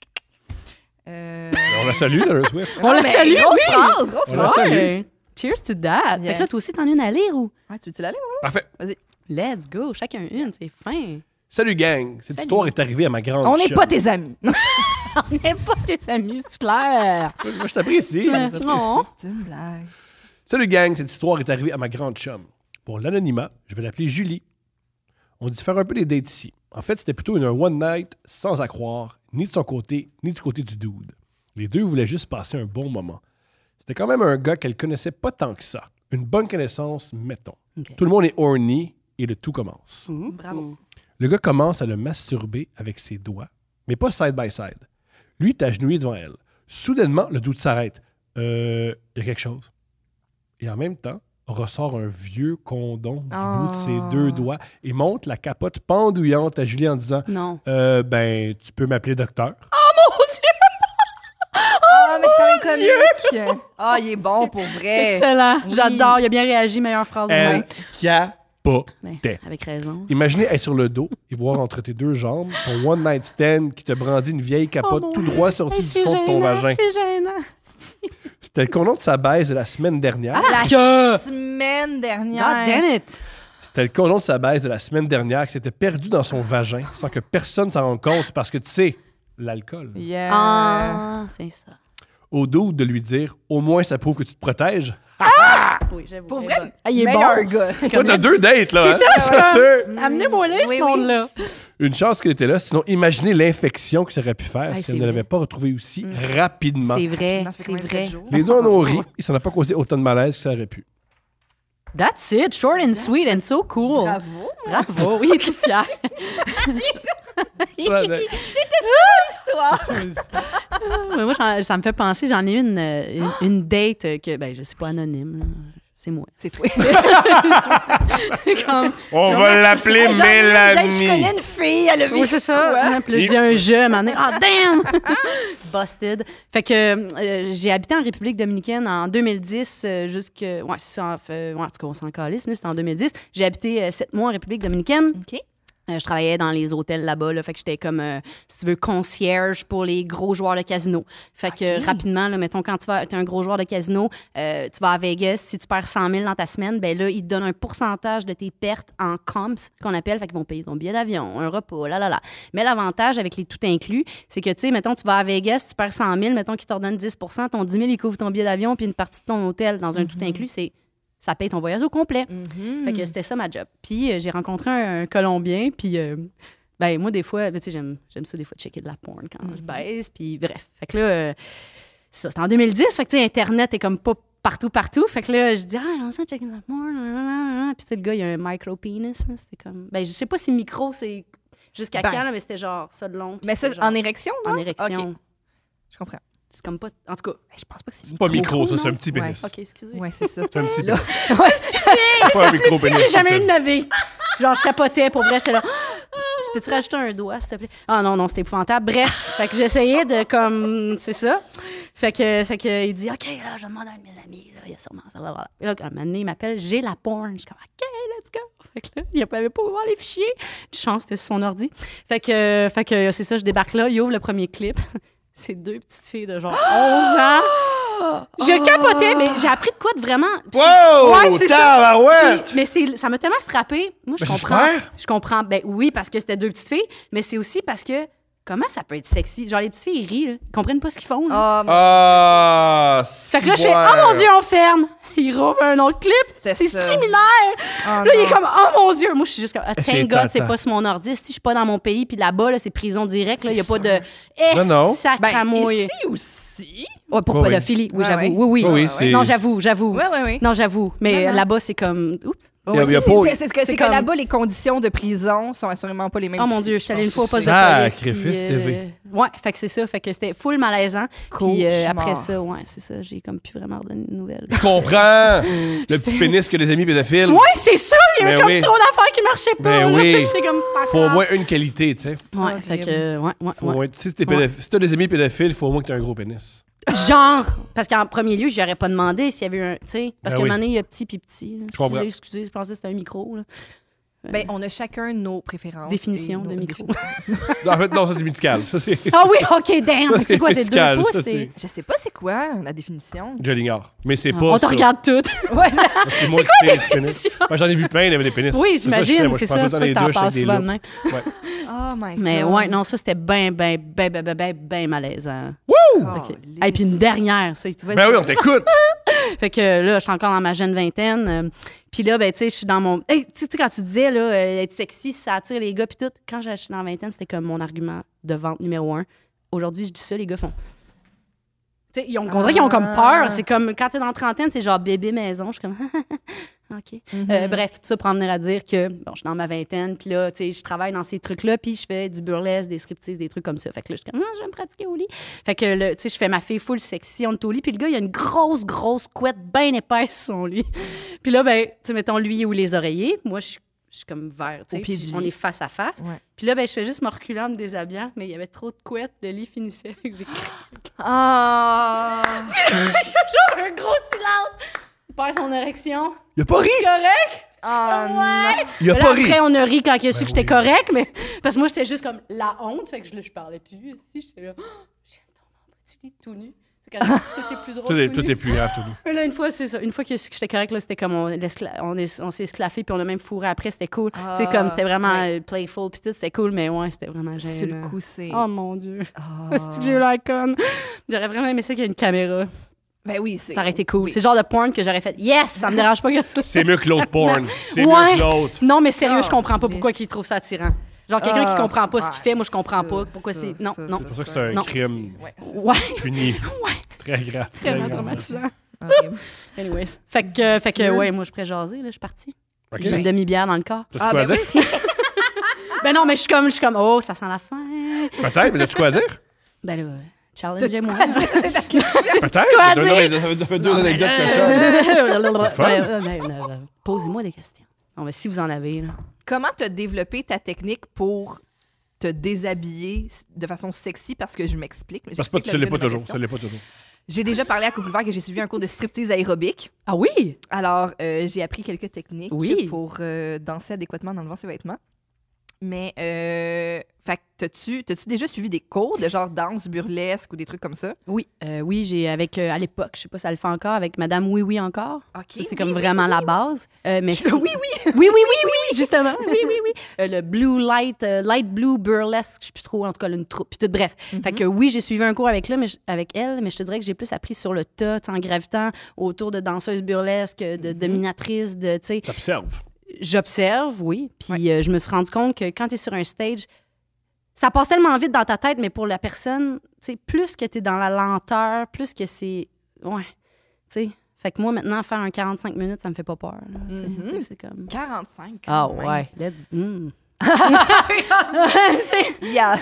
On la salue, Taylor Swift. On la mais salue, grosse oui! phrase, grosse On la phrase. salue. Ouais. Cheers to that! Yeah. Fait que là, toi aussi, t'en as une à lire ou? Ouais, tu veux-tu l'aller? Parfait. Let's go! Chacun une, c'est fin. Salut gang, cette Salut. histoire est arrivée à ma grande On n'est chum. pas tes amis. Non, On n'est pas tes amis, c'est clair. Moi, je t'apprécie. Non. c'est une blague. Salut gang, cette histoire est arrivée à ma grande chum. Pour l'anonymat, je vais l'appeler Julie. On dit faire un peu des dates ici. En fait, c'était plutôt une one night sans à croire, ni de son côté, ni du côté du dude. Les deux voulaient juste passer un bon moment. C'était quand même un gars qu'elle connaissait pas tant que ça. Une bonne connaissance, mettons. Ok. Tout le monde est horny et le tout commence. Bravo. Le gars commence à le masturber avec ses doigts, mais pas side by side. Lui est agenouillé devant elle. Soudainement, le doute s'arrête. Il y a quelque chose. Et en même temps, ressort un vieux condom du bout de ses 2 doigts et monte la capote pendouillante à Julie en disant Non. Ben, tu peux m'appeler docteur. Mon Dieu! Ah, mais c'est quand même comique. Ah, il est bon pour C'est vrai. excellent. Oui. J'adore. Il a bien réagi. Meilleure phrase du Elle monde. capotait. Ben, avec raison. Imaginez être sur le dos et voir entre tes 2 jambes ton one night stand qui te brandit une vieille capote Oh, tout droit sortie Hey, du fond de ton vagin. C'est gênant. C'était le condom de sa baise de la semaine dernière. La Que- semaine dernière. God damn it! C'était le condom de sa baise de la semaine dernière qui s'était perdu dans son vagin sans que personne s'en rende compte parce que, tu sais, l'alcool. Yeah. Ah, c'est ça. Au dos de lui dire « Au moins, ça prouve que tu te protèges. Oui, j'avoue. Pour il est vrai, bon. Ah, il est meilleur bon. gars. » Toi, t'as 2 dates, là. C'est hein? ça, je suis Deux. comme... Amenez-moi là, Oui, ce monde-là. Une chance qu'il était là. Sinon, imaginez l'infection que ça aurait pu faire Hey, si c'est elle ne vrai. l'avait pas retrouvé aussi rapidement. C'est vrai, Ça fait c'est combien de vrai. jours? Les deux en ont ri. Il s'en a pas causé autant de malaise que ça aurait pu. That's it. Short and sweet and so cool. Bravo. Bravo. Oui, il est tout fier. Histoire. Mais moi, ça me fait penser, j'en ai eu une date que, ben, je sais pas, anonyme. là. C'est moi. C'est toi. C'est comme... On va l'appeler Je connais une fille, elle a vu. Oui, c'est ça. Puis là, je dis un jeu à un moment donné. Ah, damn! Busted. Fait que j'ai habité en République dominicaine en 2010 jusque... Ouais, c'est ça. Ouais, en tout cas, on s'en calisse, c'était en 2010. J'ai habité 7 mois en République dominicaine. OK. Je travaillais dans les hôtels là-bas, là, fait que j'étais comme, si tu veux, concierge pour les gros joueurs de casino. Fait que OK. rapidement, là, mettons, quand tu es un gros joueur de casino, tu vas à Vegas, si tu perds 100 000 dans ta semaine, ben là, ils te donnent un pourcentage de tes pertes en comps, qu'on appelle, fait qu'ils vont payer ton billet d'avion, un repas, là. Mais l'avantage avec les tout inclus, c'est que, tu sais, mettons, tu vas à Vegas, tu perds 100 000, mettons qu'ils te redonnent 10 ton 10 000, ils couvrent ton billet d'avion, puis une partie de ton hôtel dans un tout inclus, ça paye ton voyage au complet. Fait que c'était ça ma job. Puis j'ai rencontré un Colombien, puis ben moi des fois, tu sais, j'aime ça des fois checker de la porn quand je baise, puis bref. Fait que là, c'est ça, c'était en 2010, fait que tu sais, Internet est comme pas partout. Fait que là, je dis, on s'en checker de la porn, puis tu sais, le gars, il a un micro-penis, là, c'était comme, ben je sais pas si micro, c'est jusqu'à Ben. quand, là, mais c'était genre ça de long. puis Mais ça, c'était genre en érection, non? en érection. OK. Je comprends. C'est comme pas, en tout cas, Je pense pas que c'est C'est pas micro, ça, non? c'est un petit Ouais. pénis. OK, excusez. Ouais, c'est ça. C'est un petit Là. pénis. Ouais, C'est pas un micro pénis. J'ai jamais eu de navet. Genre, je capotais, pour vrai, j'étais là. Je peux-tu rajouter un doigt, s'il te plaît? Ah non, c'était épouvantable. Bref, fait que j'essayais de, comme, c'est ça. Fait que il dit, OK, là, je vais demander à un de mes amis, là, il y a sûrement ça, là. Et là, un moment donné, il m'appelle, j'ai la porn. Je suis comme, OK, let's go. Fait que là, il n'avait pas ouvert les fichiers. Une chance, c'était sur son ordi. Fait que c'est ça, je débarque là, il ouvre le premier clip. C'est 2 petites filles de genre 11 ans. Je capotais, mais j'ai appris de quoi de vraiment. Wow! Ouais, c'est ça. Tabarouette! Mais ça m'a tellement frappé. Moi, je Ben, c'est comprends. super. Je comprends. Ben oui, parce que c'était 2 petites filles, mais c'est aussi parce que comment ça peut être sexy? Genre, les petites filles, ils rient, là. Ils comprennent pas ce qu'ils font. Là. Ah! Fait que là, je fais, oh mon Dieu, on ferme. Il rouvre un autre clip. C'est ça. similaire. Oh, Là, il est non. comme, oh mon Dieu. Moi, je suis juste comme, C'est thank God, c'est tentant. pas sur mon ordi. Si je suis pas dans mon pays, puis là-bas, là, c'est prison directe. Il n'y a pas de. Non, non. Sacramouille. Ben, ici aussi. Ouais, pour Ouais, pédophilie. Oui, Ouais, j'avoue. ouais. Oui. Oui, oui, c'est- Non, j'avoue. Ouais. Non, j'avoue. Mais Non, non. là-bas, c'est comme. Oups. Il y a Ouais, pas- c'est c'est que comme- là-bas, les conditions de prison sont assurément pas les mêmes. Oh mon qu'ici. Dieu, je suis allée une fois au poste de police. Sacrifice puis, TV. Ouais, fait que c'est ça. Fait que c'était full malaisant. Puis Cauchemar. après ça, ouais, c'est ça. J'ai comme plus vraiment redonné de nouvelles. Je comprends! Le petit pénis que les amis pédophiles. Ouais, c'est ça. Il y avait Ben comme oui. trop d'affaires qui marchaient pas. Ben là. oui. Fait que j'étais comme fuck Faut au off. moins une qualité, tu sais. Ouais, fait que, ouais. Faut au moins- Si t'as des amis pédophiles, il faut au moins que t'aies un gros pénis. Genre, parce qu'en premier lieu, j'aurais pas demandé s'il y avait eu un. Tu sais, parce Ben qu'à un oui. moment donné, il y a petit puis petit. là. Je comprends. Excusez, je pensais que c'était un micro. Là. Ben, on a chacun nos préférences. Définition et de nos micro. En fait, non, ça, c'est médical. Ça, c'est... Ah oui, OK, damn! Ça, C'est quoi, c'est 2 médical, pouces? ça, C'est... Je sais pas c'est quoi la définition. Je l'ignore. Mais c'est Ah, pas on te ça. regarde toutes. Ouais, ça... C'est moi qui fais les pénis. Moi, j'en ai vu plein, il y avait des pénis. Oui, C'est ça que je fais. j'imagine, Moi, je c'est prends ça. tout C'est dans ça les que t'en douches parles avec des souvent de loups. même. Oh my God. Mais ouais, non, ça, c'était ben malaisant. Oh, OK. lisse. Et puis une dernière, ça. Vas-y. Ben oui, on t'écoute. Fait que là, je suis encore dans ma jeune vingtaine. Puis là, ben, tu sais, je suis dans mon. Hey, tu sais, quand tu disais, là, être sexy, ça attire les gars, puis tout. Quand je suis dans la vingtaine, c'était comme mon argument de vente numéro 1. Aujourd'hui, je dis ça, les gars font. Tu sais, on dirait qu'ils ont comme peur. C'est comme quand t'es dans la trentaine, c'est genre bébé maison. Je suis comme. OK. Bref, tout ça pour en venir à dire que, bon, je suis dans ma vingtaine, puis là, tu sais, je travaille dans ces trucs-là, puis je fais du burlesque, des striptease, des trucs comme ça. Fait que là, je suis comme, je vais me pratiquer au lit. Fait que, là, tu sais, je fais ma fille full sexy, on est au lit, puis le gars, il a une grosse couette bien épaisse sur son lit. Puis là, ben, tu sais, mettons, lui ou les oreillers. Moi, je suis comme vert, tu Au pied sais, du on lit. est face à face. Ouais. Puis là, ben, je fais juste me reculer en me déshabillant, mais il y avait trop de couettes, le lit finissait. Fait que j'ai critiqué. Ah! Genre un gros silence. Il perd son érection. Il a pas ri. Correct? Ah, Ouais. Il a Là, pas ri. après, on a ri quand il a su que j'étais oui. correct, mais parce que moi, j'étais juste comme la honte. Fait que je parlais plus. Si, j'étais là, je viens de tomber en bas du lit tout nu. C'est quand même c'était plus drôle. Tout est plus grave, tout. Mais là, une fois, c'est ça. Une fois qu'il a su que j'étais correct, là, c'était comme on s'est esclaffé, puis on a même fourré après. C'était cool. Ah, C'est comme, c'était vraiment ouais. Playful, puis tout, c'était cool, mais ouais, c'était vraiment Sur gênant. le coup, c'est... Oh mon Dieu. Ah. C'est que j'ai eu l'icône. J'aurais vraiment aimé ça qu'il y ait une caméra. Ben oui, c'est... Ça aurait été cool. Oui. C'est le genre de porn que j'aurais fait. Yes, ça me dérange pas que ça. C'est mieux que l'autre porn. C'est Ouais. mieux que l'autre. Non, mais sérieux, je Ah, comprends pas mais pourquoi il trouve ça attirant. Genre quelqu'un qui comprend pas ce qu'il ouais, fait, moi je comprends ça, pas pourquoi ça, c'est. Non, ça, non. C'est pour ça que c'est un Non. crime Ouais, Ouais, puni. Très grave. très tellement grave. traumatisant. horrible. Anyways. Fait que ouais, moi je pourrais jaser, là, je suis partie. OK. J'ai une demi-bière dans le corps. T'as-tu quoi à ben dire? Ben non, mais je suis comme, oh, ça sent la fin. Peut-être, mais as-tu quoi à dire? Ben là, challenge-moi. Peut-être. quoi à Non, mais ça fait deux anecdotes que ça. Ouais, posez-moi des questions. Non, mais si vous en avez, là. Comment t'as développé ta technique pour te déshabiller de façon sexy? Parce que je m'explique. mais Parce que j'explique ça l'est l'objet pas de ma toujours. question. Ça l'est pas toujours. J'ai déjà parlé à Couple Vert que j'ai suivi un cours de striptease aérobique. Ah oui? Alors, j'ai appris quelques techniques Oui. pour danser adéquatement en enlevant ses vêtements. Mais, fait que t'as-tu déjà suivi des cours de genre danse burlesque ou des trucs comme ça? Oui, oui, j'ai avec, à l'époque, je sais pas si ça le fait encore, avec Madame Oui Oui encore. OK. Ça, c'est comme vraiment la base. Mais Oui, oui, justement. Oui. Le Blue Light, Light Blue Burlesque, je sais plus trop, en tout cas, là, une troupe. Puis tout, bref. Fait que oui, j'ai suivi un cours avec elle, mais je te dirais que j'ai plus appris sur le tas, tu sais, en gravitant autour de danseuses burlesques, de dominatrices, de, tu sais. T'observes. J'observe, oui. Puis je me suis rendu compte que quand tu es sur un stage, ça passe tellement vite dans ta tête, mais pour la personne, tu sais, plus que tu es dans la lenteur, plus que c'est. Ouais. Tu sais. Fait que moi, maintenant, faire un 45 minutes, ça me fait pas peur. Là, tu sais. C'est comme. 45. Ah quand même. ouais, let's. Yes.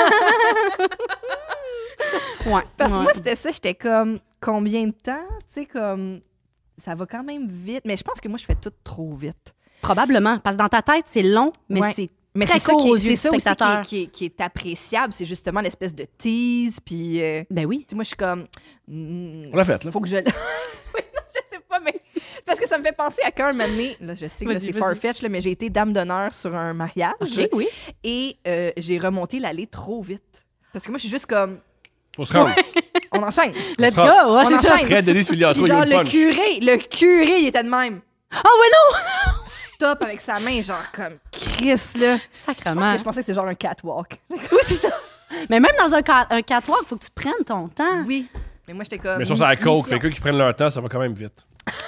Ouais. Parce que ouais. moi, c'était ça. J'étais comme, combien de temps? Tu sais, comme, ça va quand même vite. Mais je pense que moi, je fais tout trop vite. Probablement. Parce que dans ta tête, c'est long, mais Ouais. c'est. Mais Très c'est ça, court aux c'est yeux du ça aussi spectateur. qui est appréciable. C'est justement l'espèce de tease. Puis, Ben oui. tu sais, moi, je suis comme. On l'a fait, là. Faut que je. Oui, non, je sais pas, mais. Parce que ça me fait penser à quand un moment donné, là, je sais que là, Vas-y, c'est vas-y. farfetch, là, mais j'ai été dame d'honneur sur un mariage. OK, oui. Et j'ai remonté l'allée trop vite. Parce que moi, je suis juste comme. Faut se rendre. On enchaîne. Let's On go. Ouais, on c'est ça. enchaîne. Très Denise Puis Filiatro, il y a genre, une punch. le curé, il était de même. Ah ouais, non! Stop avec sa main, genre comme Chris, là. Je Sacrement. pensais que c'était genre un catwalk. Oui, c'est ça. Mais même dans un catwalk, il faut que tu prennes ton temps. Oui. Mais moi, j'étais comme. Mais ça, c'est à la coke. mission. Quelqu'un qui prenne leur temps, ça va quand même vite.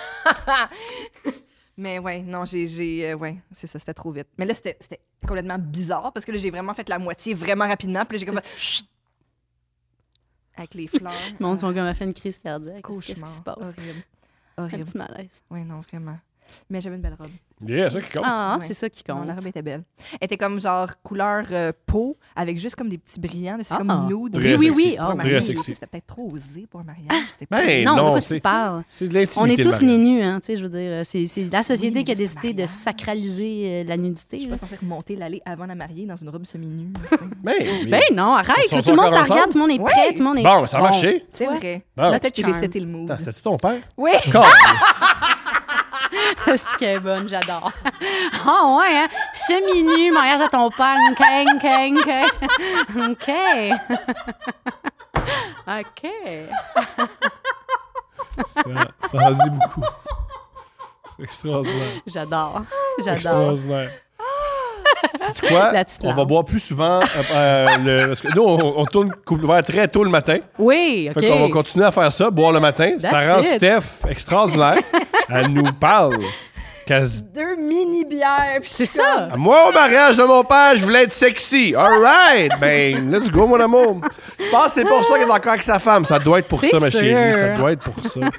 Mais ouais, non, ouais, c'est ça, c'était trop vite. Mais là, c'était complètement bizarre parce que là, j'ai vraiment fait la moitié vraiment rapidement. Puis là, j'ai comme. Chut! Avec les fleurs. Le monde sont comme a fait une crise cardiaque. Cauchemar. Qu'est-ce qui se passe? Horrible. Un Horrible. petit malaise. Oui, non, vraiment. Mais j'avais une belle robe. Yeah, ça qui compte. Ah, Ouais. c'est ça qui compte. Non, la robe était belle. Elle était comme genre couleur peau avec juste comme des petits brillants. là. C'est Ah. comme nude. Très Oui, sexy. Ah, Pour un Très mariage, sexy. c'était peut-être trop osé pour un mariage. Je sais pas. Ben, Non, de non, quoi c'est tu parles? c'est de l'intimité. On est tous le nés mariage. nus, hein, tu sais, je veux dire. C'est la société Oui, qui a mais c'est décidé un de mariage. sacraliser la nudité. Je suis là. pas censée remonter l'allée avant la mariée dans une robe semi-nue. Ben, Ben non, arrête. Ils sont Tout le monde encore te regarde, tout le monde est Ouais. prêt, tout le monde est... Bon, ça a marché. C'est Ouais. vrai. Bon. Peut-être que j'ai Charme. seté le mood. Attends, c'était-tu ton père? Oui. Calisse. C'est qu'elle est bonne, j'adore. Ah ouais, hein? Semi-nu, mariage à ton père. OK. Ça en dit beaucoup. C'est extraordinaire. J'adore. Extraordinaire. C'est quoi? La petite On va larme. boire plus souvent. Parce que nous, on tourne couple ouvert très tôt le matin. Oui, OK. Fait qu'on va continuer à faire ça, boire le matin. Ça That's rend it. Steph extraordinaire. Elle nous parle. Deux mini-bières. puis C'est je suis comme, ça. Moi, au mariage de mon père, je voulais être sexy. All right. Ben, let's go, mon amour. Je pense que c'est pour ça qu'il est encore avec sa femme. Ça doit être pour C'est ça, ma sûr. chérie. Ça doit être pour ça.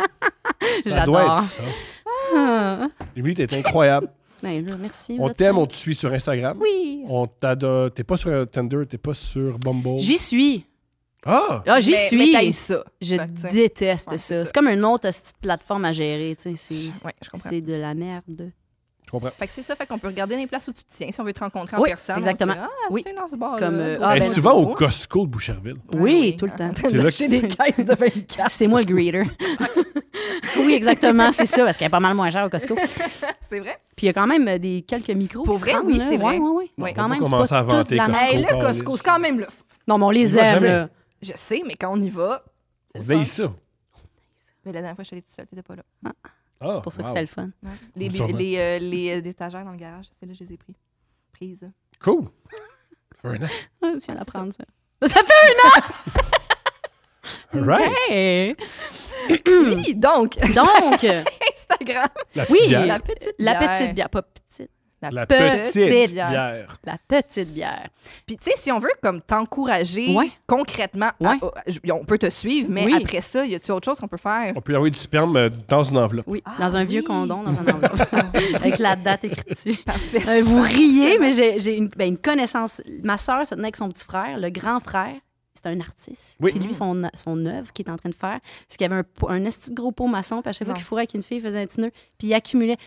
Ça doit J'adore. être ça. Ah. Émilie, t'es incroyable. Ben, là, merci. vous On êtes t'aime, fin. on te suit sur Instagram. Oui. On t'adore. T'es pas sur Tinder, t'es pas sur Bumble. J'y suis. Ah! Ah, j'y mais suis. t'haïs ça. Je Fait que, tu sais. déteste Ouais, ça. c'est ça. C'est comme une autre petite plateforme à gérer. Tu sais, Ouais, je comprends. c'est de la merde. Je comprends. Fait que c'est ça, fait qu'on peut regarder les places où tu te tiens si on veut te rencontrer en Oui, personne. exactement. On dit, ah, Oui. c'est dans ce bar. Comme, là, ah, Elle est ben, souvent au gros. Costco de Boucherville. Oui, tout le temps. C'est là là des caisses de 24. C'est moi le greeter. Oui, exactement, c'est ça, parce qu'elle est pas mal moins chère au Costco. C'est vrai? Puis il y a quand même quelques micros Pour qui vrai, se rendent, oui, là. c'est vrai. Ouais. Ouais. Quand On va même, pas c'est commencer pas à vanter toute la Costco. Hey, le Calice. Costco, c'est quand même là. Non, mais on les On y va aime, jamais. là. Je sais, mais quand on y va. On veille ça. Mais la dernière fois, je suis allée toute seule, t'étais pas là. Ah, C'est pour ça que wow. c'était le fun. Ouais. Les, Sûrement. les étagères dans le garage, c'est là que je les ai prises. Cool. Ça fait un an. Ah, tiens, à prendre ça. Ça fait All right. Hey! Oui, donc, Donc, Instagram. La petite Oui. bière. La petite la bière. petite bière, pas petite, La petite petite bière. bière. la petite bière. Puis, tu sais, si on veut comme t'encourager Ouais. concrètement, Ouais. on peut te suivre, mais Oui. après ça, y a-tu autre chose qu'on peut faire? On peut envoyer du sperme dans une enveloppe. Oui, Ah, dans un vieux oui. condom, dans un enveloppe, avec la date écrite dessus. Parfait. Vous super. riez, mais j'ai une connaissance. Ma sœur se tenait avec son petit frère, le grand frère. C'est un artiste. Oui. Puis lui, son œuvre qu'il est en train de faire, c'est qu'il y avait un esti de gros pot maçon, puis à chaque fois Non. qu'il fourrait avec une fille, il faisait un petit nœud, puis il accumulait.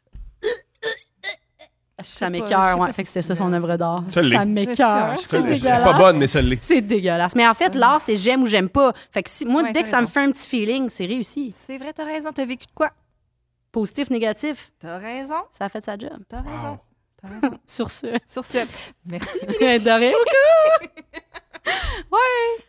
Ça pas, je m'écœure, sais ouais. pas Fait que si c'était ça c'est son une œuvre d'art. Ça l'est. Ça m'écœure. Ça, C'est C'est dégueulasse. pas bonne, mais ça l'est. C'est dégueulasse. Mais en fait, l'art, c'est j'aime ou j'aime pas. Fait que moi, Ouais, dès t'as que ça me raison. fait un petit feeling, c'est réussi. C'est vrai, t'as raison. T'as vécu de quoi? Positif, négatif, T'as raison. ça a fait sa job. T'as raison. Wow. T'as raison. Sur ce. Sur ce, merci. De rien. Ouais.